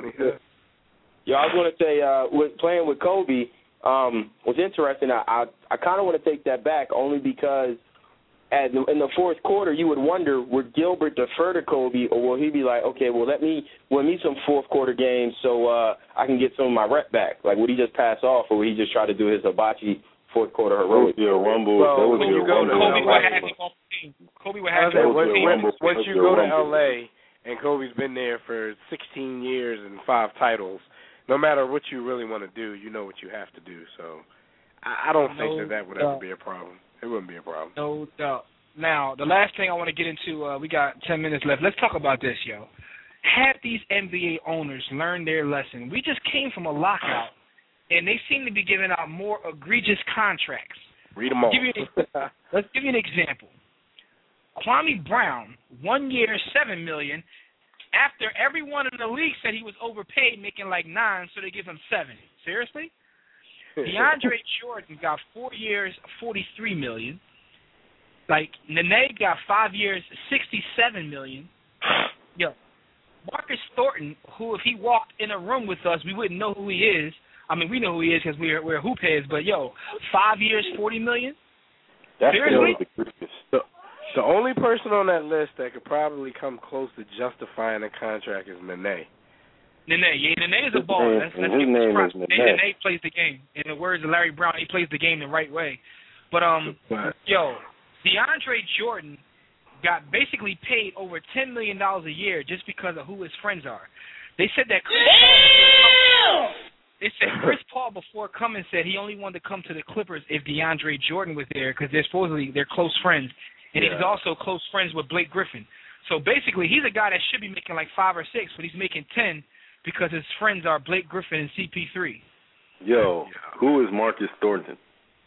yo, I was going to say, uh, with playing with Kobe um, was interesting. I I, I kind of want to take that back only because at, in the fourth quarter, you would wonder, would Gilbert defer to Kobe, or will he be like, okay, well, let me win me some fourth quarter games so uh, I can get some of my rep back? Like, would he just pass off, or would he just try to do his hibachi fourth quarter heroic? Yeah, rumble. Well, that was when you your go rumble. to Kobe L A, would have him on the team. Kobe would have him on the team. Once, once you go to L A and Kobe's been there for sixteen years and five titles, no matter what you really want to do, you know what you have to do. So I, I don't no think that that would doubt. ever be a problem. It wouldn't be a problem. No doubt. Now, the last thing I want to get into, uh, we got ten minutes left. Let's talk about this, yo. Have these N B A owners learned their lesson? We just came from a lockout, and they seem to be giving out more egregious contracts. Read them all. Give you an, let's give you an example. Kwame Brown, one year, seven million. After everyone in the league said he was overpaid, making like nine, so they give him seven. Seriously? DeAndre Jordan got four years, forty-three million. Like Nene got five years, sixty-seven million. Yo, Marcus Thornton, who if he walked in a room with us, we wouldn't know who he is. I mean, we know who he is because we're we're hoop heads. But yo, five years, forty million. That's seriously? the greatest. The, the only person on that list that could probably come close to justifying a contract is Nene. Nene, yeah, Nene is a baller. That's, that's his name props. is Nene. Nene plays the game. In the words of Larry Brown, he plays the game the right way. But um, yo, DeAndre Jordan got basically paid over ten million dollars a year just because of who his friends are. They said that Chris Paul. They said Chris Paul before coming said he only wanted to come to the Clippers if DeAndre Jordan was there because they're supposedly they're close friends, and yeah. he's also close friends with Blake Griffin. So basically, he's a guy that should be making like five or six, but he's making ten because his friends are Blake Griffin and C P three. Yo, who is Marcus Thornton?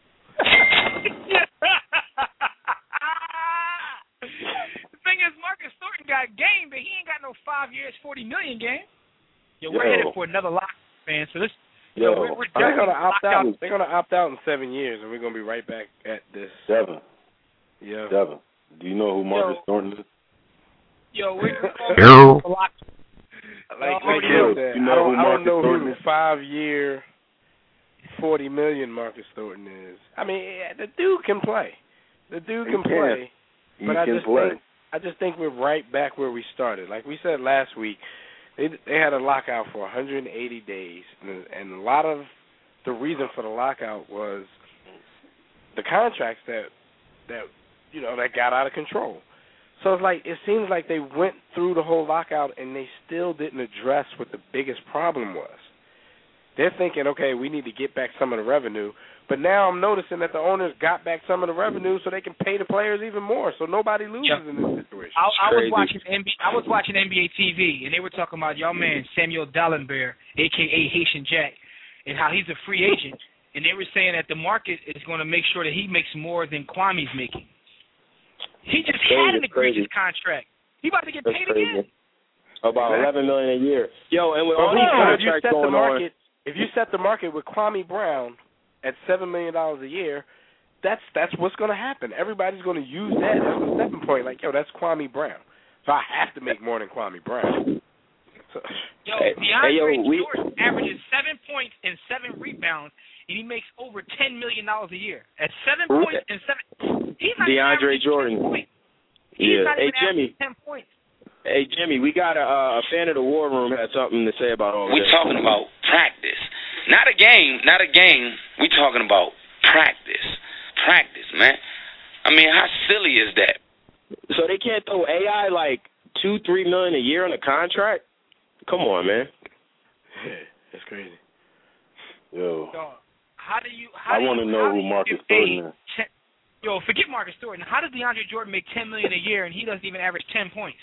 The thing is, Marcus Thornton got game, but he ain't got no five years, forty million game. Yo, we're Yo. headed for another lock. Man, so this, Yo, you know, we're, we're they're gonna opt out. out. They're gonna opt out in seven years, and we're gonna be right back at this. Seven. Yeah. Seven. Do you know who Marcus Yo. Thornton is? Yo, we're Yo. lock. Like, Uh, like Yo, you said, you know I don't, who I don't Marcus know Thornton who is? five year, forty million Marcus Thornton is. I mean, the dude can play. The dude He can can. play. He But I can just play. think I just think we're right back where we started. Like we said last week, they they had a lockout for one hundred eighty days, and, and a lot of the reason for the lockout was the contracts that that you know that got out of control. So it's like it seems like they went through the whole lockout and they still didn't address what the biggest problem was. They're thinking, okay, we need to get back some of the revenue, but now I'm noticing that the owners got back some of the revenue so they can pay the players even more, so nobody loses Yeah. in this situation. I, I was watching N B A, I was watching N B A T V, and they were talking about y'all man Samuel Dallenberg, aka Haitian Jack, and how he's a free agent, and they were saying that the market is going to make sure that he makes more than Kwame's making. He just Crazy, had an egregious crazy. contract. He about to get That's paid crazy. again. About Exactly. eleven million a year. Yo, and with But all these hold on, if you contracts set the going market, on, if you set the market with Kwame Brown at seven million dollars a year, that's that's what's going to happen. Everybody's going to use that as a stepping point. Like, yo, that's Kwame Brown, so I have to make more than Kwame Brown. So, Yo, Hey, DeAndre hey, yo, we- Jordan averages seven points and seven rebounds, and he makes over ten million dollars a year. At seven Who? points and seven, he's not DeAndre even averaging Jordan. ten points. He's Yeah. not Hey, even Jimmy. averaging ten points. Hey, Jimmy, we got a, a fan of the War Room had something to say about all We're this. talking about practice. Not a game, not a game. We're talking about practice. Practice, man. I mean, how silly is that? So they can't throw A I like two, three million a year on a contract? Come on, man. That's crazy. Yo. So, how do you? How I want to know who Marcus Thornton is. Ten, yo, forget Marcus Thornton. How does DeAndre Jordan make ten million a year and he doesn't even average ten points?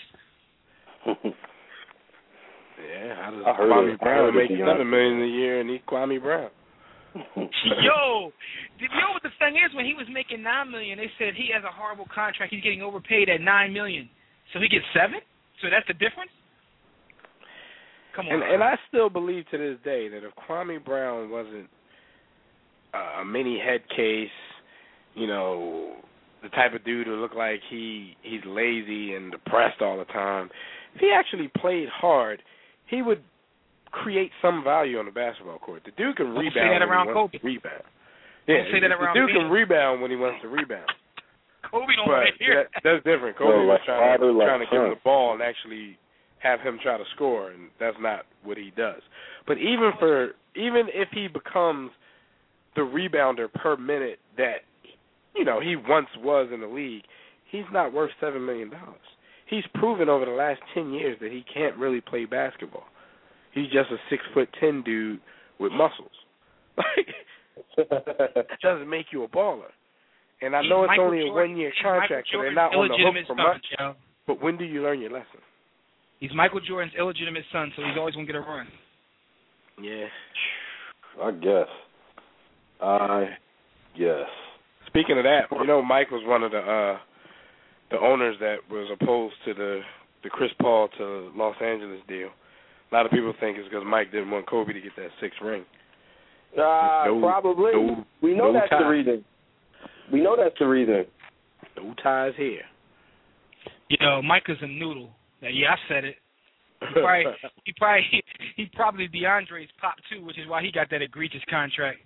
Yeah, how does I heard Kwame it. Brown make it, seven million a year and he Kwame Brown? Yo, you know what the thing is? When he was making nine million, they said he has a horrible contract. He's getting overpaid at nine million, so he gets seven. So that's the difference. Come on. And, and I still believe to this day that if Kwame Brown wasn't a mini head case, you know, the type of dude who looked like he he's lazy and depressed all the time, if he actually played hard, he would create some value on the basketball court. The dude can Don't rebound say that when around he wants Kobe. to rebound. Don't Yeah, say that the around dude Phoenix. can rebound when he wants to rebound. Kobe don't But want to hear that, that's different. Kobe Well, was like trying to, father, like trying to give him son. the ball and actually have him try to score, and that's not what he does. But even for even if he becomes the rebounder per minute that, you know, he once was in the league, he's not worth seven million dollars. He's proven over the last ten years that he can't really play basketball. He's just a six foot ten dude with muscles. Like, that doesn't make you a baller. And I know it's Michael only a Jordan- one year he's contract, so Michael they're not on the hook Jordan's for illegitimate much. son, yo. But when do you learn your lesson? He's Michael Jordan's illegitimate son, so he's always gonna get a run. Yeah. I guess. I guess. Speaking of that, you know, Mike was one of the uh, the owners that was opposed to the the Chris Paul to Los Angeles deal. A lot of people think it's because Mike didn't want Kobe to get that sixth ring. Uh, No- probably. no- we know no that's tie. the reason. We know that's the reason. No ties here. Yo, Mike is a noodle. Now, yeah, I said it. He probably, he probably, he probably DeAndre's pop too, which is why he got that egregious contract.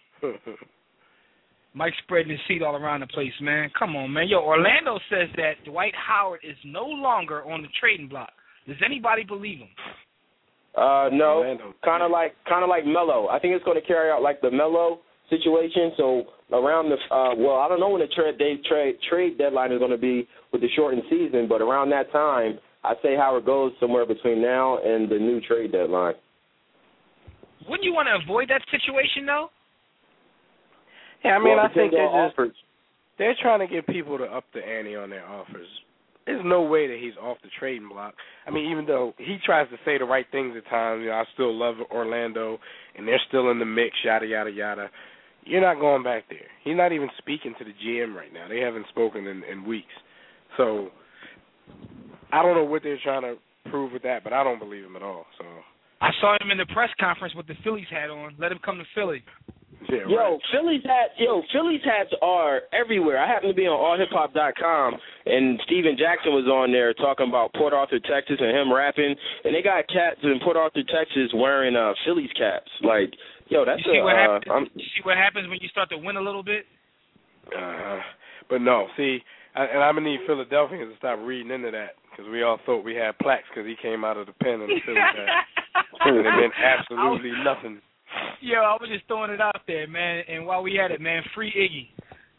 Mike spreading his seat all around the place, man. Come on, man. Yo, Orlando says that Dwight Howard is no longer on the trading block. Does anybody believe him? Uh, no, Orlando. kind of like kind of like Melo. I think it's going to carry out like the Melo situation. So around the uh, well, I don't know when the trade day trade trade deadline is going to be with the shortened season, but around that time, I say Howard goes somewhere between now and the new trade deadline. Wouldn't you want to avoid that situation though? Yeah, I mean, Well, I think depends they're on just offers. they're trying to get people to up the ante on their offers. There's no way that he's off the trading block. I mean, even though he tries to say the right things at times, you know, I still love Orlando, and they're still in the mix, yada, yada, yada. You're not going back there. He's not even speaking to the G M right now. They haven't spoken in, in weeks. So I don't know what they're trying to prove with that, but I don't believe him at all. So I saw him in the press conference with the Phillies hat on. Let him come to Philly. yeah, Yo, right. Phillies hats. Yo, Phillies hats are everywhere. I happen to be on all hip hop dot com, and Steven Jackson was on there talking about Port Arthur, Texas, and him rapping. And they got cats in Port Arthur, Texas, wearing uh, Phillies caps. Like, yo, that's You see a. what Uh, happens? I'm, You see what happens when you start to win a little bit? Uh, but no, see, I, and I'm gonna need Philadelphians to stop reading into that because we all thought we had plaques because he came out of the pen and the Phillies hat, and it meant absolutely nothing. Yo, I was just throwing it out there, man. And while we had it, man, free Iggy.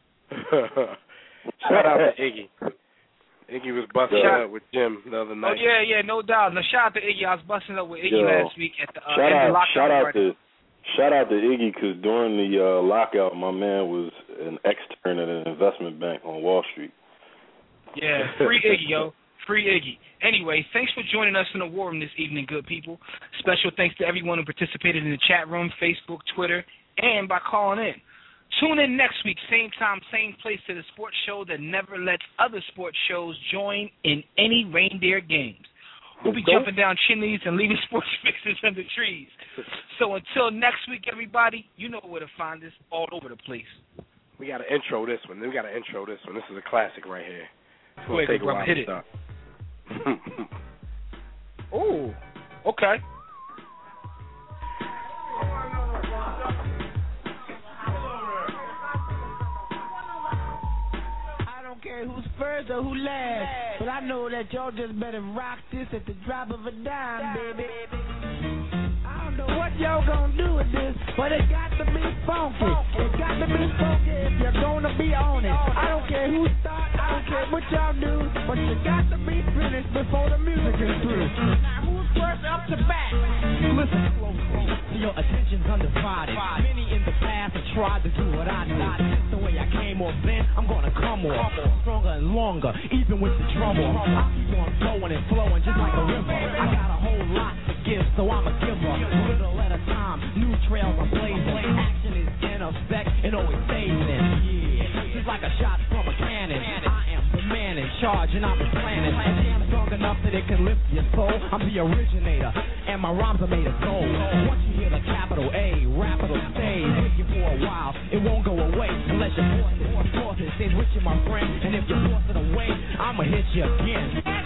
Shout out to Iggy. Iggy was busting Shout- up with Jim the other Oh night. yeah, yeah, no doubt. Now shout out to Iggy. I was busting up with Iggy Yo, last week at the uh, shout end of out, lockdown shout out party. to, shout out to Iggy because during the uh, lockout, my man was an extern at an investment bank on Wall Street. Yeah, free Iggy, yo. Free Iggy. Anyway, thanks for joining us in the war room this evening, good people. Special thanks to everyone who participated in the chat room, Facebook, Twitter, and by calling in. Tune in next week, same time, same place, to the sports show that never lets other sports shows join in any reindeer games. We'll be jumping down chimneys and leaving sports fixes under trees. So until next week, everybody, you know where to find us, all over the place. We got to intro this one. We got to intro this one. This is a classic right here. It's Go gonna ahead, take a brother, while hit to it. start. Oh, okay. I don't care who's first. first or who last. But I know that y'all just better rock this at the drop of a dime, baby. I don't know what y'all gonna do with this, but it got to be funky. It got to be funky if you're gonna be on it. I don't care who start, I don't care what y'all do, but you got to be finished before the music is through. Now who's first up to bat? Listen closely, so your attention's undivided. Many in the past have tried to do what I did. The way I came off then, I'm gonna come off stronger and longer, even with the drum off. I keep on flowing and flowing just like a river. I got a whole lot to give, so I'm a giver. A little at a time, new trails I'm blazing. Action is in effect and always phasing. Yeah, just like a shot from a cannon. I am the man in charge and I'm the planet. And jam strong enough that it can lift your soul. I'm the originator and my rhymes are made of gold. Once you hear the capital A, rap it'll stay with you for a while. It won't go away unless you force it. Force it stays with you, my friend. And if you force it away, I'ma hit you again.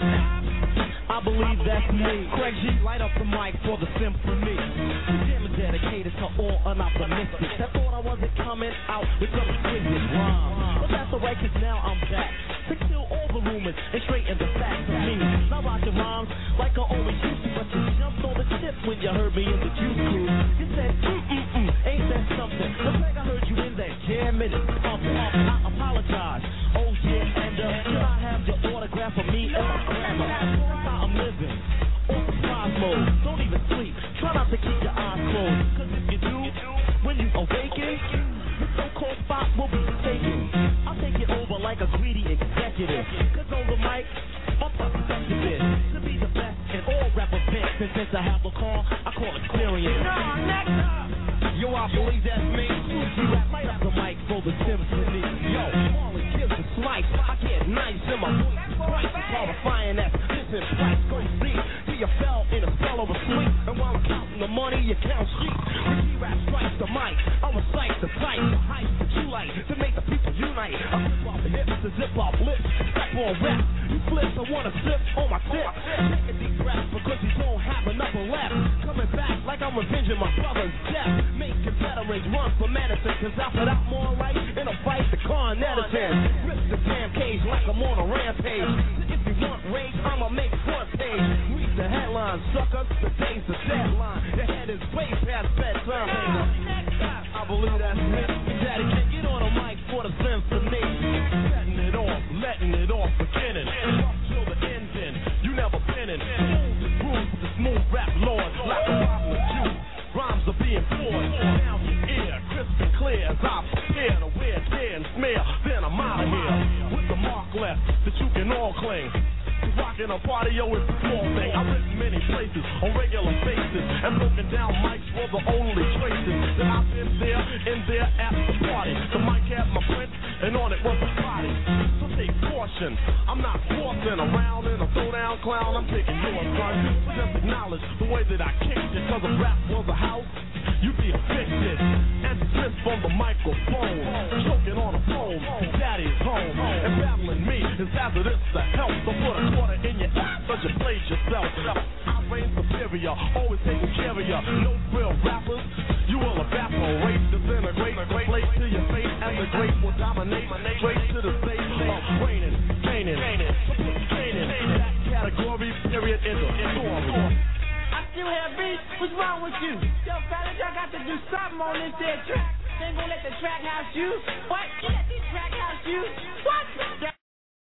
I believe that's me. Craig G, light up the mic for the symphony. This jam is dedicated to all unoptimistic that thought I wasn't coming out with some exquisite rhymes. But that's alright, cause now I'm back to kill all the rumors and straighten the facts of me. Now rockin' rhymes like I always used to, but you jumped on the tip when you heard me in the juice crew. You said, mm-mm-mm, ain't that something? The Craig, I heard you in that jam and it's pumping. I apologize, oh yeah, and uh, can I have your autograph for me and my grandma? I'm living on surprise mode. Don't even sleep. Try not to keep your eyes closed. Cause if you do, when you awaken, your so-called spot will be taken. I'll take it over like a greedy executive. Cause on the mic, my perspective is to be the best in all rap events. And since I have a call, I call experience. No, next up. Yo, I believe that's me. You rap right up the mic for the symphony. Yo, Marlon gives a slice. I get nice in my voice. Price is qualifying that. Listen, price go see. See you fell in a spell of a sleep. And while I'm counting the money, you count sheep. When you rap strikes the mic, I recite the type, the hype that you like to make the people unite. I flip off the hips to zip off lips. Step on rap. You flip, I wanna sip on my tip. Take a deep breath because you don't have another left. Coming back like I'm revenging my brother's death. Making veterans run for medicine. Cause I put out more right in a fight the Con Edison. Rip the damn cage like I'm on a rampage. If you want rage, I'ma make front page. Read the headlines, suckers. The day's the deadline. Your head is way past bedtime. I believe that's it. Daddy, can get on a mic for the symphony. Setting it off, letting it off, beginning. Up till the ending. You never been in. Smooth the groove, the smooth rap lord. Like a bottle of juice. Rhymes are being poured down your ear, crisp and clear as I prepare to wear, tear and smear. Then I'm out of here with the mark left that you can all claim. Rockin' a party, yo, it's a small thing. I've written many places on regular basis and broken down mics for the only traces that I've been there, in there at the party. The mic had my print and on it was a body. So take caution, I'm not forcing around in a throwdown clown. I'm taking yours, son. Just acknowledge the way that I kicked it. Cause if rap was a house, you'd be evicted and dismissed from the microphone. Choking on a phone, daddy's home. And battling me is hazardous to help. So put a quarter in your ass, but you played yourself. I reign superior, always taking care of ya. No real rappers, you will evaporate, disintegrate, play to your face, and the great will dominate. Straight to the stage of reigning, gaining, so put training. That category, period, is a story. I still have beats. What's wrong with you? Yo, fellas, y'all got to do something on this there track. They ain't gonna let the track house you. What? You let this track house you? What?